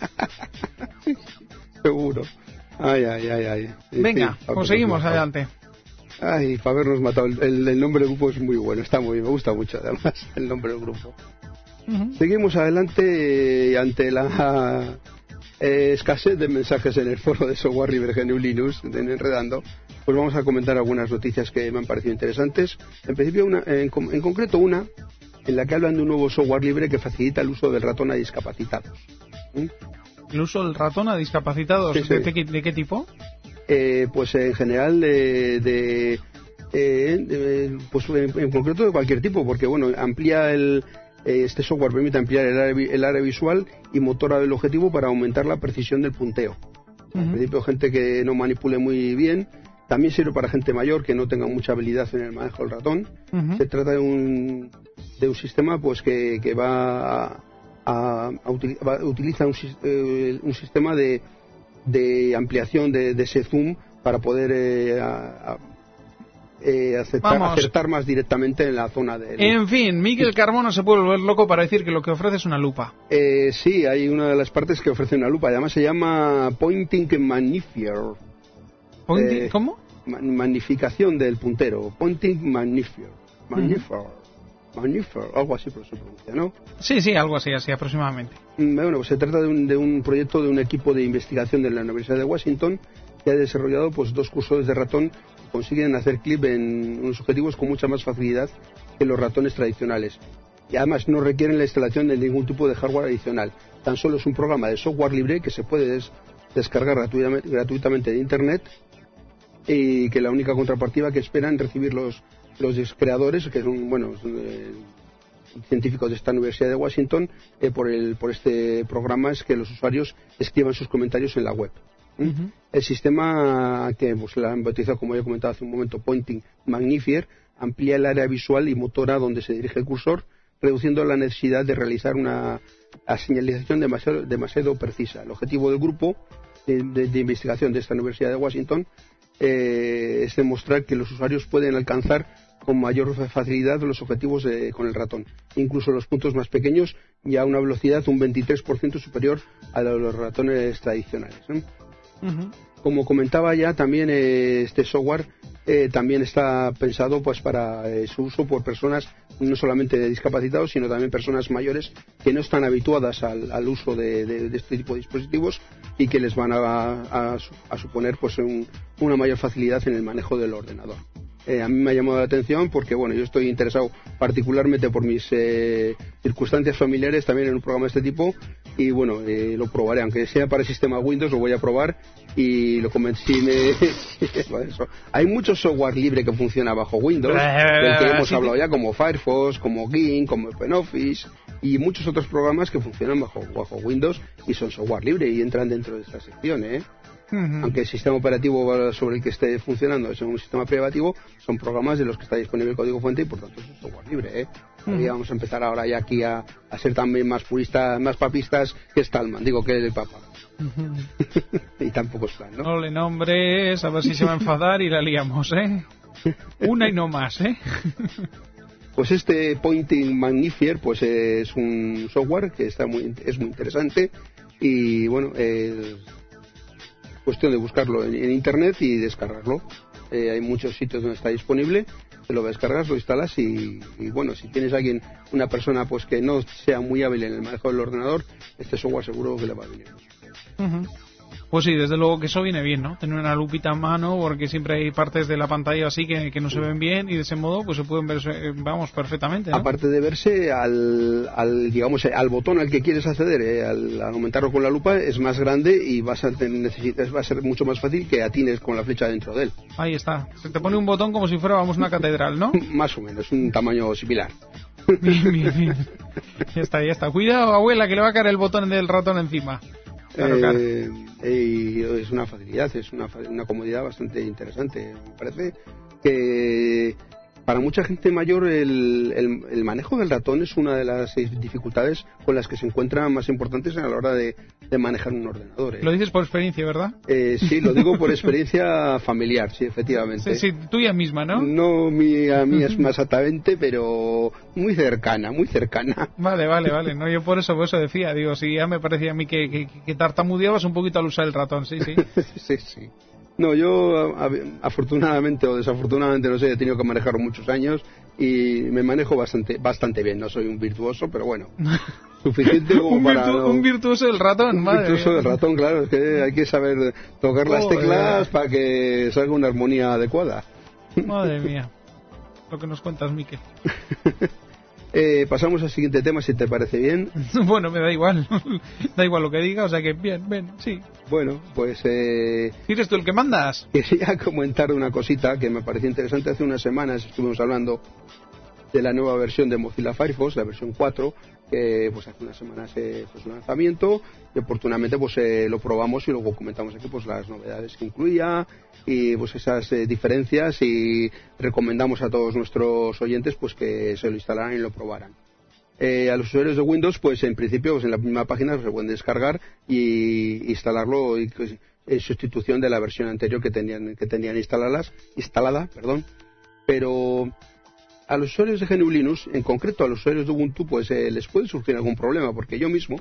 Seguro. Ay, ay, ay, ay. Venga, sí, pues seguimos adelante. Ay, para habernos matado. El, el, el nombre del grupo es muy bueno, está muy bien, me gusta mucho además el nombre del grupo. Uh-huh. Seguimos adelante eh, ante la eh, escasez de mensajes en el foro de Software Libre G N U Linux de Enredando. Pues vamos a comentar algunas noticias que me han parecido interesantes. En principio, una, en, en concreto una en la que hablan de un nuevo software libre que facilita el uso del ratón a discapacitados. ¿Mm? ¿El uso del ratón a discapacitados? Sí, sí. ¿De, de, de qué tipo? Eh, pues en general de, de, eh, de pues en, en concreto de cualquier tipo, porque bueno, amplía el eh, este software permite ampliar el área, el área visual y motora del objetivo para aumentar la precisión del punteo. Uh-huh. En principio, gente que no manipule muy bien. También sirve para gente mayor que no tenga mucha habilidad en el manejo del ratón. Uh-huh. Se trata de un de un sistema pues que, que va a, a, a util, va, utiliza un, eh, un sistema de de ampliación de, de ese zoom para poder eh, a, a, eh, aceptar, acertar más directamente en la zona de... En fin, Miquel Carmona se puede volver loco para decir que lo que ofrece es una lupa. Eh, sí, hay una de las partes que ofrece una lupa, además se llama Pointing Magnifier. ¿Pointing? Eh, ¿Cómo? Magnificación del puntero, Pointing Magnifier. Magnifier. Uh-huh. Magnifier, algo así por su pronuncia, ¿no? Sí, sí, algo así, así aproximadamente. Bueno, pues se trata de un, de un proyecto de un equipo de investigación de la Universidad de Washington que ha desarrollado pues dos cursores de ratón que consiguen hacer clic en unos objetivos con mucha más facilidad que los ratones tradicionales. Y además no requieren la instalación de ningún tipo de hardware adicional. Tan solo es un programa de software libre que se puede des- descargar gratuitamente, gratuitamente de Internet, y que la única contrapartida que esperan recibir los, los creadores, que son, bueno, son, eh, científicos de esta Universidad de Washington, eh, por, el, por este programa, es que los usuarios escriban sus comentarios en la web. ¿Mm? Uh-huh. El sistema, que pues, la han bautizado, como ya he comentado hace un momento, Pointing Magnifier, amplía el área visual y motora donde se dirige el cursor, reduciendo la necesidad de realizar una señalización demasiado, demasiado precisa. El objetivo del grupo de, de, de investigación de esta Universidad de Washington eh, es demostrar que los usuarios pueden alcanzar con mayor facilidad los objetivos de, con el ratón, incluso los puntos más pequeños, y a una velocidad un veintitrés por ciento superior a la de los ratones tradicionales, ¿eh? Uh-huh. Como comentaba ya, también eh, este software eh, también está pensado pues para eh, su uso por personas no solamente discapacitados, sino también personas mayores que no están habituadas al, al uso de, de, de este tipo de dispositivos y que les van a, a, a suponer pues un, una mayor facilidad en el manejo del ordenador. Eh, a mí me ha llamado la atención porque, bueno, yo estoy interesado particularmente por mis eh, circunstancias familiares también en un programa de este tipo, y bueno, eh, lo probaré, aunque sea para el sistema Windows, lo voy a probar y lo convencí. Me... eso. Hay mucho software libre que funciona bajo Windows, del que hemos hablado ya, como Firefox, como Gimp, como OpenOffice, y muchos otros programas que funcionan bajo, bajo Windows y son software libre y entran dentro de esta sección, ¿eh? Uh-huh. Aunque el sistema operativo sobre el que esté funcionando es un sistema privativo, son programas de los que está disponible el código fuente y por tanto es un software libre, ¿eh? Uh-huh. Y vamos a empezar ahora ya aquí a, a ser también más puristas, más papistas que Stallman, digo que el Papa. Uh-huh. Y tampoco es plan, ¿no? No le nombres, a ver si se va a enfadar y la liamos, ¿eh? Una y no más, ¿eh? Pues este Pointing Magnifier pues es un software que está muy, es muy interesante y bueno, eh, cuestión de buscarlo en, en internet y descargarlo. Eh, hay muchos sitios donde está disponible, te lo descargas, lo instalas y, y bueno, si tienes a alguien, una persona pues que no sea muy hábil en el manejo del ordenador, este software seguro que le va a venir. Uh-huh. Pues sí, desde luego que eso viene bien, ¿no? Tener una lupita en mano, porque siempre hay partes de la pantalla así que, que no se ven bien y de ese modo pues se pueden ver, vamos, perfectamente, ¿no? Aparte de verse al, al digamos, al botón al que quieres acceder, eh, al, al aumentarlo con la lupa, es más grande y vas a necesitas, va a ser mucho más fácil que atines con la flecha dentro de él. Ahí está. Se te pone un botón como si fuera, vamos, una catedral, ¿no? Más o menos, un tamaño similar. Bien, bien, bien. Ya está, ya está. Cuidado, abuela, que le va a caer el botón del ratón encima. Claro, claro. Eh, y es una facilidad, es una, una comodidad bastante interesante. Me parece que para mucha gente mayor el, el, el manejo del ratón es una de las dificultades con las que se encuentran más importantes a la hora de, de manejar un ordenador, ¿eh? Lo dices por experiencia, ¿verdad? Eh, sí, lo digo por experiencia familiar, sí, efectivamente. Sí, sí, tuya misma, ¿no? No mía, mía es más exactamente, pero muy cercana, muy cercana. Vale, vale, vale. No, yo por eso, por eso decía, digo, si ya me parecía a mí que, que, que tartamudeabas un poquito al usar el ratón, sí, sí. Sí, sí. No, yo afortunadamente o desafortunadamente, no sé, he tenido que manejarlo muchos años y me manejo bastante bastante bien. No soy un virtuoso, pero bueno, suficiente como un para... Virtu- no... Un virtuoso del ratón, un madre virtuoso mía. del ratón, claro, es que hay que saber tocar las oh, teclas eh. para que salga una armonía adecuada. Madre mía, lo que nos cuentas, Miquel. Eh, pasamos al siguiente tema, si te parece bien. Bueno, me da igual. Da igual lo que diga, o sea que bien, ven, sí. Bueno, pues... Eh, ¿Eres tú el que mandas? Quería comentar una cosita que me pareció interesante. Hace unas semanas estuvimos hablando de la nueva versión de Mozilla Firefox, la versión cuatro, que pues hace unas semanas eh, fue su lanzamiento y oportunamente pues eh, lo probamos y luego comentamos aquí pues las novedades que incluía y pues esas eh, diferencias, y recomendamos a todos nuestros oyentes pues que se lo instalaran y lo probaran. Eh, a los usuarios de Windows pues en principio pues en la misma página se pueden descargar y instalarlo y, en sustitución de la versión anterior que tenían que tenían instaladas, instalada, perdón. Pero a los usuarios de G N U Linux, en concreto a los usuarios de Ubuntu, pues eh, les puede surgir algún problema, porque yo mismo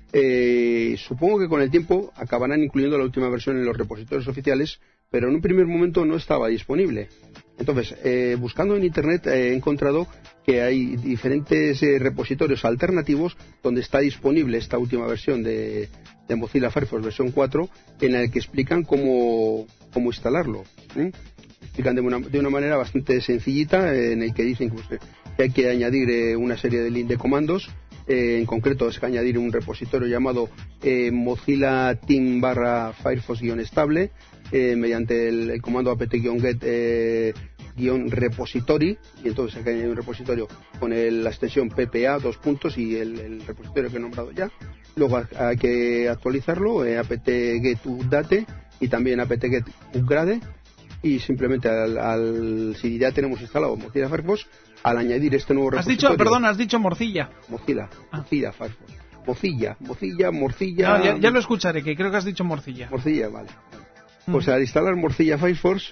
eh, supongo que con el tiempo acabarán incluyendo la última versión en los repositorios oficiales, pero en un primer momento no estaba disponible. Entonces, eh, buscando en internet eh, he encontrado que hay diferentes eh, repositorios alternativos donde está disponible esta última versión de, de Mozilla Firefox versión cuatro, en la que explican cómo, cómo instalarlo. ¿eh? Explican de una, de una manera bastante sencillita, eh, en el que dicen que, pues, que hay que añadir eh, una serie de, de comandos. Eh, en concreto es que añadir un repositorio llamado eh, Mozilla Team barra Firefox guión estable eh, mediante el, el comando apt-get eh, guión repository, y entonces hay que añadir un repositorio con el, la extensión ppa dos puntos y el, el repositorio que he nombrado ya. Luego hay que actualizarlo, eh, apt-get update y también apt-get upgrade, y simplemente al, al si ya tenemos instalado Mozilla Firefox, al añadir este nuevo Has repositorio... dicho, perdón, has dicho Morcilla. Mozilla, Ah. Mozilla Firefox. Mozilla, Mozilla, Morcilla... No, ya, ya lo escucharé, que creo que has dicho Morcilla. Morcilla, vale. Pues al instalar Mozilla Firefox,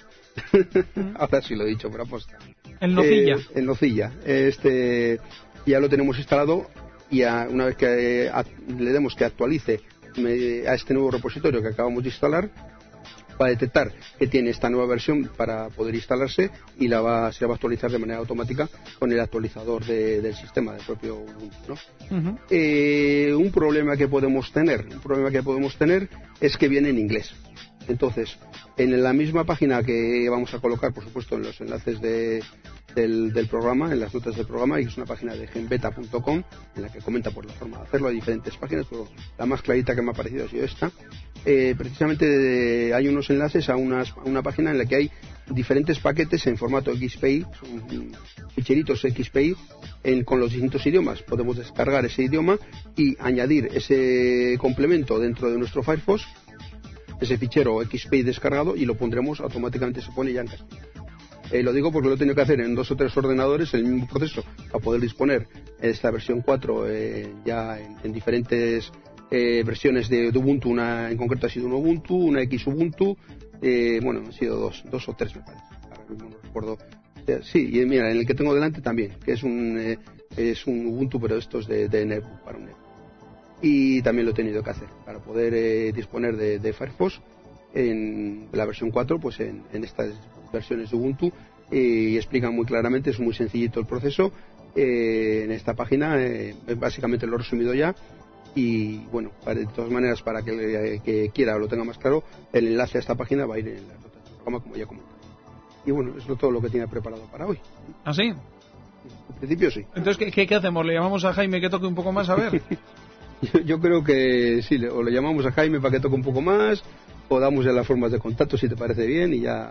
ahora sí lo he dicho, pero aposta. El Nocilla. Eh, el Nocilla. Este, ya lo tenemos instalado y a, una vez que eh, a, le demos que actualice me, a este nuevo repositorio que acabamos de instalar, va a detectar que tiene esta nueva versión para poder instalarse y la va, se la va a actualizar de manera automática con el actualizador de, del sistema del propio Ubuntu, ¿no? Uh-huh. Eh, un problema que podemos tener, un problema que podemos tener es que viene en inglés. Entonces, en la misma página que vamos a colocar, por supuesto, en los enlaces de, del, del programa, en las notas del programa, y es una página de genbeta punto com en la que comenta por la forma de hacerlo. Hay diferentes páginas, pero la más clarita que me ha parecido ha sido esta. Eh, precisamente eh, hay unos enlaces a, unas, a una página en la que hay diferentes paquetes en formato X P I, son ficheritos X P I en, con los distintos idiomas. Podemos descargar ese idioma y añadir ese complemento dentro de nuestro Firefox, ese fichero X P I descargado, y lo pondremos, automáticamente se pone ya en castellano. Eh, lo digo porque lo he tenido que hacer en dos o tres ordenadores, el mismo proceso, para poder disponer esta versión cuatro eh, ya en, en diferentes eh, versiones de, de Ubuntu. Una en concreto ha sido un Ubuntu, una X Ubuntu, eh, bueno, han sido dos, dos o tres me parece, ahora mismo no recuerdo. Eh, sí, y mira, en el que tengo delante también, que es un, eh, es un Ubuntu, pero estos de, de Netbook, para un Netbook. Y también lo he tenido que hacer para poder eh, disponer de, de Firefox en la versión cuatro, pues en, en estas versiones de Ubuntu, eh, y explican muy claramente, es muy sencillito el proceso. Eh, en esta página eh, básicamente lo he resumido ya, y bueno, para, de todas maneras, para que, eh, que quiera o lo tenga más claro, el enlace a esta página va a ir en la nota del programa, como ya comenté. Y bueno, eso es todo lo que tenía preparado para hoy. ¿Ah, sí? En principio sí. Entonces, ¿qué, qué, qué hacemos? ¿Le llamamos a Jaime que toque un poco más? A ver. Yo, yo creo que sí, le, o le llamamos a Jaime para que toque un poco más, o damos ya las formas de contacto, si te parece bien, y ya...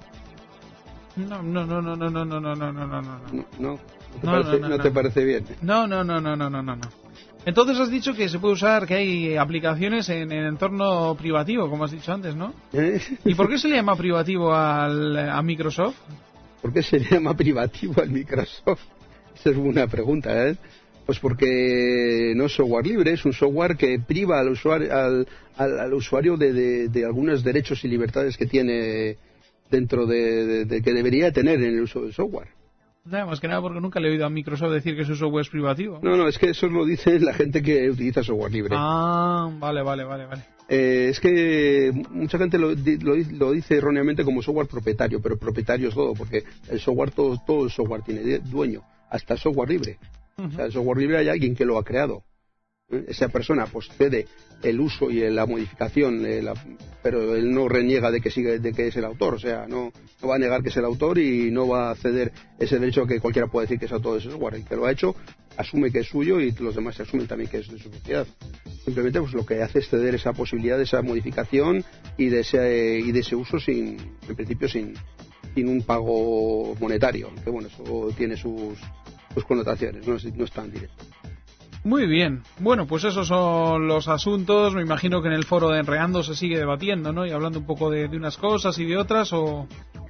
No, no, no, no, no, no, no, no, no, no, no, no. No, no, ¿no te, No, parece, no, no, no no. te parece bien? No, no, no, no, no, no, no, no. Entonces has dicho que se puede usar, que hay aplicaciones en el entorno privativo, como has dicho antes, ¿no? ¿Eh? ¿Y por qué se le llama privativo al, a Microsoft? ¿Por qué se llama privativo al Microsoft? Esa es una pregunta, ¿eh? Pues porque no es software libre, es un software que priva al usuario, al, al, al usuario de, de, de algunos derechos y libertades que tiene dentro de, de, de que debería tener en el uso del software. Nada más que nada porque nunca le he oído a Microsoft decir que su software es privativo. No, no, es que eso lo dice la gente que utiliza software libre. Ah, vale, vale, vale, vale. Eh, es que mucha gente lo, lo, lo dice erróneamente como software propietario, pero propietario es todo, porque el software, todo, todo el software tiene dueño, hasta el software libre. O sea, el software libre hay alguien que lo ha creado. ¿Eh? Esa persona pues cede el uso y la modificación, eh, la, pero él no reniega de que sigue, de que es el autor. O sea, no, no va a negar que es el autor y no va a ceder ese derecho que cualquiera puede decir que es autor de ese software. El que lo ha hecho asume que es suyo y los demás asumen también que es de su propiedad. Simplemente pues lo que hace es ceder esa posibilidad de esa modificación y de ese, y de ese uso sin, en principio sin, sin un pago monetario. Que bueno, eso tiene sus sus connotaciones, no es, no es tan directo. Muy bien. Bueno, pues esos son los asuntos. Me imagino que en el foro de Enreando se sigue debatiendo, ¿no? Y hablando un poco de, de unas cosas y de otras, o...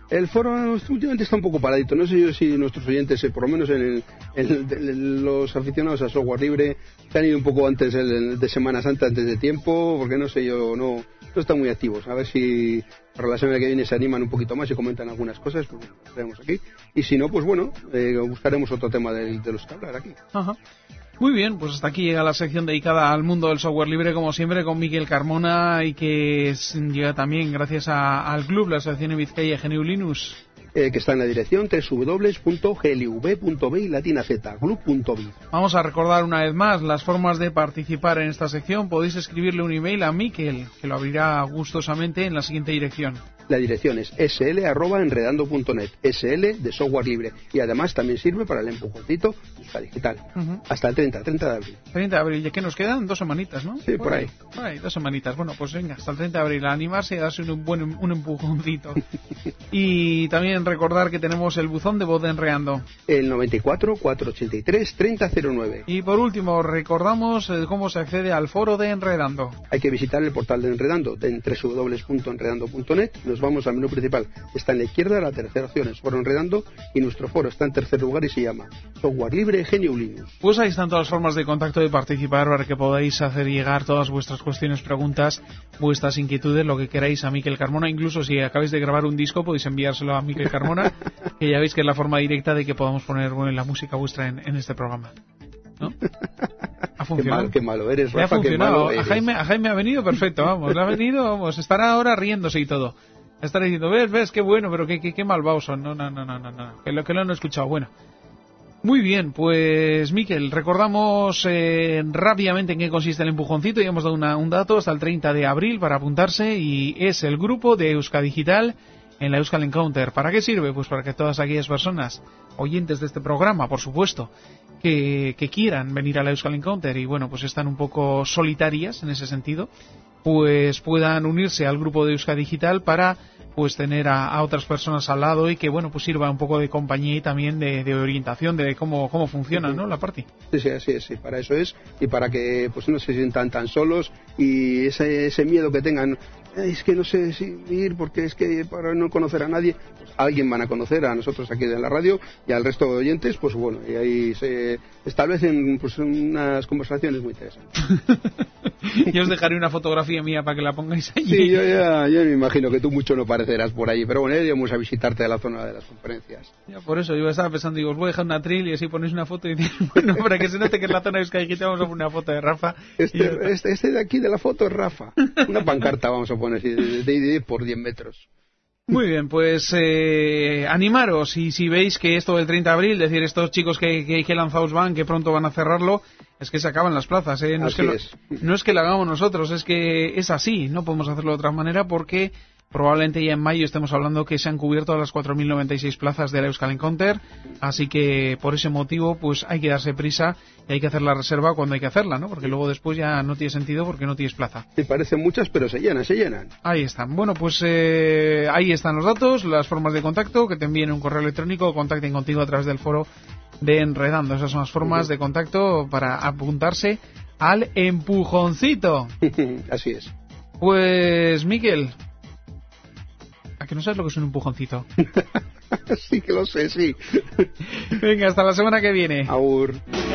El foro últimamente está un poco paradito. No sé yo si nuestros oyentes, eh, por lo menos en, el, en, el, en los aficionados a software libre, se han ido un poco antes el, de Semana Santa, antes de tiempo, porque no sé yo, no, no están muy activos. A ver si para la semana que viene se animan un poquito más y comentan algunas cosas, pues lo tenemos aquí. Y si no, pues bueno, eh, buscaremos otro tema de, de los que hablar aquí. Ajá. Muy bien, pues hasta aquí llega la sección dedicada al mundo del software libre, como siempre, con Miquel Carmona, y que es, llega también gracias a, al club, la Asociación de Vizcaya G N U Linux. Eh, que está en la dirección doble u doble u doble u punto g l v punto b y latina z, club punto biz. Vamos a recordar una vez más las formas de participar en esta sección. Podéis escribirle un email a Miquel, que lo abrirá gustosamente en la siguiente dirección. La dirección es sl arroba enredando punto net, sl de software libre, y además también sirve para el empujoncito de Euskadi Digital. Uh-huh. Hasta el treinta de abril. treinta de abril, ya que nos quedan dos semanitas, ¿no? Sí, por, por ahí. Por ahí, dos semanitas. Bueno, pues venga, hasta el treinta de abril, a animarse y a darse un buen un empujoncito. Y también recordar que tenemos el buzón de voz de Enredando. El noventa y cuatro, cuatrocientos ochenta y tres, treinta cero nueve. Y por último, recordamos eh, cómo se accede al foro de Enredando. Hay que visitar el portal de Enredando en doble u doble u doble u punto enredando punto net. Nos vamos al menú principal. Está en la izquierda, la tercera opción es Foro Enredando, y nuestro foro está en tercer lugar y se llama Software Libre G N U Linux. Pues ahí están todas las formas de contacto, de participar, para que podáis hacer llegar todas vuestras cuestiones, preguntas, vuestras inquietudes, lo que queráis a Miquel Carmona. Incluso si acabáis de grabar un disco, podéis enviárselo a Miquel Carmona, que ya veis que es la forma directa de que podamos poner, bueno, la música vuestra en, en este programa, ¿no? Ha funcionado. Qué, mal, qué malo eres, Rafa. Ha funcionado. Qué malo eres. A, Jaime, a Jaime ha venido perfecto, vamos. Le ha venido, vamos. Estará ahora riéndose y todo. Estará diciendo, ves, ves, qué bueno, pero qué, qué, qué malvados son. No, no, no, no, no, no. Que lo que lo han escuchado. Bueno. Muy bien, pues Miquel, recordamos eh, rápidamente en qué consiste el empujoncito. Ya hemos dado una, un dato hasta el treinta de abril para apuntarse, y es el grupo de Euskadi Digital en la Euskal Encounter. ¿Para qué sirve? Pues para que todas aquellas personas, oyentes de este programa, por supuesto, que, que quieran venir a la Euskal Encounter y bueno, pues están un poco solitarias en ese sentido, pues puedan unirse al grupo de Euskadi Digital para pues tener a, a otras personas al lado, y que bueno, pues sirva un poco de compañía y también de, de orientación de cómo cómo funciona, ¿no?, la party. Sí, sí, así es, sí, para eso es, y para que pues no se sientan tan solos, y ese, ese miedo que tengan, es que no sé si ir porque es que para no conocer a nadie, pues alguien van a conocer, a nosotros aquí en la radio y al resto de oyentes, pues bueno, y ahí se establecen pues unas conversaciones muy interesantes. Yo os dejaré una fotografía mía para que la pongáis allí. Sí, yo ya yo me imagino que tú mucho no parecerás por allí, pero bueno, iremos a visitarte a la zona de las conferencias. Ya, por eso yo estaba pensando, digo, os voy a dejar una tril y así ponéis una foto y dices, bueno, para que se note que es la zona de Euskadi, vamos a poner una foto de Rafa. Este, este, este de aquí de la foto es Rafa. Una pancarta vamos a poner de diez por diez metros. Muy bien, pues eh, animaros, y si veis que esto del treinta de abril, es decir, estos chicos que, que, que lanzaos van, que pronto van a cerrarlo, es que se acaban las plazas, ¿eh? No, es que lo, es. no es que lo hagamos nosotros, es que es así, no podemos hacerlo de otra manera, porque probablemente ya en mayo estemos hablando que se han cubierto las cuatro mil noventa y seis plazas de la Euskal Encounter, así que por ese motivo pues hay que darse prisa y hay que hacer la reserva cuando hay que hacerla, ¿no? Porque luego después ya no tiene sentido porque no tienes plaza. Me parecen muchas, pero se llenan, se llenan. Ahí están. Bueno, pues eh, ahí están los datos, las formas de contacto, que te envíen un correo electrónico o contacten contigo a través del foro de Enredando. Esas son las formas uh-huh. de contacto para apuntarse al empujoncito. Así es. Pues, Miquel, ¿a que no sabes lo que es un empujoncito? Sí que lo sé, sí. Venga, hasta la semana que viene. Aur.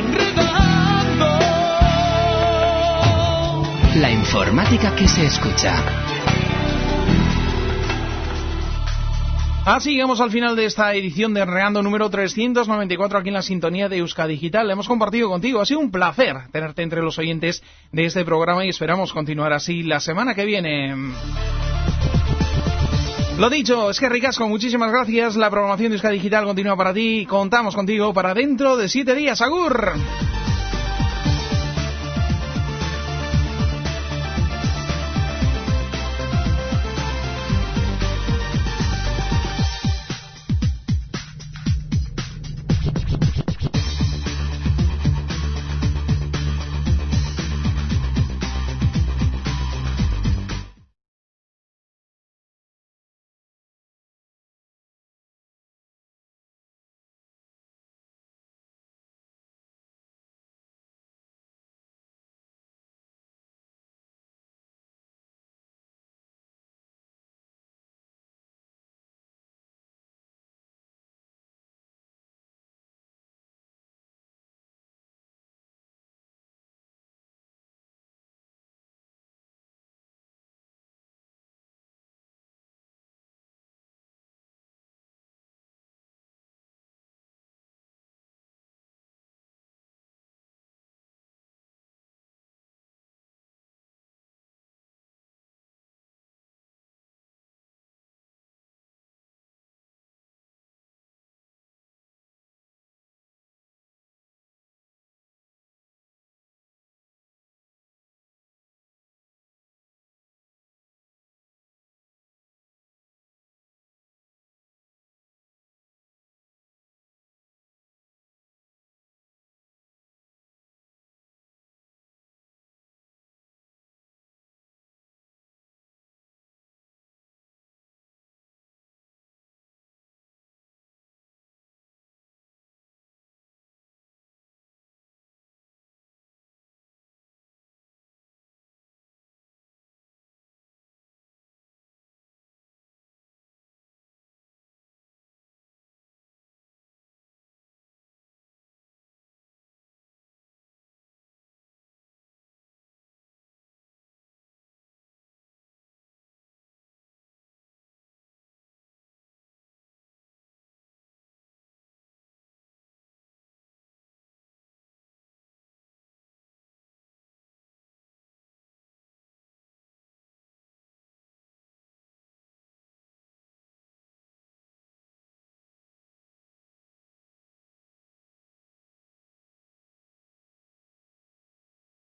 La informática que se escucha. Así llegamos al final de esta edición de Enredando número trescientos noventa y cuatro aquí en la sintonía de Euskadi Digital. Hemos compartido contigo, ha sido un placer tenerte entre los oyentes de este programa y esperamos continuar así la semana que viene. Lo dicho, es que ricasco, muchísimas gracias. La programación de Euskadi Digital continúa para ti. Contamos contigo para dentro de siete días. ¡Agur!